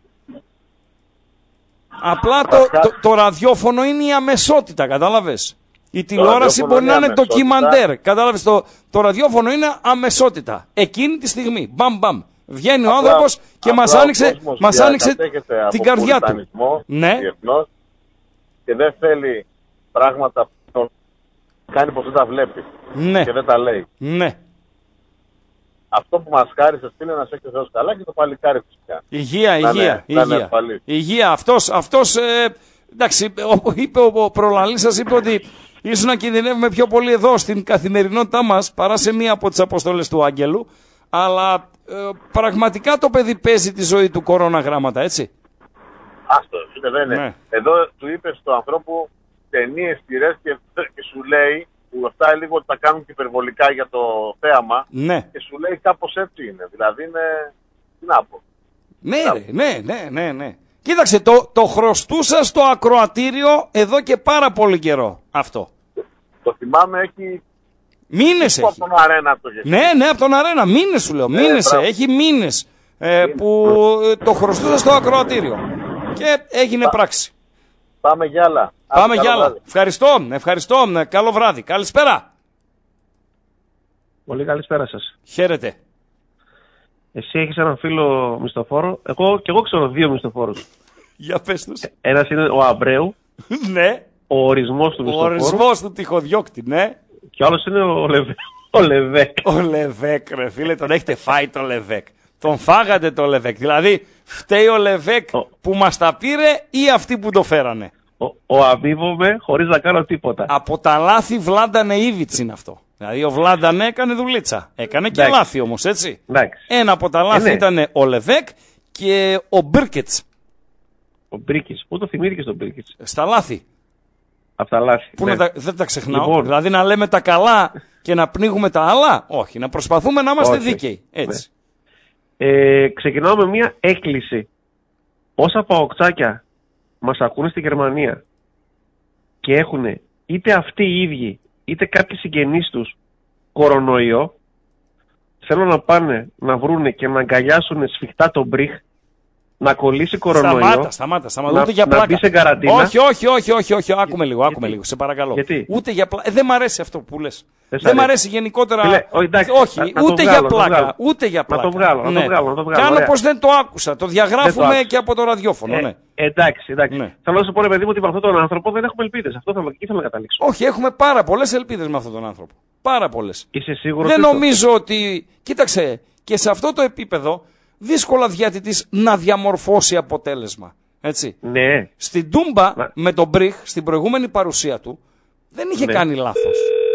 Απλά το, το, το ραδιόφωνο είναι η αμεσότητα, κατάλαβες. Η τηλεόραση μπορεί να είναι ντοκιμαντέρ. Κατάλαβες, το, το ραδιόφωνο είναι αμεσότητα. Εκείνη τη στιγμή, μπαμ μπαμ. Βγαίνει ο άνθρωπος και μας άνοιξε, μας άνοιξε την καρδιά του. Ναι. Διεθνώς, και δεν θέλει πράγματα που κάνει πως δεν τα βλέπει. Ναι. Και δεν τα λέει. Ναι. Αυτό που μας χάρισε φίλε να σε έχει ο Θεός καλά και το παλικάρι φυσικά. Υγεία, υγεία, είναι, υγεία. Υγεία. Αυτός, αυτός ε, εντάξει, είπε ο προλαλής σας, είπε ότι ίσως να κινδυνεύουμε πιο πολύ εδώ στην καθημερινότητά μας παρά σε μία από τις αποστολές του Άγγελου. Αλλά ε, πραγματικά το παιδί παίζει τη ζωή του κορώνα γράμματα, έτσι. Άστο, δεν είναι. Ναι. Εδώ του είπε στον ανθρώπου ταινίες, τυρές και, και σου λέει, που αυτά λίγο ότι τα κάνουν και υπερβολικά για το θέαμα, ναι, και σου λέει κάπως έτσι είναι. Δηλαδή είναι, τι να πω. Ναι, ρε, ναι, ναι, ναι, ναι. Κοίταξε, το, το χρωστούσα στο ακροατήριο εδώ και πάρα πολύ καιρό αυτό. Το, το θυμάμαι, έχει... Μήνες έχει. Από τον Αρένα το έχει. Ναι, ναι, από τον Αρένα. Μήνες σου λέω. Ναι, μήνες, έχει μήνες ε, που το χρωστούσα στο ακροατήριο. Και έγινε πράξη. Πάμε για άλλα. Πάμε για άλλα. Ευχαριστώ, ευχαριστώ. Καλό βράδυ. Καλησπέρα. Πολύ καλησπέρα σας. Χαίρετε. Εσύ έχεις έναν φίλο μισθοφόρο. Εγώ και εγώ ξέρω δύο μισθοφόρους. Για πες τους. Ένας είναι ο Αμπρέου. Ναι. Ο ορισμός του μισθοφόρου. Ο ορισμός του τυχοδιώκτη, ναι. Και ο άλλος είναι ο, Λεβέ, ο Λεβέκ. Ο Λεβέκ, ρε φίλε, τον έχετε φάει το Λεβέκ. Τον φάγατε το Λεβέκ. Δηλαδή, φταίει ο Λεβέκ ο... που μας τα πήρε ή αυτοί που το φέρανε. Ο, ο αμείβομαι χωρίς να κάνω τίποτα. Από τα λάθη Βλάντανε Ήβιτς είναι αυτό. Δηλαδή ο Βλάντανε έκανε δουλίτσα. Έκανε και Εντάξει. λάθη όμως, έτσι. Εντάξει. Ένα από τα λάθη ε, ναι. ήταν ο Λεβέκ και ο Μπίρκετς. Ο Μπίρκετς. Πού το θυμήθηκες τον Μπίρκετς? Στα λάθη. Από τα λάθη. Πού ναι. να τα, δεν τα ξεχνάω. Λοιπόν. Δηλαδή να λέμε τα καλά και να πνίγουμε τα άλλα. Όχι, να προσπαθούμε να είμαστε Όχι. δίκαιοι. Έτσι. Ναι. Ε, ξεκινάω με μια έκκληση. Όσα παοκτσάκια μας ακούνε στη Γερμανία και έχουν είτε αυτοί οι ίδιοι είτε κάποιοι συγγενείς τους κορονοϊό, θέλω να πάνε να βρούνε και να αγκαλιάσουν σφιχτά τον Μπριχ, να κολλήσει κορονοϊό. Σταμάτα, σταμάτα, σταμάτα. Να, ούτε για να πλάκα. μπει σε καραντίνα. Όχι, όχι, όχι, όχι, όχι. Άκουμε λίγο, άκουμε Γιατί? λίγο, σε παρακαλώ. Γιατί? Ούτε για πλάκα. Ε, δεν μ' αρέσει αυτό που λες. Δεν, δεν μ' αρέσει γενικότερα. Φίλε, ο, εντάξει, όχι, να, ούτε να για βγάλω, πλάκα. Ούτε για πλάκα. Να το βγάλω, ναι. να το βγάλω. Να το βγάλω Κάνω ωραία. πως δεν το άκουσα. Το διαγράφουμε το και από το ραδιόφωνο. Ε, ναι. Εντάξει, εντάξει. Ναι. Θέλω να σου πω, ρε παιδί μου, ότι με αυτόν τον άνθρωπο δεν έχουμε ελπίδες. Αυτό θέλω, ήθελα να καταλήξω. Όχι, έχουμε πάρα πολλές ελπίδες με αυτόν τον άνθρωπο. Πάρα πολλές. Είσαι σίγουρος? Δεν νομίζω ότι. Κοίταξε, και σε αυτό το επίπεδο δύσκολα διαιτητής να διαμορφώσει αποτέλεσμα. Έτσι. Ναι. Στην Τούμπα να. με τον Μπριχ, στην προηγούμενη παρουσία του, δεν είχε ναι. κάνει λάθος.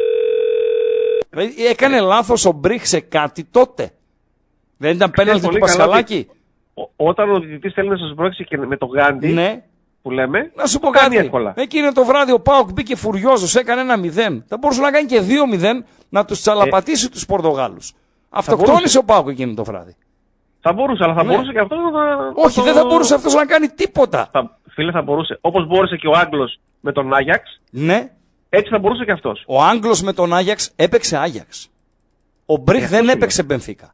Δηλαδή, έκανε λάθος ο Μπριχ σε κάτι τότε. Δεν ήταν πέναλτι του Πασχαλάκη. Όταν ο διαιτητής θέλει να σας πρόξει και με το Γκάντι, ναι. που λέμε, να σου πω κάτι. Εύκολα. Εκείνο το βράδυ ο Πάοκ μπήκε φουριόζος, έκανε ένα μηδέν. Θα μπορούσε να κάνει και δύο μηδέν, να τους τσαλαπατήσει ε, τους Πορτογάλους. Αυτοκτόνησε ο Πάοκ εκείνο το βράδυ. Θα μπορούσε, αλλά θα ναι. μπορούσε και αυτό να. Όχι, το... δεν θα μπορούσε αυτός να κάνει τίποτα. Θα... Φίλε, θα μπορούσε. Όπως μπόρεσε και ο Άγγλος με τον Άγιαξ. Ναι. Έτσι θα μπορούσε και αυτός. Ο Άγγλος με τον Άγιαξ έπαιξε Άγιαξ. Ο Μπριχ ε, δεν έπαιξε Μπενφίκα.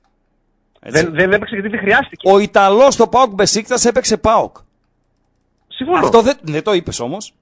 Δεν, δεν έπαιξε γιατί δεν χρειάστηκε. Ο Ιταλός στο Πάοκ Μπεσίκτας έπαιξε Πάοκ. Συμφωνώ. Αυτό δεν, δεν το είπες όμως.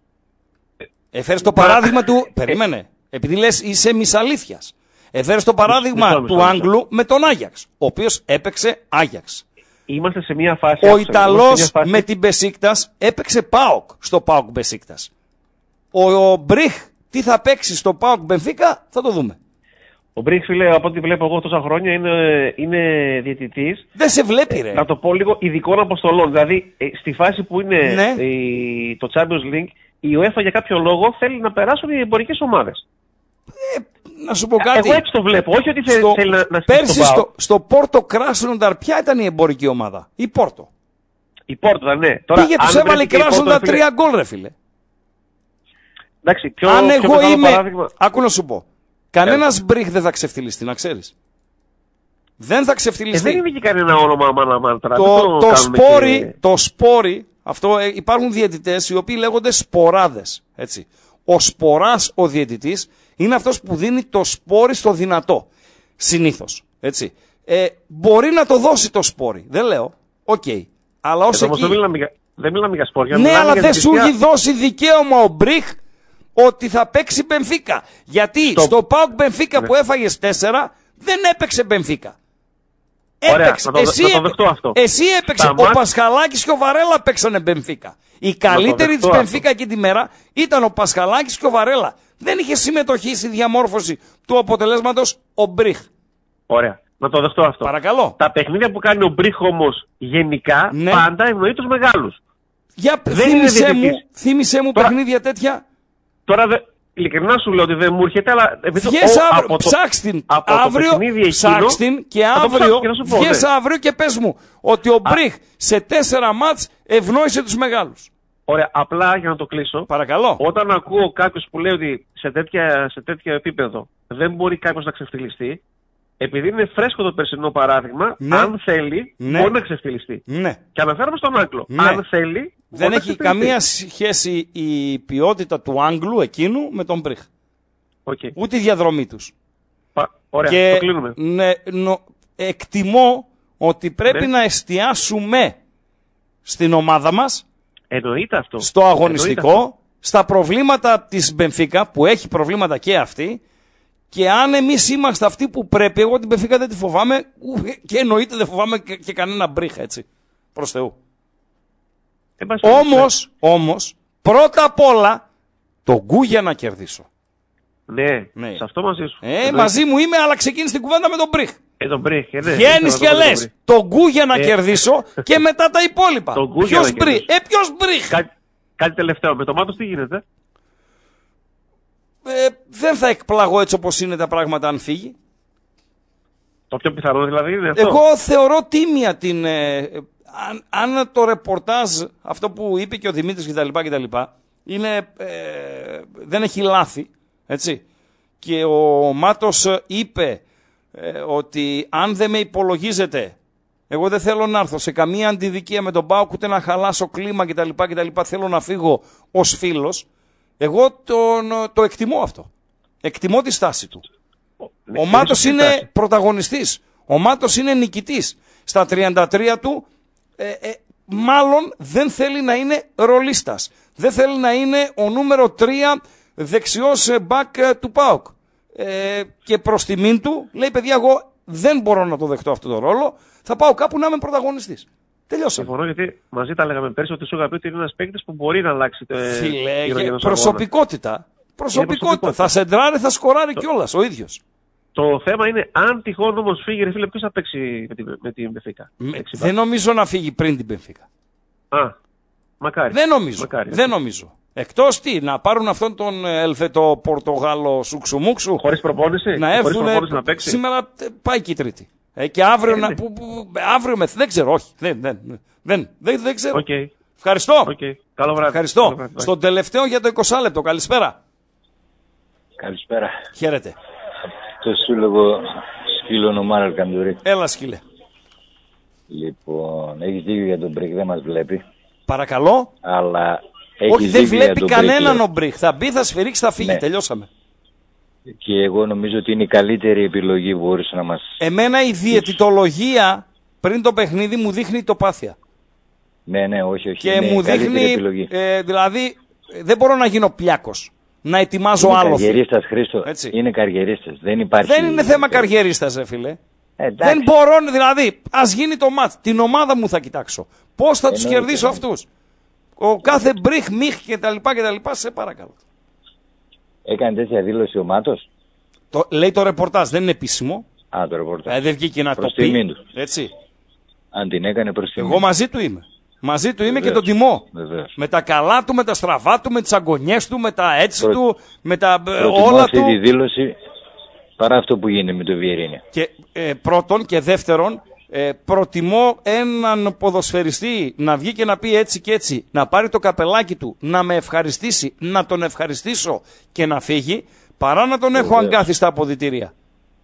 Έφερες το παράδειγμα του. Περίμενε. Επειδή λες είσαι μισαλήθειας. Έφερες το παράδειγμα μισό, μισό, του μισό. Άγγλου με τον Άγιαξ. Ο οποίος έπαιξε Άγιαξ. Είμαστε σε μια φάση. Ο Ιταλός φάση... με την Μπεσίκτας έπαιξε Πάοκ στο Πάοκ Μπεσίκτας. Ο, ο Μπριχ τι θα παίξει στο Πάοκ Μπενφίκα θα το δούμε. Ο Μπριχ, φίλε, από ό,τι βλέπω εγώ τόσα χρόνια είναι, είναι διαιτητής. Δεν σε βλέπει, ρε. Ε, να το πω λίγο ειδικών αποστολών. Δηλαδή, ε, στη φάση που είναι ναι. η, το Champions League, η UEFA για κάποιο λόγο θέλει να περάσουν οι εμπορικές ομάδες. Ε, να σου πω κάτι. Εγώ έτσι το βλέπω. Όχι ότι στο, θέλει να, να πέρσι στο, στο Πόρτο Κράσνονταρ, ποια ήταν η εμπορική ομάδα? Η Πόρτο. Η Πόρτο, ναι. Τώρα, πήγε, τους έβαλε η Κράσνονταρ τρία γκολ, ρε φίλε. Εντάξει, πιο, αν πιο εγώ είμαι. Παράδειγμα... Άκου να σου πω. Κανένας yeah. Μπριχ δεν θα ξεφτυλιστεί, να ξέρεις. Δεν θα ξεφτυλιστεί. Ε, δεν είναι και κανένα όνομα μάνα Το, το, το, σπόρι, και... το σπόρι, αυτό ε, υπάρχουν διαιτητές οι οποίοι λέγονται σποράδες. Έτσι. Ο σποράς, ο διαιτητής, είναι αυτός που δίνει το σπόρι στο δυνατό. Συνήθως. Έτσι. Ε, μπορεί να το δώσει το σπόρι. Δεν λέω. Οκ. Okay. Αλλά ως εκεί... Δεν μιλάμε για, δεν μιλάμε για σπόρια. Ναι, αλλά δεν σου έχει δώσει δικαίωμα ο Μπριχ ότι θα παίξει Μπενφίκα. Γιατί το... στο ΠΑΟΚ Μπενφίκα ναι. που έφαγες τέσσερα δεν έπαιξε Μπενφίκα. Ωραία, έπαιξε. Να το, εσύ, να το δεχτώ αυτό. Εσύ έπαιξε. Ο μάτς... Πασχαλάκης και ο Βαρέλα παίξανε Μπενφίκα. Η καλύτερη της Μπενφίκα εκείνη τη μέρα ήταν ο Πασχαλάκης και ο Βαρέλα. Δεν είχε συμμετοχή στη διαμόρφωση του αποτελέσματος ο Μπριχ. Ωραία. Να το δεχτώ αυτό. Παρακαλώ. Τα παιχνίδια που κάνει ο Μπριχ όμως γενικά ναι. πάντα ευνοεί τους μεγάλους. Για θύμισέ μου, θύμισέ μου τώρα... παιχνίδια τέτοια. Τώρα δε, ειλικρινά σου λέω ότι δεν μου έρχεται, αλλά... Βγες αύριο, ψάξ' την, αύριο, ψάξ' την και αύριο, βγες αύριο και πες μου ότι ο Μπριχ σε τέσσερα μάτς ευνόησε τους μεγάλους. Ωραία, απλά για να το κλείσω. Παρακαλώ. Όταν ακούω κάποιος που λέει ότι σε, τέτοια, σε τέτοιο επίπεδο δεν μπορεί κάποιος να ξεφτυλιστεί, επειδή είναι φρέσκο το περσινό παράδειγμα, ναι. αν θέλει, ναι. μπορεί να ξεφτυλιστεί. Ναι. Και αναφέρομαι στον Άγγλο. Ναι. Αν θέλει, δεν έχει καμία σχέση η ποιότητα του Άγγλου εκείνου με τον Μπριχ. Okay. Ούτε η διαδρομή τους. Πα, ωραία, και το κλείνουμε. Ναι, νο, εκτιμώ ότι πρέπει ναι. να εστιάσουμε στην ομάδα μας Εννοείται αυτό. Στο αγωνιστικό, αυτό. Στα προβλήματα της Μπενφίκα, που έχει προβλήματα και αυτή, και αν εμείς είμαστε αυτοί που πρέπει, εγώ την Μπενφίκα δεν τη φοβάμαι, και εννοείται δεν φοβάμαι και, και κανένα μπρίχα, έτσι, προς Θεού. Ε, όμως, όμως, πρώτα απ' όλα, τον γκου για να κερδίσω. Ναι, ναι, σε αυτό μαζί σου. Ε, ε μαζί μου είμαι, αλλά ξεκίνησε την κουβέντα με τον μπριχ. Ε, τον μπριχ, ε, ναι. Βγαίνεις και λες, τον γκου για να ε. κερδίσω και μετά τα υπόλοιπα. Ποιος μπριχ, ε, ποιος μπριχ. Κά, κάτι τελευταίο, με το Μάτος τι γίνεται. Ε, δεν θα εκπλαγώ έτσι όπως είναι τα πράγματα αν φύγει. Το πιο πιθανό δηλαδή είναι αυτό. Εγώ θεωρώ τίμια την... Ε, αν, αν το ρεπορτάζ, αυτό που είπε και ο Δημήτρης κτλ. κτλ είναι, ε, δεν έχει λάθη, έτσι. Και ο Μάτος είπε ε, ότι αν δεν με υπολογίζετε, εγώ δεν θέλω να έρθω σε καμία αντιδικία με τον ΠΑΟΚ, ούτε να χαλάσω κλίμα κτλ. κτλ. Θέλω να φύγω ως φίλος. Εγώ τον, το εκτιμώ αυτό. Εκτιμώ τη στάση του. Ναι, ο Μάτος είναι στάση. Πρωταγωνιστής. Ο Μάτος είναι νικητής. Στα τριάντα τρία του ε, ε, μάλλον δεν θέλει να είναι ρολίστας. Δεν θέλει να είναι ο νούμερο τρία δεξιός μπακ του ΠΑΟΚ. Ε, και προς τιμήν του λέει, παιδιά, εγώ δεν μπορώ να το δεχτώ αυτό το ρόλο. Θα πάω κάπου να είμαι πρωταγωνιστής. Τελειώσαμε. Συμφωνώ, γιατί μαζί τα λέγαμε πέρσι ότι σου είχα πει ότι είναι ένας παίκτης που μπορεί να αλλάξει το. Φίλε, προσωπικότητα. Προσωπικότητα. Θα σεντράρει, θα σκοράρει το... κιόλας ο ίδιος. Το θέμα είναι αν τυχόν όμως φύγει, ρε φίλε, ποιος θα παίξει με την, με την Μπενφίκα. Δεν νομίζω να φύγει πριν την Μπενφίκα. Α, μακάρι. Δεν νομίζω. Μακάρι, δεν νομίζω. Εκτός τι, να πάρουν αυτόν τον Ελφετό Πορτογάλο Σουξουμούξου. Χωρίς προπόνηση. Να έρθουν. Να παίξει. Σήμερα πάει και η Τρίτη. Ε, και αύριο, να, που, που, αύριο με, δεν ξέρω, όχι. Δεν, δεν, δεν, δεν, δεν ξέρω. Okay. Ευχαριστώ. Okay. Καλό βράδυ. Ευχαριστώ. Καλό βράδυ. Στον τελευταίο για το είκοσι λεπτό. Καλησπέρα. Καλησπέρα. Χαίρετε. Το σύλλογο Σκύλων Μάραλ Καντουρί. Έλα, σκύλε. Λοιπόν, έχεις δίκιο για τον Μπριχ, δεν μας βλέπει. Παρακαλώ. Αλλά όχι, δεν βλέπει κανέναν ο Μπριχ. Θα μπει, θα σφυρίξει, θα φύγει. Ναι. Τελειώσαμε. Και εγώ νομίζω ότι είναι η καλύτερη επιλογή που μπορούσε να μας... Εμένα η διαιτητολογία πριν το παιχνίδι μου δείχνει τοπάθεια. Ναι, ναι, όχι, όχι. Και μου δείχνει, ε, δηλαδή, δεν μπορώ να γίνω πλιάκος. Να ετοιμάζω είναι άλλο. Είναι καριερίστας, Χρήστο. Έτσι. Είναι καριερίστας. Δεν υπάρχει... Δεν είναι θέμα καριερίστας, ρε φίλε. Ε, δεν μπορώ, δηλαδή, ας γίνει το μάτς. Την ομάδα μου θα κοιτάξω. Πώς θα τους κερδίσω αυτούς. Ο κάθε Μπριχ, Μιχ κτλ. Σε παρακαλώ. Έκανε τέτοια δήλωση ο Μάτος. Το, λέει το ρεπορτάζ, δεν είναι επίσημο. Α, το ρεπορτάζ. Ε, δεν βγήκε να το πει. Του. Έτσι. Αν την έκανε προς τιμή. Εγώ μαζί του είμαι. Μαζί του είμαι Βεβαίως. Και τον τιμώ. Βεβαίως. Με τα καλά του, με τα στραβά του, με τις αγωνιές του, με τα έτσι Προ... του, με τα Προτιμώ όλα αυτή του. Τη δήλωση παρά αυτό που γίνεται με το Βιερίνια. Και ε, πρώτον και δεύτερον, ε, προτιμώ έναν ποδοσφαιριστή να βγει και να πει έτσι και έτσι, να πάρει το καπελάκι του, να με ευχαριστήσει, να τον ευχαριστήσω και να φύγει, παρά να τον έχω αγκάθει στα αποδυτήρια.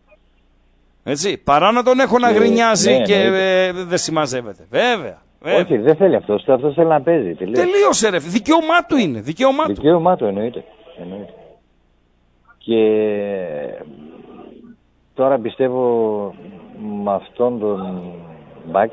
Έτσι, παρά να τον έχω να γρινιάζει ναι, και ναι, ε, δεν συμμαζεύεται. Βέβαια. βέβαια. Όχι, δεν θέλει αυτό. Αυτό θέλει να παίζει. Τελείως. Τελείωσε ρε. Δικαίωμά του είναι. Δικαίωμά του. Δικαίωμά του εννοείται. εννοείται. Και τώρα πιστεύω με αυτόν τον μπακ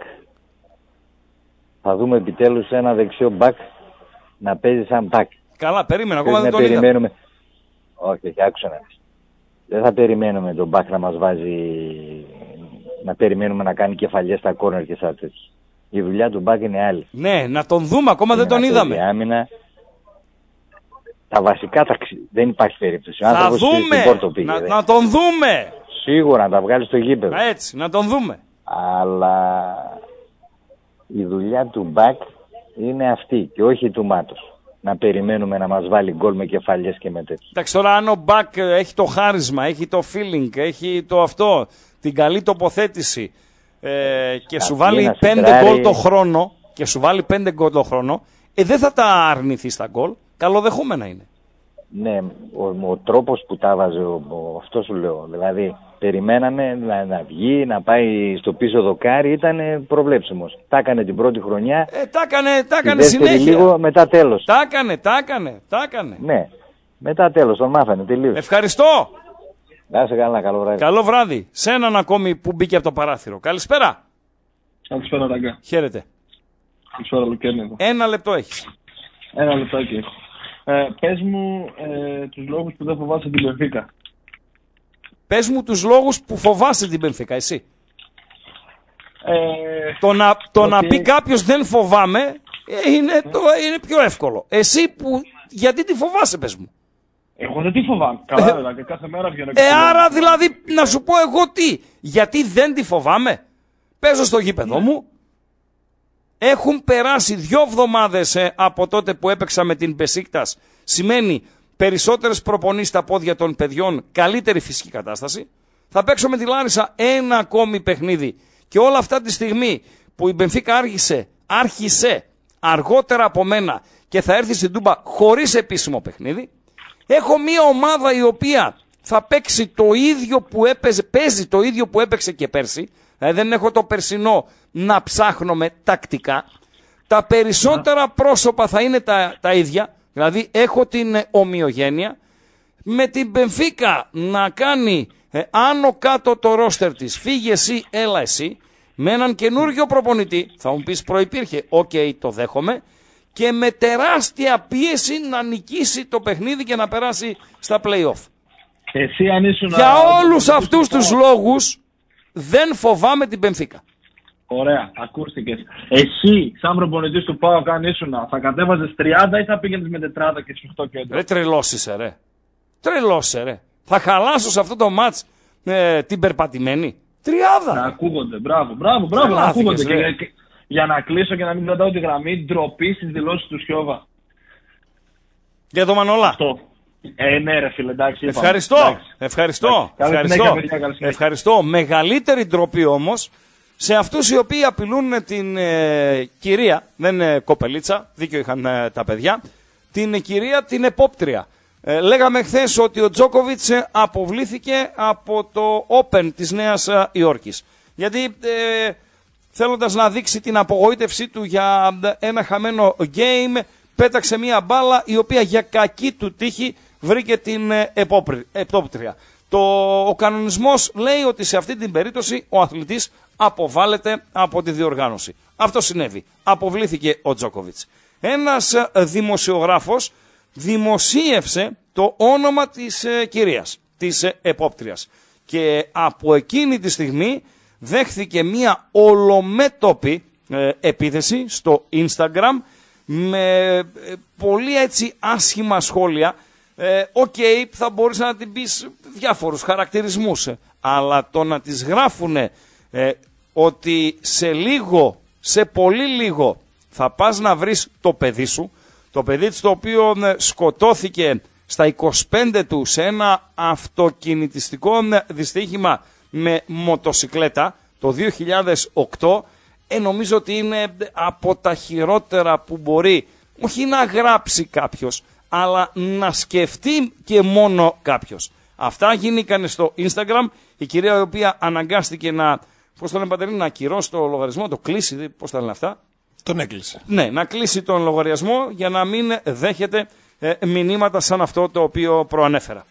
θα δούμε επιτέλους ένα δεξιό μπακ να παίζει σαν μπακ. Καλά, περίμενα. Ακόμα δεν τον περιμένουμε... Όχι, όχι, άκουσα να πεις. Δεν θα περιμένουμε τον μπακ να μας βάζει, να περιμένουμε να κάνει κεφαλιές στα κόρνερ και σαν τέτοια. Η δουλειά του μπακ είναι άλλη. Ναι, να τον δούμε, ακόμα είναι δεν τον είδαμε. Άμυνα. Τα βασικά ταξί... δεν υπάρχει περίπτωση. Θα δούμε, πήγε, να, να τον δούμε. Σίγουρα να τα βγάλει στο γήπεδο. Έτσι, να τον δούμε. Αλλά η δουλειά του μπακ είναι αυτή και όχι του Μάτος. Να περιμένουμε να μας βάλει γκολ με κεφαλιές και με τέτοια. Εντάξει, τώρα αν ο μπακ έχει το χάρισμα, έχει το feeling, έχει το αυτό, την καλή τοποθέτηση ε, και σου βάλει πέντε γκολ το χρόνο και σου βάλει πέντε γκολ το χρόνο, ε, δεν θα τα αρνηθεί στα γκολ. Καλοδεχούμενα είναι. Ναι, ο, ο τρόπος που τα βάζει, αυτό σου λέω. Δηλαδή, περιμέναμε να, να βγει, να πάει στο πίσω δοκάρι, ήταν προβλέψιμος. Τα έκανε την πρώτη χρονιά. Ε, τα έκανε, τα έκανε συνέχεια. Λίγο μετά τέλος. Τα έκανε, τα έκανε, τα έκανε. Ναι, μετά τέλος, τον μάθανε τελείως. Ευχαριστώ. Να είσαι καλά, καλό βράδυ. Καλό βράδυ. Σε έναν ακόμη που μπήκε από το παράθυρο. Καλησπέρα. Καλησπέρα, Ραγκά. Χαίρετε. Καλησπέρα, Λουκένι. Ένα λεπτό έχεις. Ένα λεπτάκι έχω. Ε, πες μου ε, τους λόγους που δεν φοβάσαι την Μπενφίκα. Πες μου τους λόγους που φοβάσαι την Μπενφίκα, εσύ. Ε, το να, το ότι... να πει κάποιος δεν φοβάμαι είναι, το, είναι πιο εύκολο. Εσύ που, γιατί τη φοβάσαι, πες μου. Εγώ δεν τη φοβάμαι. Καλά, δηλαδή, κάθε μέρα βγαίνω. Ε, άρα δηλαδή να σου πω εγώ τι. Γιατί δεν τη φοβάμαι. Παίζω στο γήπεδο μου. Έχουν περάσει δύο εβδομάδες ε, από τότε που έπαιξα με την Μπεσίκτας. Σημαίνει περισσότερες προπονήσεις στα πόδια των παιδιών, καλύτερη φυσική κατάσταση. Θα παίξω με τη Λάρισα ένα ακόμη παιχνίδι. Και όλα αυτά τη στιγμή που η Μπενφίκα άρχισε, άρχισε αργότερα από μένα και θα έρθει στην Τούμπα χωρίς επίσημο παιχνίδι, έχω μια ομάδα η οποία θα παίξει το ίδιο που έπαιζε, παίζει το ίδιο που έπαιξε και πέρσι. Δηλαδή δεν έχω το περσινό να ψάχνομαι τακτικά. Τα περισσότερα πρόσωπα θα είναι τα, τα ίδια. Δηλαδή έχω την ε, ομοιογένεια. Με την Μπενφίκα να κάνει ε, άνω κάτω το ρόστερ της. Φύγε εσύ, έλα εσύ. Με έναν καινούργιο προπονητή. Θα μου πεις προϋπήρχε. Οκ, okay, το δέχομαι. Και με τεράστια πίεση να νικήσει το παιχνίδι και να περάσει στα play-off. Εσύ αν ήσουν... Για όλους αυτούς τους λόγους δεν φοβάμαι την Μπενφίκα. Ωραία, ακούστηκες. Εσύ, σαν προπονητής του ΠΑΟΚ, αν ήσουν, θα κατέβαζες τριάντα ή θα πήγαινες με τετράδα και σφιχτό κέντρο? Ρε τρελός είσαι ρε. Τρελός είσαι ρε. Θα χαλάσω σε αυτό το μάτς ε, την περπατημένη. Τριάδα. Να ακούγονται, μπράβο, μπράβο, μπράβο, να ακούγονται. Και για, για να κλείσω και να μην κρατάω τη γραμμή, ντροπή στις δηλώσεις του Σιώβα. Για το Μανολά. Αυτό. Ε, ναι ρε φίλε, εντάξει. Ευχαριστώ, εντάξει. ευχαριστώ, ευχαριστώ, ευχαριστώ. ευχαριστώ. Μεγαλύτερη ντροπή όμως σε αυτούς οι οποίοι απειλούν την ε, κυρία, δεν είναι κοπελίτσα, δίκιο είχαν ε, τα παιδιά, την κυρία την επόπτρια. Ε, λέγαμε χθες ότι ο Τζόκοβιτς ε, αποβλήθηκε από το Open της Νέας ε, Υόρκης. Γιατί ε, θέλοντας να δείξει την απογοήτευσή του για ένα χαμένο game, πέταξε μια μπάλα η οποία για κακή του τύχη βρήκε την επόπτρια. Το, ο κανονισμός λέει ότι σε αυτή την περίπτωση ο αθλητής αποβάλλεται από τη διοργάνωση. Αυτό συνέβη. Αποβλήθηκε ο Τζόκοβιτς. Ένας δημοσιογράφος δημοσίευσε το όνομα της ε, κυρίας, της ε, επόπτριας. Και από εκείνη τη στιγμή δέχθηκε μια ολομέτωπη ε, επίθεση στο Instagram με ε, πολύ έτσι άσχημα σχόλια. Οκ, ε, okay, θα μπορείς να την πεις διάφορους χαρακτηρισμούς, ε, αλλά το να τις γράφουνε ε, ότι σε λίγο, σε πολύ λίγο θα πας να βρεις το παιδί σου, το παιδί το οποίο ε, σκοτώθηκε στα είκοσι πέντε του σε ένα αυτοκινητιστικό ε, δυστύχημα με μοτοσικλέτα το δύο χιλιάδες οκτώ, ε, νομίζω ότι είναι από τα χειρότερα που μπορεί όχι να γράψει κάποιος, αλλά να σκεφτεί και μόνο κάποιος. Αυτά γίνηκαν στο Instagram. Η κυρία η οποία αναγκάστηκε να, πώς το λένε Πατερίνη, να ακυρώσει το λογαριασμό, το κλείσει, πώς τα λένε αυτά. Τον έκλεισε. Ναι, να κλείσει τον λογαριασμό για να μην δέχεται ε, μηνύματα σαν αυτό το οποίο προανέφερα.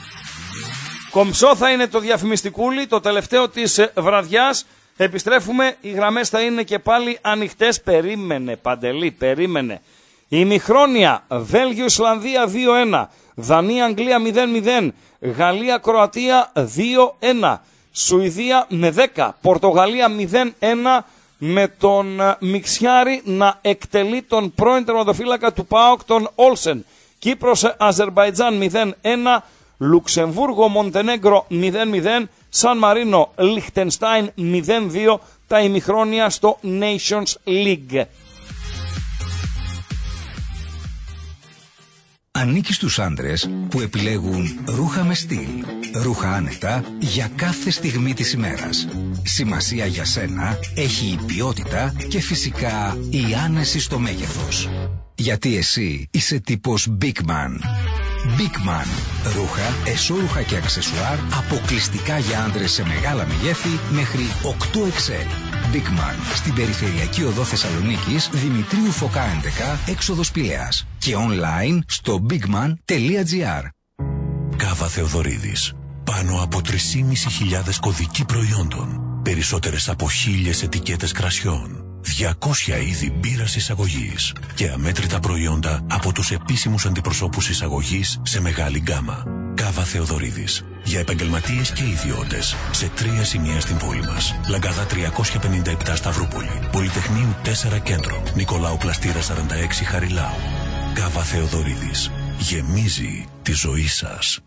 Κομψό θα είναι το διαφημιστικούλι, το τελευταίο της ε, βραδιάς. Επιστρέφουμε, οι γραμμές θα είναι και πάλι ανοιχτές. Περίμενε Παντελή, περίμενε. Η ημιχρόνια, Βέλγιο-Ισλανδία δύο ένα, Δανία-Αγγλία μηδέν μηδέν, Γαλλία-Κροατία δύο ένα, Σουηδία με δέκα, Πορτογαλία μηδέν ένα, με τον Μιξιάρη να εκτελεί τον πρώην τερματοφύλακα του ΠΑΟΚ, τον Όλσεν. Κύπρος-Αζερμπαϊτζάν μηδέν ένα, Λουξεμβούργο-Μοντενέγκρο μηδέν μηδέν, Σαν Μαρίνο-Λιχτενστάιν μηδέν δύο, τα ημιχρόνια στο Nations League. Ανήκει στους άντρες που επιλέγουν ρούχα με στυλ. Ρούχα άνετα για κάθε στιγμή της ημέρας. Σημασία για σένα έχει η ποιότητα και φυσικά η άνεση στο μέγεθος. Γιατί εσύ είσαι τύπος Big Man. Big Man. Ρούχα, εσώρουχα και αξεσουάρ αποκλειστικά για άντρες σε μεγάλα μεγέθη μέχρι οκτώ εξ ελ. Big Man. Στην περιφερειακή οδό Θεσσαλονίκης, Δημητρίου Φωκά έντεκα, έξοδος Πηλαίας. Και online στο bigman τελεία gr. Κάβα Θεοδωρίδης. Πάνω από τρεις χιλιάδες πεντακόσιοι κωδικοί προϊόντων. Περισσότερες από χίλιες ετικέτες κρασιών. διακόσια είδη μπύρας εισαγωγής και αμέτρητα προϊόντα από τους επίσημους αντιπροσώπους εισαγωγής σε μεγάλη γκάμα. Κάβα Θεοδωρίδης. Για επαγγελματίες και ιδιώτες. Σε τρία σημεία στην πόλη μας. Λαγκάδα τριακόσια πενήντα επτά Σταυρούπολη. Πολυτεχνείου τέσσερα Κέντρο. Νικολάου Πλαστήρα σαράντα έξι Χαριλάου. Κάβα Θεοδωρίδης. Γεμίζει τη ζωή σας.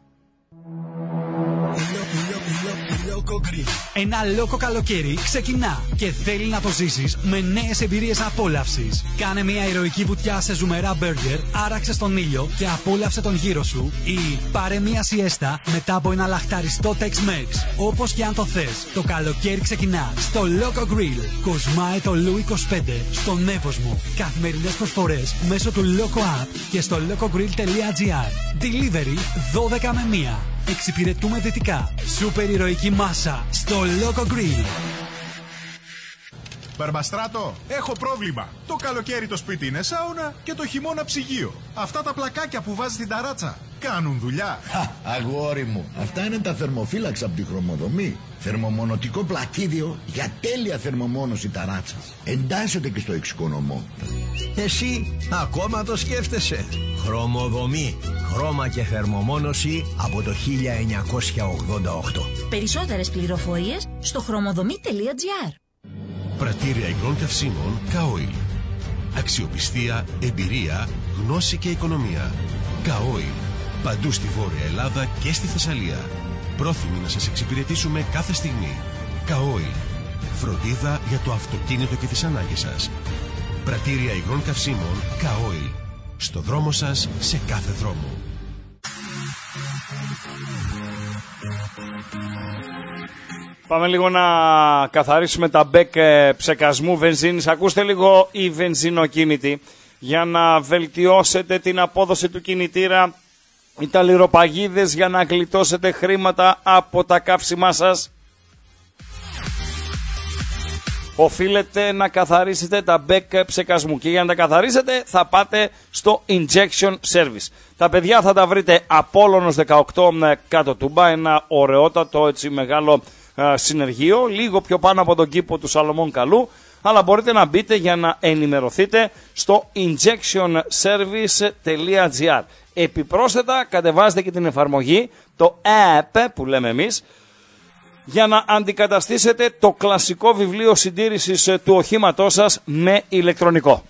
Ένα λόκο καλοκαίρι ξεκινά και θέλει να το ζήσεις με νέες εμπειρίες απόλαυσης. Κάνε μια ηρωική βουτιά σε ζουμερά μπέργκερ, άραξε στον ήλιο και απόλαυσε τον γύρο σου ή πάρε μια σιέστα μετά από ένα λαχταριστό Tex-Mex. Όπως και αν το θες, το καλοκαίρι ξεκινά στο Loco Grill. Κοσμάει το Λου είκοσι πέντε στον Εύωσμο. Καθημερινές προσφορές μέσω του Loco App και στο locogrill τελεία gr. Delivery δώδεκα με μία. Εξυπηρετούμε δυτικά. Σούπερ ηρωική μάσα στο Loco Grill. Μπαρμπαστράτο, έχω πρόβλημα. Το καλοκαίρι το σπίτι είναι σάουνα και το χειμώνα ψυγείο. Αυτά τα πλακάκια που βάζεις στην ταράτσα κάνουν δουλειά. Χα, αγόρι μου, αυτά είναι τα θερμοφύλαξα από τη Χρωμοδομή. Θερμομονωτικό πλακίδιο για τέλεια θερμομόνωση ταράτσας. Εντάσσεται και στο εξοικονομώ. Εσύ ακόμα το σκέφτεσαι. Χρωμοδομή. Χρώμα και θερμομόνωση από το χίλια εννιακόσια ογδόντα οκτώ. Περισσότερες πληροφορίες στο χρωμοδομή τελεία gr. Πρατήρια υγρών καυσίμων K-Oil. Αξιοπιστία, εμπειρία, γνώση και οικονομία. K-Oil. Παντού στη Βόρεια Ελλάδα και στη Θεσσαλία. Πρόθυμοι να σας εξυπηρετήσουμε κάθε στιγμή. K-Oil. Φροντίδα για το αυτοκίνητο και τις ανάγκες σας. Πρατήρια υγρών καυσίμων K-Oil. Στο δρόμο σας, σε κάθε δρόμο. Πάμε λίγο να καθαρίσουμε τα μπέκ ψεκασμού βενζίνης. Ακούστε λίγο οι βενζινοκίνητοι για να βελτιώσετε την απόδοση του κινητήρα. Οι ταλιροπαγίδες για να γλιτώσετε χρήματα από τα καύσιμά σας. Οφείλετε να καθαρίσετε τα μπέκ ψεκασμού και για να τα καθαρίσετε θα πάτε στο Injection Service. Τα παιδιά θα τα βρείτε Απόλλωνος δεκαοκτώ κάτω Τούμπα, ένα ωραιότατο έτσι μεγάλο α, συνεργείο, λίγο πιο πάνω από τον κήπο του Σαλωμών Καλού, αλλά μπορείτε να μπείτε για να ενημερωθείτε στο injection service τελεία gr. Επιπρόσθετα κατεβάζετε και την εφαρμογή, το app που λέμε εμείς, για να αντικαταστήσετε το κλασικό βιβλίο συντήρησης του οχήματός σας με ηλεκτρονικό.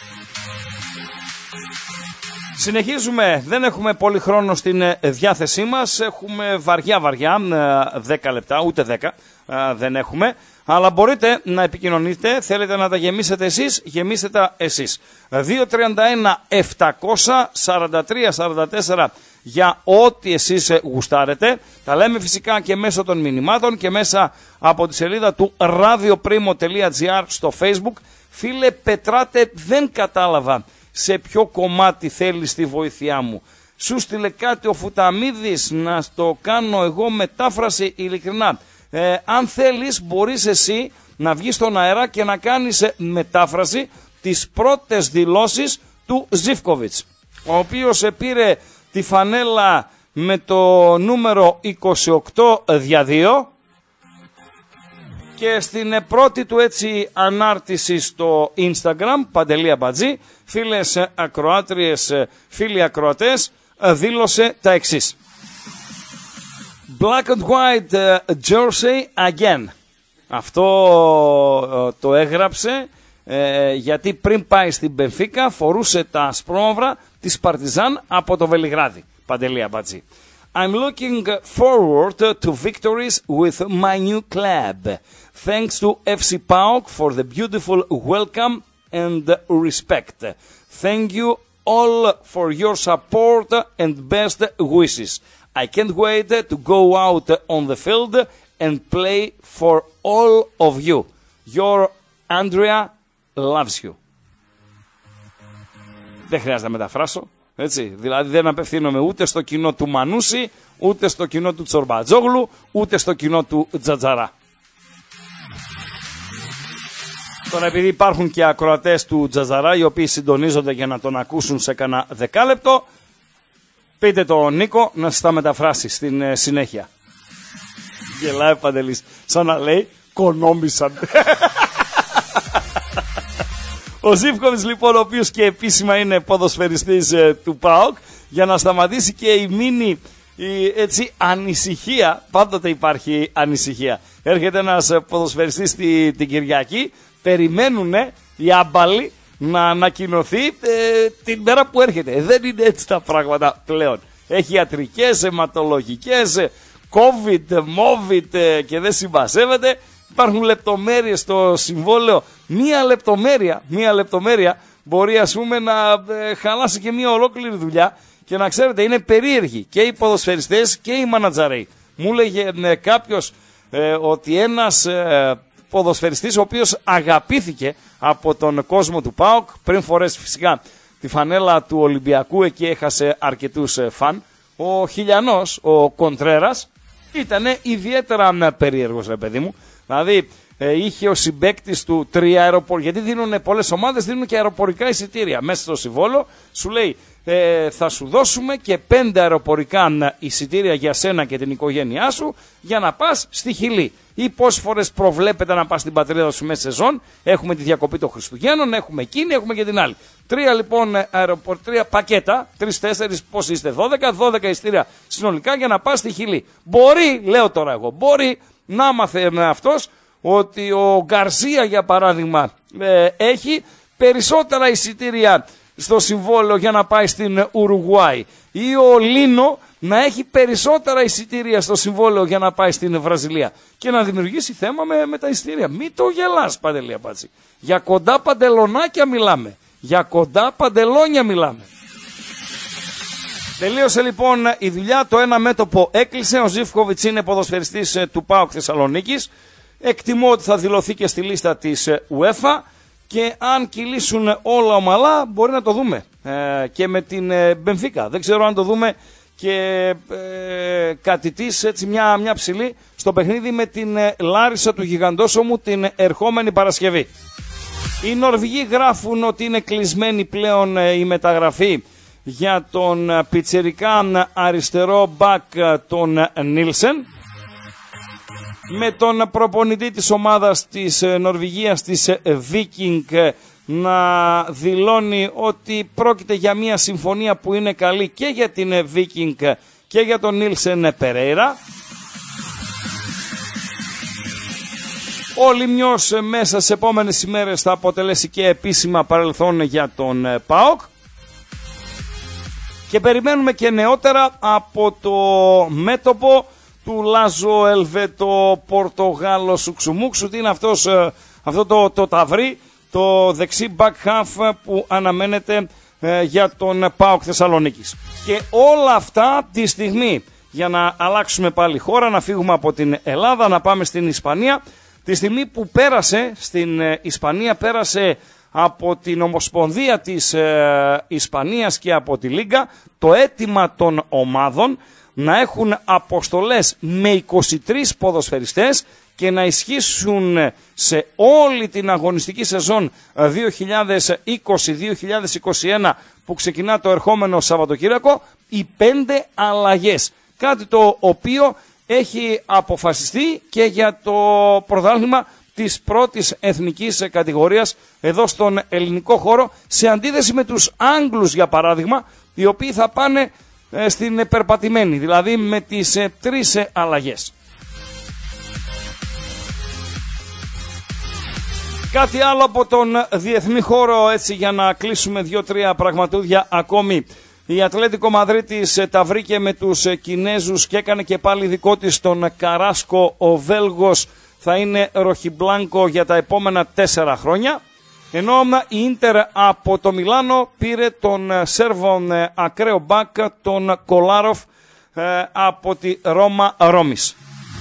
Συνεχίζουμε, δεν έχουμε πολύ χρόνο στην διάθεσή μας, έχουμε βαριά βαριά, δέκα λεπτά, ούτε δέκα δεν έχουμε, αλλά μπορείτε να επικοινωνείτε, θέλετε να τα γεμίσετε εσείς, γεμίστε τα εσείς. δύο τρία ένα επτακόσια σαράντα τρία σαράντα τέσσερα για ό,τι εσείς γουστάρετε. Τα λέμε φυσικά και μέσω των μηνυμάτων και μέσα από τη σελίδα του radioprimo τελεία gr στο Facebook. Φίλε Πετράτε, δεν κατάλαβα σε ποιο κομμάτι θέλεις τη βοήθειά μου. Σου στείλε κάτι ο Φουταμίδης να το κάνω εγώ μετάφραση ειλικρινά. Ε, αν θέλεις μπορείς εσύ να βγεις στον αέρα και να κάνεις μετάφραση τις πρώτες δηλώσεις του Ζίβκοβιτς, ο οποίος πήρε τη φανέλα με το νούμερο είκοσι οκτώ δια δύο και στην πρώτη του έτσι ανάρτηση στο Instagram, Παντελή Αμπατζή, φίλες ακροάτριες, φίλοι ακροατές, δήλωσε τα εξής. Black and white uh, jersey again. Αυτό uh, το έγραψε uh, γιατί πριν πάει στην Μπενφίκα φορούσε τα ασπρόμαυρα της Παρτιζάν από το Βελιγράδι. Παντελή Αμπατζή. I'm looking forward to victories with my new club. Thanks to F C PAOK for the beautiful welcome and respect. Thank you all for your support and best wishes. I can't wait to go out on the field and play for all of you. Your Andrea loves you. Δεν χρειάζεται να μεταφράσω, έτσι. Δηλαδή δεν απευθύνομαι ούτε στο κοινό του Μανούση, ούτε στο κοινό του Τσορμπατζόγλου, ούτε στο κοινό του Τζατζαρά. Τώρα επειδή υπάρχουν και ακροατές του Τζατζαρά οι οποίοι συντονίζονται για να τον ακούσουν σε κανένα δεκάλεπτο, πείτε τον Νίκο να σας τα μεταφράσει στην ε, συνέχεια. Γελάει Παντελής, σαν να λέει κονόμησαν. Ο Ζίβκοβιτς λοιπόν, ο οποίος και επίσημα είναι ποδοσφαιριστής ε, του ΠΑΟΚ, για να σταματήσει και η μίνι η, έτσι, ανησυχία, πάντοτε υπάρχει ανησυχία. Έρχεται ένας ποδοσφαιριστής τη, την Κυριακή, περιμένουν οι άμπαλοι να ανακοινωθεί ε, την μέρα που έρχεται. Δεν είναι έτσι τα πράγματα πλέον. Έχει ιατρικές, αιματολογικές, COVID, MOVID και δεν συμπασεύεται. Υπάρχουν λεπτομέρειες στο συμβόλαιο. Μία λεπτομέρεια, μία λεπτομέρεια μπορεί ας πούμε να ε, χαλάσει και μία ολόκληρη δουλειά. Και να ξέρετε, είναι περίεργοι και οι ποδοσφαιριστές και οι μανατζαρέοι. Μου έλεγε ε, κάποιος ε, ότι ένας ε, ποδοσφαιριστής ο οποίος αγαπήθηκε από τον κόσμο του ΠΑΟΚ, πριν φορέσει φυσικά τη φανέλα του Ολυμπιακού, εκεί έχασε αρκετούς ε, φαν, ο Χιλιανός, ο Κοντρέρας, ήταν ιδιαίτερα περίεργος, ρε παιδί μου. Δηλαδή ε, είχε ο συμπαίκτης του τρία αεροπορικά, γιατί δίνουν πολλές ομάδες, δίνουν και αεροπορικά εισιτήρια. Μέσα στο συμβόλο σου λέει ε, θα σου δώσουμε και πέντε αεροπορικά εισιτήρια για σένα και την οικογένειά σου για να πας στη Χιλή. Ή πόσες φορές προβλέπεται να πας στην πατρίδα σου μέσα σεζόν. Έχουμε τη διακοπή των Χριστουγέννων, έχουμε εκείνη, έχουμε και την άλλη. Τρία λοιπόν αεροπορ, τρία πακέτα, τρεις, τέσσερις, πώς είστε, δώδεκα, δώδεκα εισιτήρια συνολικά για να πας στη Χιλή. Μπορεί, λέω τώρα εγώ, μπορεί να μάθε με αυτός ότι ο Γκαρσία για παράδειγμα ε, έχει περισσότερα εισιτήρια στο συμβόλαιο για να πάει στην Ουρουγουάη, ή ο Λίνο να έχει περισσότερα εισιτήρια στο συμβόλαιο για να πάει στην Βραζιλία και να δημιουργήσει θέμα με, με τα εισιτήρια. Μην το γελάς, Παντελή Απάτση. Για κοντά παντελονάκια μιλάμε. Για κοντά παντελόνια μιλάμε. Τελείωσε λοιπόν η δουλειά, το ένα μέτωπο έκλεισε. Ο Ζίβκοβιτς είναι ποδοσφαιριστής του ΠΑΟΚ Θεσσαλονίκης. Εκτιμώ ότι θα δηλωθεί και στη λίστα της UEFA. Και αν κυλήσουν όλα ομαλά μπορεί να το δούμε ε, και με την ε, Μπενφίκα. Δεν ξέρω αν το δούμε και ε, κάτι της, έτσι μια, μια ψηλή στο παιχνίδι με την ε, Λάρισα του Γιγαντόσωμου την ερχόμενη Παρασκευή. Οι Νορβηγοί γράφουν ότι είναι κλεισμένη πλέον ε, η μεταγραφή για τον ε, πιτσιρικά αριστερό μπακ ε, τον ε, Νίλσεν, με τον προπονητή της ομάδας της Νορβηγίας, της Viking, να δηλώνει ότι πρόκειται για μια συμφωνία που είναι καλή και για την Viking και για τον Νίλσεν Περέιρα. Ο Λιμιός μέσα στις επόμενες ημέρες θα αποτελέσει και επίσημα παρελθόν για τον ΠΑΟΚ. Και περιμένουμε και νεότερα από το μέτωπο του Λάζο Ελβέτο Πορτογάλο Σουξουμούξου. Τι είναι αυτός, αυτό το, το ταυρί, το δεξί back half που αναμένεται ε, για τον ΠΑΟΚ Θεσσαλονίκης. Και όλα αυτά τη στιγμή, για να αλλάξουμε πάλι χώρα, να φύγουμε από την Ελλάδα, να πάμε στην Ισπανία, τη στιγμή που πέρασε στην ε, Ισπανία, πέρασε από την Ομοσπονδία της ε, Ισπανίας και από τη Λίγκα το αίτημα των ομάδων να έχουν αποστολές με είκοσι τρεις ποδοσφαιριστές και να ισχύσουν σε όλη την αγωνιστική σεζόν δύο χιλιάδες είκοσι δύο χιλιάδες είκοσι ένα που ξεκινά το ερχόμενο Σαββατοκύριακο οι πέντε αλλαγές. Κάτι το οποίο έχει αποφασιστεί και για το πρωτάθλημα της πρώτης εθνικής κατηγορίας εδώ στον ελληνικό χώρο, σε αντίθεση με τους Άγγλους για παράδειγμα, οι οποίοι θα πάνε στην περπατημένη, δηλαδή με τις ε, τρεις ε, αλλαγές. Κάτι άλλο από τον διεθνή χώρο, έτσι για να κλείσουμε δύο-τρία πραγματούδια ακόμη. Η Ατλέτικο Μαδρίτης ε, τα βρήκε με τους ε, Κινέζους και έκανε και πάλι δικό της τον Καράσκο. Ο Βέλγος θα είναι ροχιμπλάνκο για τα επόμενα τέσσερα χρόνια. Ενώ η Ίντερ από το Μιλάνο πήρε τον Σέρβον ακραίο μπακ, τον Κολάροφ ε, από τη Ρώμα Ρώμης.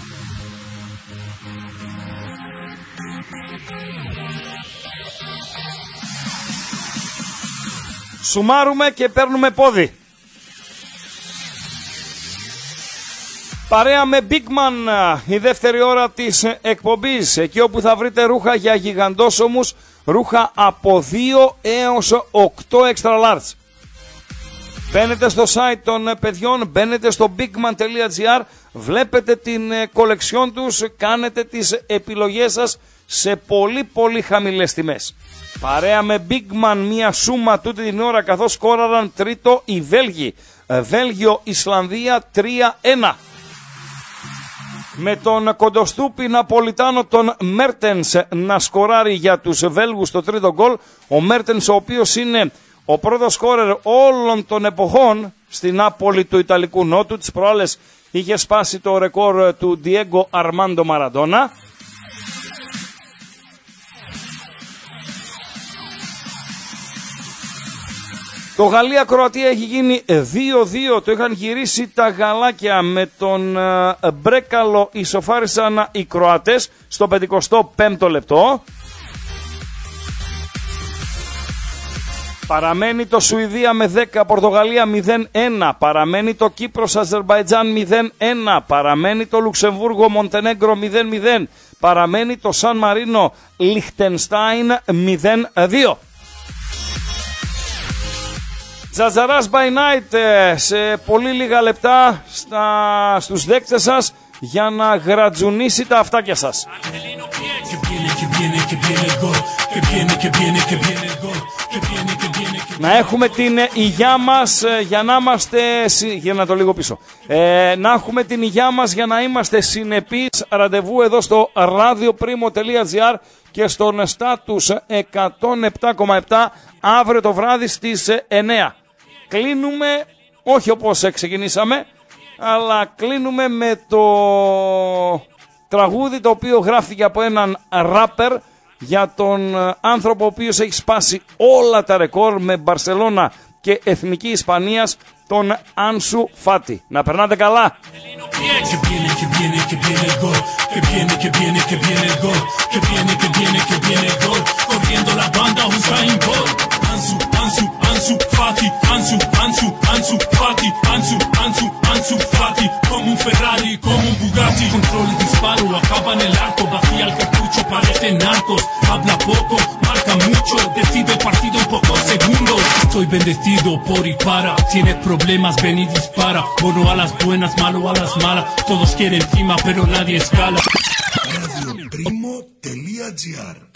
Σουμάρουμε και παίρνουμε πόδι. Παρέα με Big Man, η δεύτερη ώρα της εκπομπής, εκεί όπου θα βρείτε ρούχα για γιγαντόσωμους, ρούχα από δύο έως οκτώ extra large. Μπαίνετε στο site των παιδιών, μπαίνετε στο bigman.gr, βλέπετε την κολεξιόν τους, κάνετε τις επιλογές σας σε πολύ πολύ χαμηλές τιμές. Παρέα με Bigman μία σούμα τούτη την ώρα, καθώς σκόραραν τρίτο οι Βέλγοι. Βέλγιο-Ισλανδία τρία ένα. Με τον κοντοστούπι Ναπολιτάνο τον Μέρτενς να σκοράρει για τους Βέλγους το τρίτο γκολ. Ο Μέρτενς, ο οποίος είναι ο πρώτος σκόρερ όλων των εποχών στην Νάπολη του Ιταλικού Νότου. Τις προάλλες είχε σπάσει το ρεκόρ του Diego Armando Maradona. Το Γαλλία-Κροατία έχει γίνει δύο δύο, το είχαν γυρίσει τα γαλάκια. Με τον Μπρέκαλο ισοφάρισαν οι Κροατές στο πενηκοστό πέμπτο λεπτό. Παραμένει το Σουηδία με δέκα, Πορτογαλία μηδέν ένα. Παραμένει το Κύπρος-Αζερμπαϊτζάν μηδέν ένα. Παραμένει το Λουξεμβούργο-Μοντενέγκρο μηδέν μηδέν. Παραμένει το Σαν Μαρίνο-Λιχτενστάιν μηδέν δύο. Τζατζαράς by night σε πολύ λίγα λεπτά στα, στους δέκτες σας για να γρατζουνίσει τα αυτάκια σας. Να έχουμε την υγειά μας για να είμαστε, για να το λίγο πίσω, ε, να έχουμε την υγειά μας για να είμαστε συνεπείς. Ραντεβού εδώ στο radioprimo.gr και στον Status εκατόν επτά κόμμα επτά αύριο το βράδυ στις εννιά. Κλείνουμε, όχι όπως ξεκινήσαμε, αλλά κλείνουμε με το τραγούδι το οποίο γράφτηκε από έναν ράπερ για τον άνθρωπο ο οποίος έχει σπάσει όλα τα ρεκόρ με Μπαρσελώνα και Εθνική Ισπανίας, τον Άνσου Φάτι. Να περνάτε καλά. Ansu, Ansu, Ansu Fati, Ansu, Ansu, Ansu Fati, Ansu, Ansu, Ansu Fati, como un Ferrari, como un Bugatti, control y disparo, acaba en el arco, vacía el cartucho, parece narcos, habla poco, marca mucho, decide el partido en pocos segundos. Estoy bendecido por y para, tienes problemas, ven y dispara, bueno a las buenas, malo a las malas, todos quieren encima pero nadie escala. radioprimo.gr